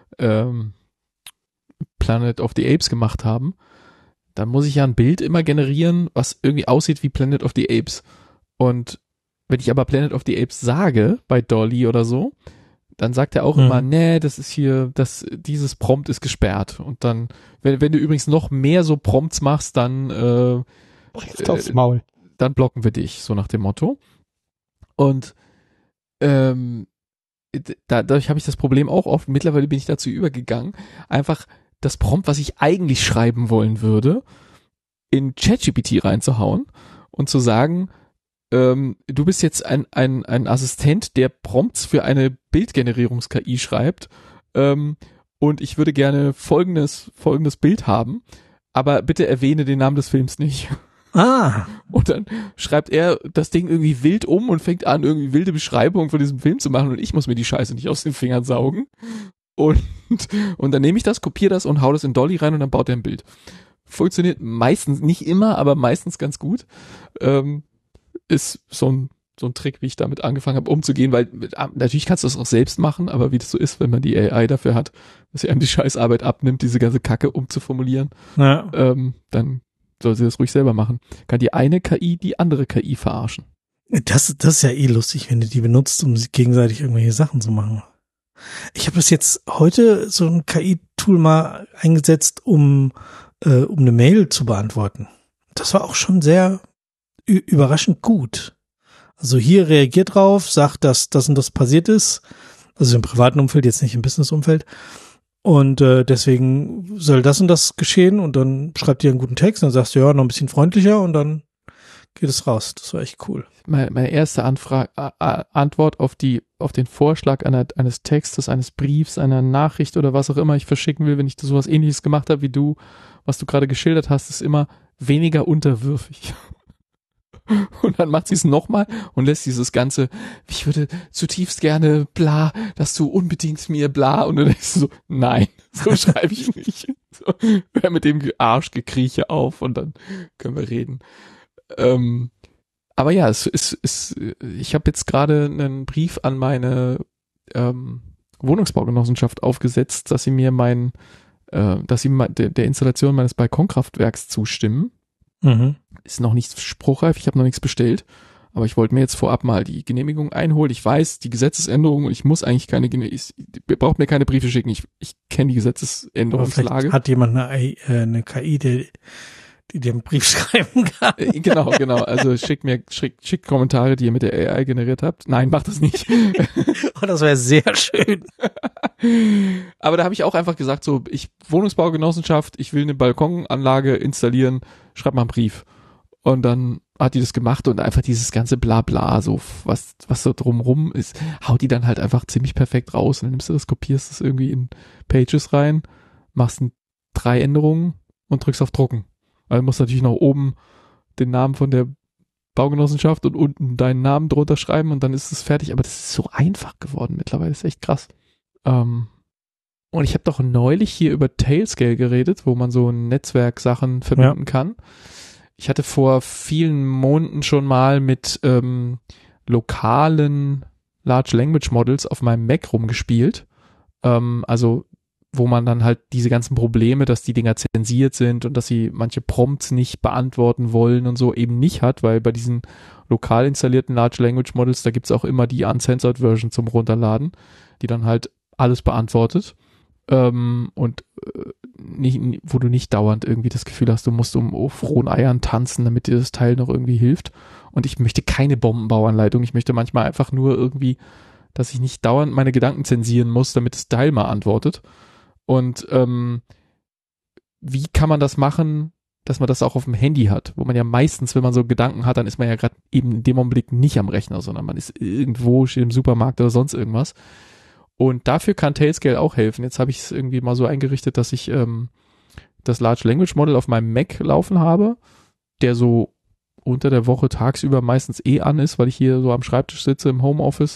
Planet of the Apes gemacht haben, dann muss ich ja ein Bild immer generieren, was irgendwie aussieht wie Planet of the Apes. Und wenn ich aber Planet of the Apes sage, bei Dolly oder so, dann sagt er auch immer, nee, das ist hier, dieses Prompt ist gesperrt. Und dann, wenn du übrigens noch mehr so Prompts machst, dann aufs Maul. Dann blocken wir dich, so nach dem Motto. Und dadurch habe ich das Problem auch oft, mittlerweile bin ich dazu übergegangen, einfach das Prompt, was ich eigentlich schreiben wollen würde, in ChatGPT reinzuhauen und zu sagen, du bist jetzt ein Assistent, der Prompts für eine Bildgenerierungs-KI schreibt, und ich würde gerne folgendes Bild haben, aber bitte erwähne den Namen des Films nicht. Ah. Und dann schreibt er das Ding irgendwie wild um und fängt an, irgendwie wilde Beschreibungen von diesem Film zu machen, und ich muss mir die Scheiße nicht aus den Fingern saugen. Und dann nehme ich das, kopiere das und hau das in Dolly rein, und dann baut er ein Bild. Funktioniert meistens, nicht immer, aber meistens ganz gut. Ist so ein Trick, wie ich damit angefangen habe umzugehen, weil natürlich kannst du das auch selbst machen, aber wie das so ist, wenn man die AI dafür hat, dass sie einem die Scheißarbeit abnimmt, diese ganze Kacke umzuformulieren, dann soll sie das ruhig selber machen. Kann die eine KI die andere KI verarschen. Das ist ja eh lustig, wenn du die benutzt, um sich gegenseitig irgendwelche Sachen zu machen. Ich habe das jetzt heute so ein KI-Tool mal eingesetzt, um eine Mail zu beantworten. Das war auch schon sehr überraschend gut. Also hier reagiert drauf, sagt, dass das und das passiert ist. Also im privaten Umfeld, jetzt nicht im Business-Umfeld. Und deswegen soll das und das geschehen. Und dann schreibt ihr einen guten Text. Und dann sagst du, ja, noch ein bisschen freundlicher. Und dann geht es raus. Das war echt cool. Meine erste Antwort auf den Vorschlag eines Textes, eines Briefs, einer Nachricht oder was auch immer ich verschicken will, wenn ich sowas Ähnliches gemacht habe wie du, was du gerade geschildert hast, ist immer weniger unterwürfig. Und dann macht sie es nochmal und lässt dieses ganze, ich würde zutiefst gerne bla, dass du unbedingt mir bla, und dann denkst du so, nein, so schreibe ich nicht. So, hör mit dem Arschgekrieche auf und dann können wir reden. Aber ja, ich habe jetzt gerade einen Brief an meine Wohnungsbaugenossenschaft aufgesetzt, dass sie mir der Installation meines Balkonkraftwerks zustimmen. Mhm. Ist noch nicht spruchreif, ich habe noch nichts bestellt, aber ich wollte mir jetzt vorab mal die Genehmigung einholen. Ich weiß, die Gesetzesänderung, ich muss eigentlich ihr braucht mir keine Briefe schicken, ich kenne die Gesetzesänderungslage. Hat jemand eine KI, die den Brief schreiben kann? Genau, also schickt Kommentare, die ihr mit der AI generiert habt. Nein, macht das nicht. Oh, das wäre sehr schön. Aber da habe ich auch einfach gesagt, so, Wohnungsbaugenossenschaft, ich will eine Balkonanlage installieren, schreib mal einen Brief. Und dann hat die das gemacht und einfach dieses ganze Blabla, so, was so drumrum ist, haut die dann halt einfach ziemlich perfekt raus. Und dann nimmst du das, kopierst es irgendwie in Pages rein, machst 3 Änderungen und drückst auf Drucken. Also musst natürlich noch oben den Namen von der Baugenossenschaft und unten deinen Namen drunter schreiben und dann ist es fertig. Aber das ist so einfach geworden mittlerweile, das ist echt krass. Und ich habe doch neulich hier über Tailscale geredet, wo man so Netzwerksachen verbinden kann. Ich hatte vor vielen Monaten schon mal mit lokalen Large Language Models auf meinem Mac rumgespielt. Also wo man dann halt diese ganzen Probleme, dass die Dinger zensiert sind und dass sie manche Prompts nicht beantworten wollen und so eben nicht hat, weil bei diesen lokal installierten Large Language Models, da gibt's auch immer die Uncensored Version zum Runterladen, die dann halt alles beantwortet. Wo du nicht dauernd irgendwie das Gefühl hast, du musst auf rohen Eiern tanzen, damit dir das Teil noch irgendwie hilft. Und ich möchte keine Bombenbauanleitung. Ich möchte manchmal einfach nur irgendwie, dass ich nicht dauernd meine Gedanken zensieren muss, damit das Teil mal antwortet. Und wie kann man das machen, dass man das auch auf dem Handy hat? Wo man ja meistens, wenn man so Gedanken hat, dann ist man ja gerade eben in dem Augenblick nicht am Rechner, sondern man ist irgendwo, steht im Supermarkt oder sonst irgendwas. Und dafür kann Tailscale auch helfen. Jetzt habe ich es irgendwie mal so eingerichtet, dass ich das Large Language Model auf meinem Mac laufen habe, der so unter der Woche tagsüber meistens an ist, weil ich hier so am Schreibtisch sitze im Homeoffice.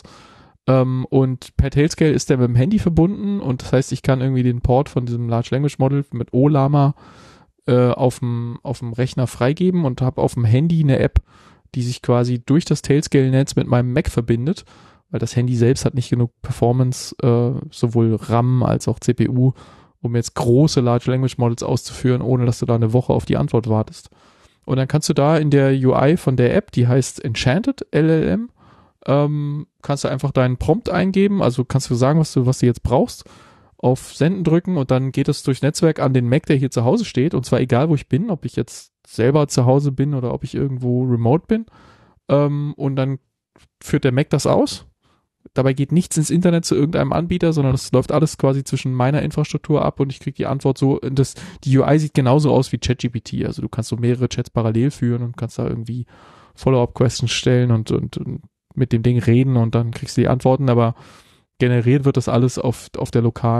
Und per Tailscale ist der mit dem Handy verbunden und das heißt, ich kann irgendwie den Port von diesem Large Language Model mit Olama auf dem Rechner freigeben und habe auf dem Handy eine App, die sich quasi durch das Tailscale-Netz mit meinem Mac verbindet, weil das Handy selbst hat nicht genug Performance, sowohl RAM als auch CPU, um jetzt große Large Language Models auszuführen, ohne dass du da eine Woche auf die Antwort wartest. Und dann kannst du da in der UI von der App, die heißt Enchanted LLM, kannst du einfach deinen Prompt eingeben, also kannst du sagen, was du jetzt brauchst, auf Senden drücken und dann geht es durch Netzwerk an den Mac, der hier zu Hause steht, und zwar egal, wo ich bin, ob ich jetzt selber zu Hause bin oder ob ich irgendwo remote bin, und dann führt der Mac das aus. Dabei geht nichts ins Internet zu irgendeinem Anbieter, sondern das läuft alles quasi zwischen meiner Infrastruktur ab und ich kriege die Antwort so, die UI sieht genauso aus wie ChatGPT, also du kannst so mehrere Chats parallel führen und kannst da irgendwie Follow-up-Questions stellen und mit dem Ding reden und dann kriegst du die Antworten, aber generiert wird das alles auf der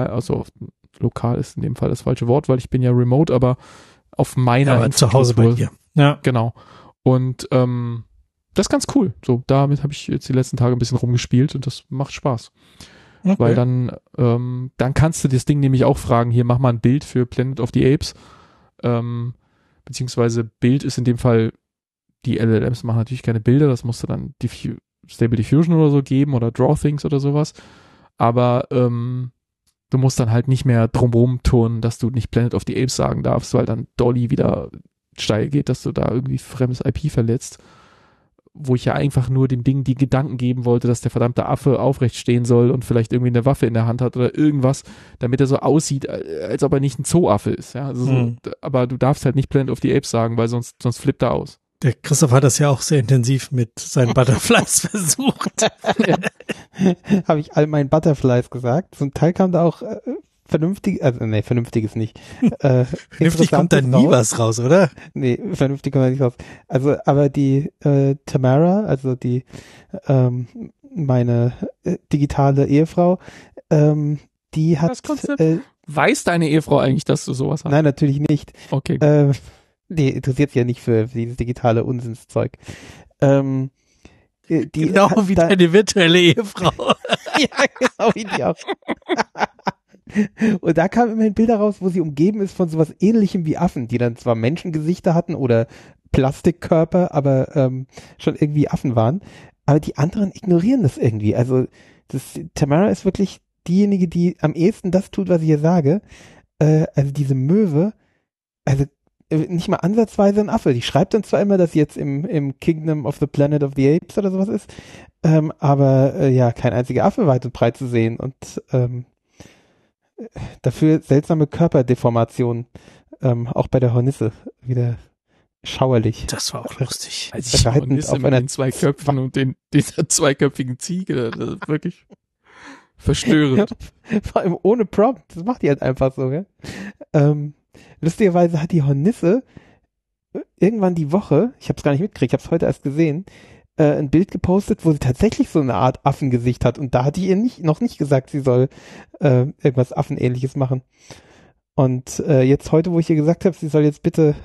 lokal ist in dem Fall das falsche Wort, weil ich bin ja remote, aber auf meiner Infrastruktur. Zu Hause bei dir. Ja. Genau. Und das ist ganz cool. So, damit habe ich jetzt die letzten Tage ein bisschen rumgespielt und das macht Spaß. Okay. Weil dann kannst du das Ding nämlich auch fragen, hier mach mal ein Bild für Planet of the Apes. Beziehungsweise Bild ist in dem Fall, die LLMs machen natürlich keine Bilder, das musst du dann Stable Diffusion oder so geben oder Draw Things oder sowas. Aber du musst dann halt nicht mehr drumrum turnen, dass du nicht Planet of the Apes sagen darfst, weil dann Dolly wieder steil geht, dass du da irgendwie fremdes IP verletzt. wo ich ja einfach nur dem Ding die Gedanken geben wollte, dass der verdammte Affe aufrecht stehen soll und vielleicht irgendwie eine Waffe in der Hand hat oder irgendwas, damit er so aussieht, als ob er nicht ein Zooaffe ist. Ja? Also aber du darfst halt nicht Planet of the Apes sagen, weil sonst flippt er aus. Der Christoph hat das ja auch sehr intensiv mit seinen Butterflies versucht. Ja. Habe ich all meinen Butterflies gesagt. So ein Teil kam da auch vernünftig, also nee, vernünftiges nicht. Vernünftig kommt da nie was raus, oder? Nee, vernünftig kommt da nicht raus. Also, aber die Tamara, also die meine digitale Ehefrau, die hat weiß deine Ehefrau eigentlich, dass du sowas hast? Nein, natürlich nicht. Okay. Nee, interessiert sich ja nicht für dieses digitale Unsinnszeug. Genau wie deine virtuelle Ehefrau. Ja, genau wie die auch. Und da kamen immerhin Bilder raus, wo sie umgeben ist von sowas Ähnlichem wie Affen, die dann zwar Menschengesichter hatten oder Plastikkörper, aber schon irgendwie Affen waren. Aber die anderen ignorieren das irgendwie. Also Tamara ist wirklich diejenige, die am ehesten das tut, was ich hier sage. Also diese Möwe, also nicht mal ansatzweise ein Affe. Die schreibt dann zwar immer, dass sie jetzt im Kingdom of the Planet of the Apes oder sowas ist, aber ja, kein einziger Affe weit und breit zu sehen und dafür seltsame Körperdeformationen, auch bei der Hornisse wieder schauerlich. Das war auch lustig. Also die Hornisse mit den zwei Köpfen und dieser zweiköpfigen Ziege, das ist wirklich verstörend. Ja, vor allem ohne Prompt, das macht die halt einfach so, gell? Lustigerweise hat die Hornisse irgendwann die Woche, ich habe es gar nicht mitgekriegt, ich habe es heute erst gesehen, ein Bild gepostet, wo sie tatsächlich so eine Art Affengesicht hat. Und da hatte ich ihr noch nicht gesagt, sie soll irgendwas Affenähnliches machen. Und jetzt heute, wo ich ihr gesagt habe, sie soll jetzt bitte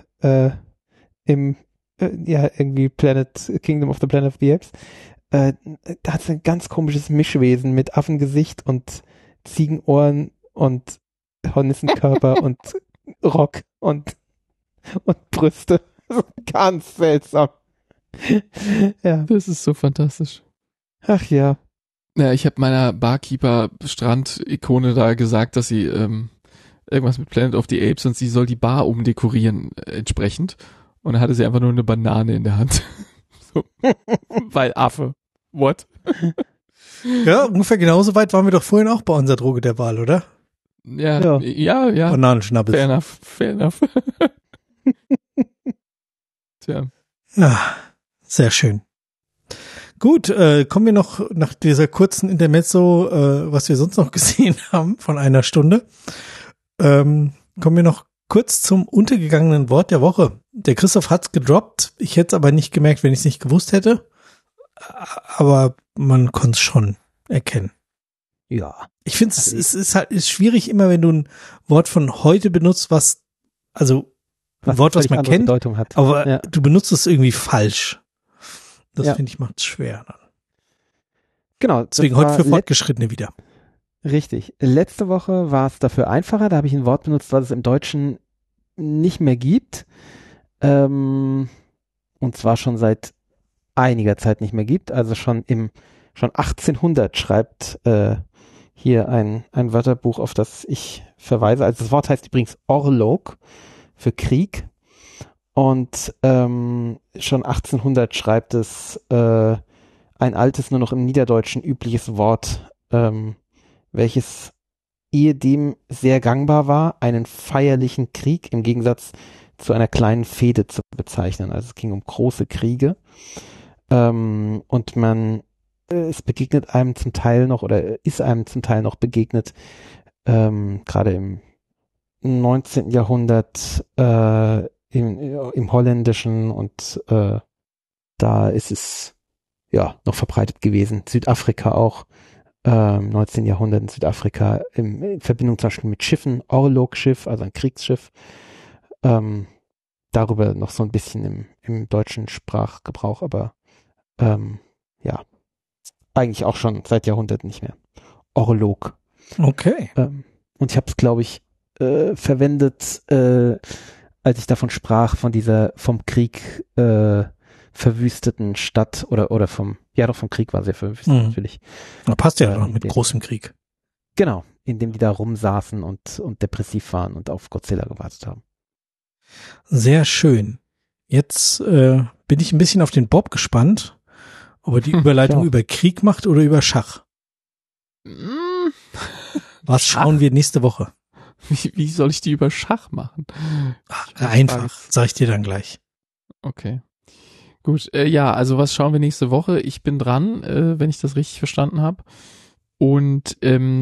irgendwie Kingdom of the Planet of the Apes, da hat sie ein ganz komisches Mischwesen mit Affengesicht und Ziegenohren und Hornissenkörper und Rock und Brüste. Ganz seltsam. Ja. Das ist so fantastisch. Ach ja. Ja, ich habe meiner Barkeeper-Strand-Ikone da gesagt, dass sie irgendwas mit Planet of the Apes und sie soll die Bar umdekorieren entsprechend. Und dann hatte sie einfach nur eine Banane in der Hand. So. Weil Affe. What? Ja, ungefähr genauso weit waren wir doch vorhin auch bei unserer Droge der Wahl, oder? Ja. Bananenschnappes. Fair enough. Tja. Ja, sehr schön. Gut, kommen wir noch nach dieser kurzen Intermezzo, was wir sonst noch gesehen haben, von einer Stunde, kommen wir noch kurz zum untergegangenen Wort der Woche. Der Christoph hat's gedroppt, ich hätte es aber nicht gemerkt, wenn ich es nicht gewusst hätte, aber man konnte es schon erkennen. Ja. Ich finde, es ist schwierig immer, wenn du ein Wort von heute benutzt, was Wort, was man kennt, Bedeutung hat. Aber ja. Du benutzt es irgendwie falsch. Das finde ich, macht es schwer. Dann. Genau. Deswegen heute für Fortgeschrittene wieder. Richtig. Letzte Woche war es dafür einfacher. Da habe ich ein Wort benutzt, was es im Deutschen nicht mehr gibt. Und zwar schon seit einiger Zeit nicht mehr gibt. Also schon 1800 schreibt hier ein Wörterbuch, auf das ich verweise. Also das Wort heißt übrigens Orlog für Krieg. Und schon 1800 schreibt es ein altes, nur noch im Niederdeutschen übliches Wort, welches ehedem sehr gangbar war, einen feierlichen Krieg im Gegensatz zu einer kleinen Fehde zu bezeichnen. Also es ging um große Kriege. Und es begegnet einem zum Teil noch oder ist einem zum Teil noch begegnet, gerade im 19. Jahrhundert im Holländischen und da ist es ja noch verbreitet gewesen. Südafrika auch, 19. Jahrhundert in Südafrika in Verbindung zum Beispiel mit Schiffen, Orlog-Schiff, also ein Kriegsschiff. Darüber noch so ein bisschen im deutschen Sprachgebrauch, aber ja, eigentlich auch schon seit Jahrhunderten nicht mehr. Orlog. Okay. Und ich habe es, glaube ich, verwendet, als ich davon sprach, von dieser vom Krieg verwüsteten Stadt oder vom Krieg war sehr verwüstet natürlich. Da passt ja mit großem Krieg. Genau, indem die da rumsaßen und depressiv waren und auf Godzilla gewartet haben. Sehr schön. Jetzt bin ich ein bisschen auf den Bob gespannt. Ob er die Überleitung über Krieg macht oder über Schach? Was schauen wir nächste Woche? Wie soll ich die über Schach machen? Einfach, sag ich dir dann gleich. Okay. Gut, ja, also was schauen wir nächste Woche? Ich bin dran, wenn ich das richtig verstanden habe. Und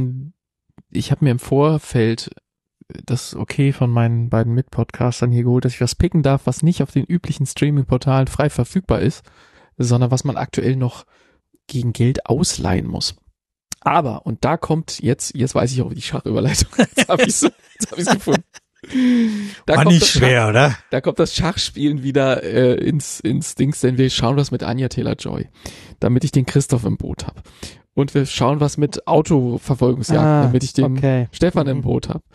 ich habe mir im Vorfeld das okay von meinen beiden Mitpodcastern hier geholt, dass ich was picken darf, was nicht auf den üblichen Streaming-Portalen frei verfügbar ist, sondern was man aktuell noch gegen Geld ausleihen muss. Aber, und da kommt jetzt weiß ich auch die Schachüberleitung. Jetzt habe ich's gefunden. War nicht schwer, oder? Da kommt das Schachspielen wieder ins Dings, denn wir schauen was mit Anya Taylor-Joy, damit ich den Christoph im Boot habe. Und wir schauen was mit Autoverfolgungsjagd, damit ich den Stefan im Boot habe.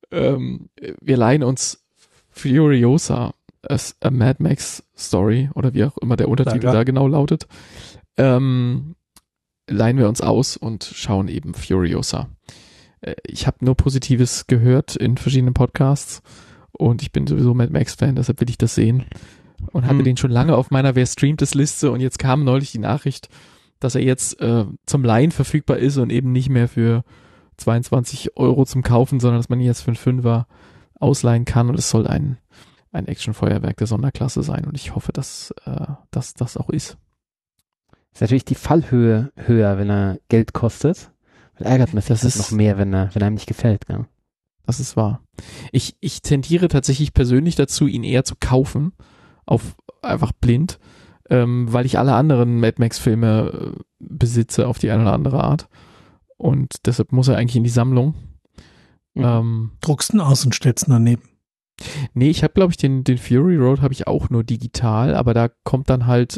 Wir leihen uns Furiosa, a Mad Max Story, oder wie auch immer der Untertitel da genau lautet. Leihen wir uns aus und schauen eben Furiosa. Ich habe nur Positives gehört in verschiedenen Podcasts und ich bin sowieso Mad Max Fan, deshalb will ich das sehen und hatte den schon lange auf meiner Wer streamt es Liste und jetzt kam neulich die Nachricht, dass er jetzt zum Leihen verfügbar ist und eben nicht mehr für 22 € zum Kaufen, sondern dass man ihn jetzt für einen 5er ausleihen kann und es soll ein Actionfeuerwerk der Sonderklasse sein und ich hoffe, dass das auch ist. Ist natürlich die Fallhöhe höher, wenn er Geld kostet. Weil ärgert man sich das noch mehr, wenn er einem nicht gefällt. Ja. Das ist wahr. Ich tendiere tatsächlich persönlich dazu, ihn eher zu kaufen, einfach blind, weil ich alle anderen Mad Max Filme besitze auf die eine oder andere Art. Und deshalb muss er eigentlich in die Sammlung. Druckst ihn aus und stellst ihn daneben. Nee, ich habe, glaube ich, den Fury Road habe ich auch nur digital, aber da kommt dann halt,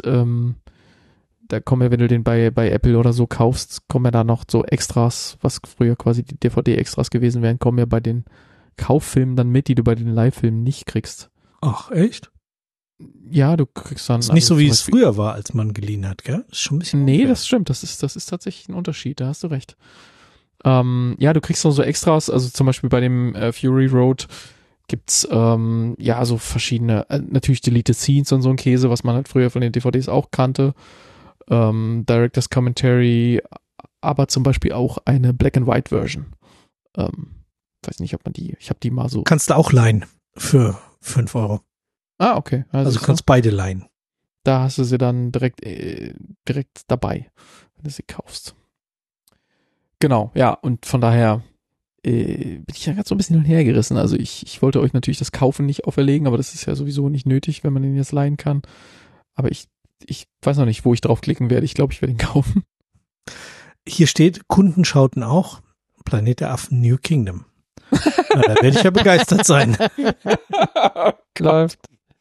da kommen ja, wenn du den bei Apple oder so kaufst, kommen ja da noch so Extras, was früher quasi die DVD-Extras gewesen wären, kommen ja bei den Kauffilmen dann mit, die du bei den Live-Filmen nicht kriegst. Ach, echt? Ja, du kriegst dann. Das ist nicht so, wie es früher war, als man geliehen hat, gell? Das ist schon ein bisschen. Nee, das stimmt. Das ist tatsächlich ein Unterschied. Da hast du recht. Ja, du kriegst noch so Extras. Also zum Beispiel bei dem Fury Road gibt's so verschiedene, natürlich Deleted Scenes und so ein Käse, was man halt früher von den DVDs auch kannte. Director's Commentary, aber zum Beispiel auch eine Black and White Version. Weiß nicht, ob man ich habe die mal so. Kannst du auch leihen für 5 €. Ah, okay. Also du kannst beide leihen. Da hast du sie dann direkt dabei, wenn du sie kaufst. Genau, ja, und von daher bin ich ja gerade so ein bisschen hin und her gerissen. Also ich wollte euch natürlich das Kaufen nicht auferlegen, aber das ist ja sowieso nicht nötig, wenn man den jetzt leihen kann. Aber ich weiß noch nicht, wo ich draufklicken werde. Ich glaube, ich werde ihn kaufen. Hier steht, Kunden schauten auch Planet der Affen New Kingdom. Na, da werde ich ja begeistert sein. Läuft.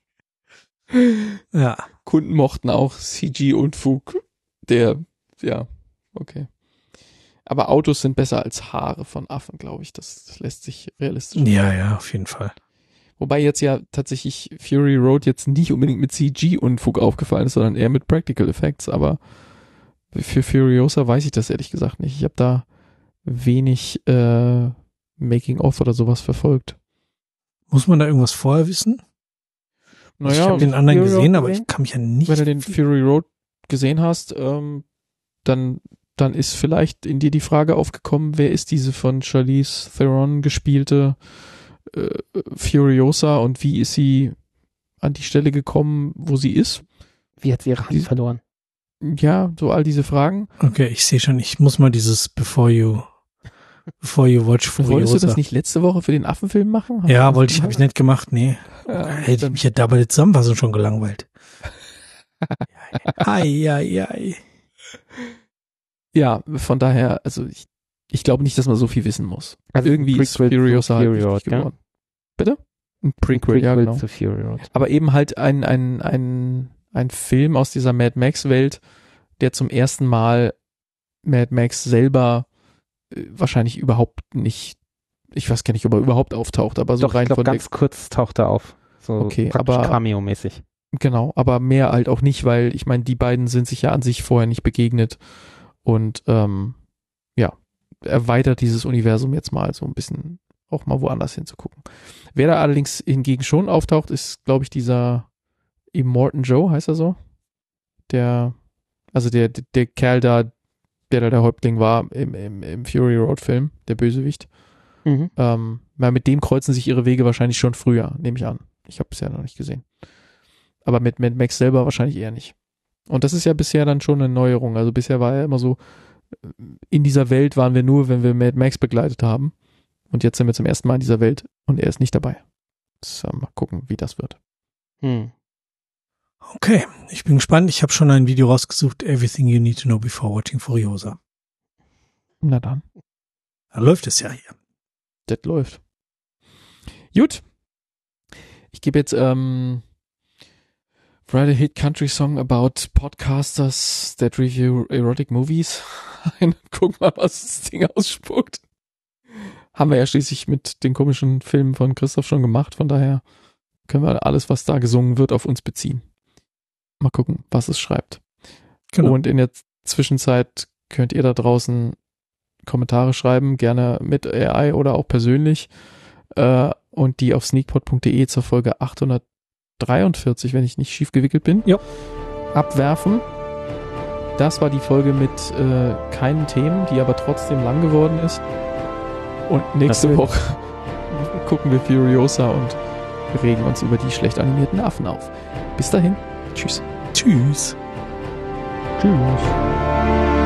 Ja. Kunden mochten auch CG-Unfug. Ja, okay. Aber Autos sind besser als Haare von Affen, glaube ich. Das lässt sich realistisch machen. Ja, auf jeden Fall. Wobei jetzt ja tatsächlich Fury Road jetzt nicht unbedingt mit CG-Unfug aufgefallen ist, sondern eher mit Practical Effects. Aber für Furiosa weiß ich das ehrlich gesagt nicht. Ich habe da wenig Making-of oder sowas verfolgt. Muss man da irgendwas vorher wissen? Naja, ich habe den anderen gesehen, aber ich kann mich ja nicht... Wenn du den Fury Road gesehen hast, dann ist vielleicht in dir die Frage aufgekommen, wer ist diese von Charlize Theron gespielte Furiosa und wie ist sie an die Stelle gekommen, wo sie ist? Wie hat sie ihre Hand verloren? Ja, so all diese Fragen. Okay, ich sehe schon, ich muss mal dieses Before you watch Furiosa. Wolltest du das nicht letzte Woche für den Affenfilm machen? Ja, habe ich nicht gemacht, nee. Hätte ich mich ja da bei der Zusammenfassung schon gelangweilt. Ei. Ja, von daher, also ich glaube nicht, dass man so viel wissen muss. Also irgendwie ist Furiosa halt wichtig ja? geworden. Bitte? Ein Prequel, ja genau. Zu Fury Road. Aber eben halt ein Film aus dieser Mad Max Welt, der zum ersten Mal Mad Max selber wahrscheinlich überhaupt nicht, ich weiß gar nicht, ob er überhaupt auftaucht, aber so Doch, rein ich glaub, von ganz kurz taucht er auf. So okay, praktisch aber Cameo-mäßig. Genau, aber mehr halt auch nicht, weil ich meine, die beiden sind sich ja an sich vorher nicht begegnet und erweitert dieses Universum jetzt mal so ein bisschen auch mal woanders hinzugucken. Wer da allerdings hingegen schon auftaucht, ist, glaube ich, dieser Immortan Joe, heißt er so? Der Also der Kerl da, der Häuptling war im Fury Road Film, der Bösewicht. Weil mit dem kreuzen sich ihre Wege wahrscheinlich schon früher, nehme ich an. Ich habe es ja noch nicht gesehen. Aber mit Max selber wahrscheinlich eher nicht. Und das ist ja bisher dann schon eine Neuerung. Also bisher war er immer so, in dieser Welt waren wir nur, wenn wir Mad Max begleitet haben. Und jetzt sind wir zum ersten Mal in dieser Welt und er ist nicht dabei. So, mal gucken, wie das wird. Okay, ich bin gespannt. Ich habe schon ein Video rausgesucht. Everything you need to know before watching Furiosa. Na dann. Da läuft es ja hier. Das läuft. Gut. Ich gebe jetzt Write a Hit Country Song about Podcasters that review erotic movies. Guck mal, was das Ding ausspuckt. Haben wir ja schließlich mit den komischen Filmen von Christoph schon gemacht. Von daher können wir alles, was da gesungen wird, auf uns beziehen. Mal gucken, was es schreibt. Genau. Und in der Zwischenzeit könnt ihr da draußen Kommentare schreiben, gerne mit AI oder auch persönlich. Und die auf sneakpot.de zur Folge 843, wenn ich nicht schief gewickelt bin, abwerfen. Das war die Folge mit keinen Themen, die aber trotzdem lang geworden ist. Und nächste Woche gucken wir Furiosa und regen uns über die schlecht animierten Affen auf. Bis dahin. Tschüss. Tschüss. Tschüss.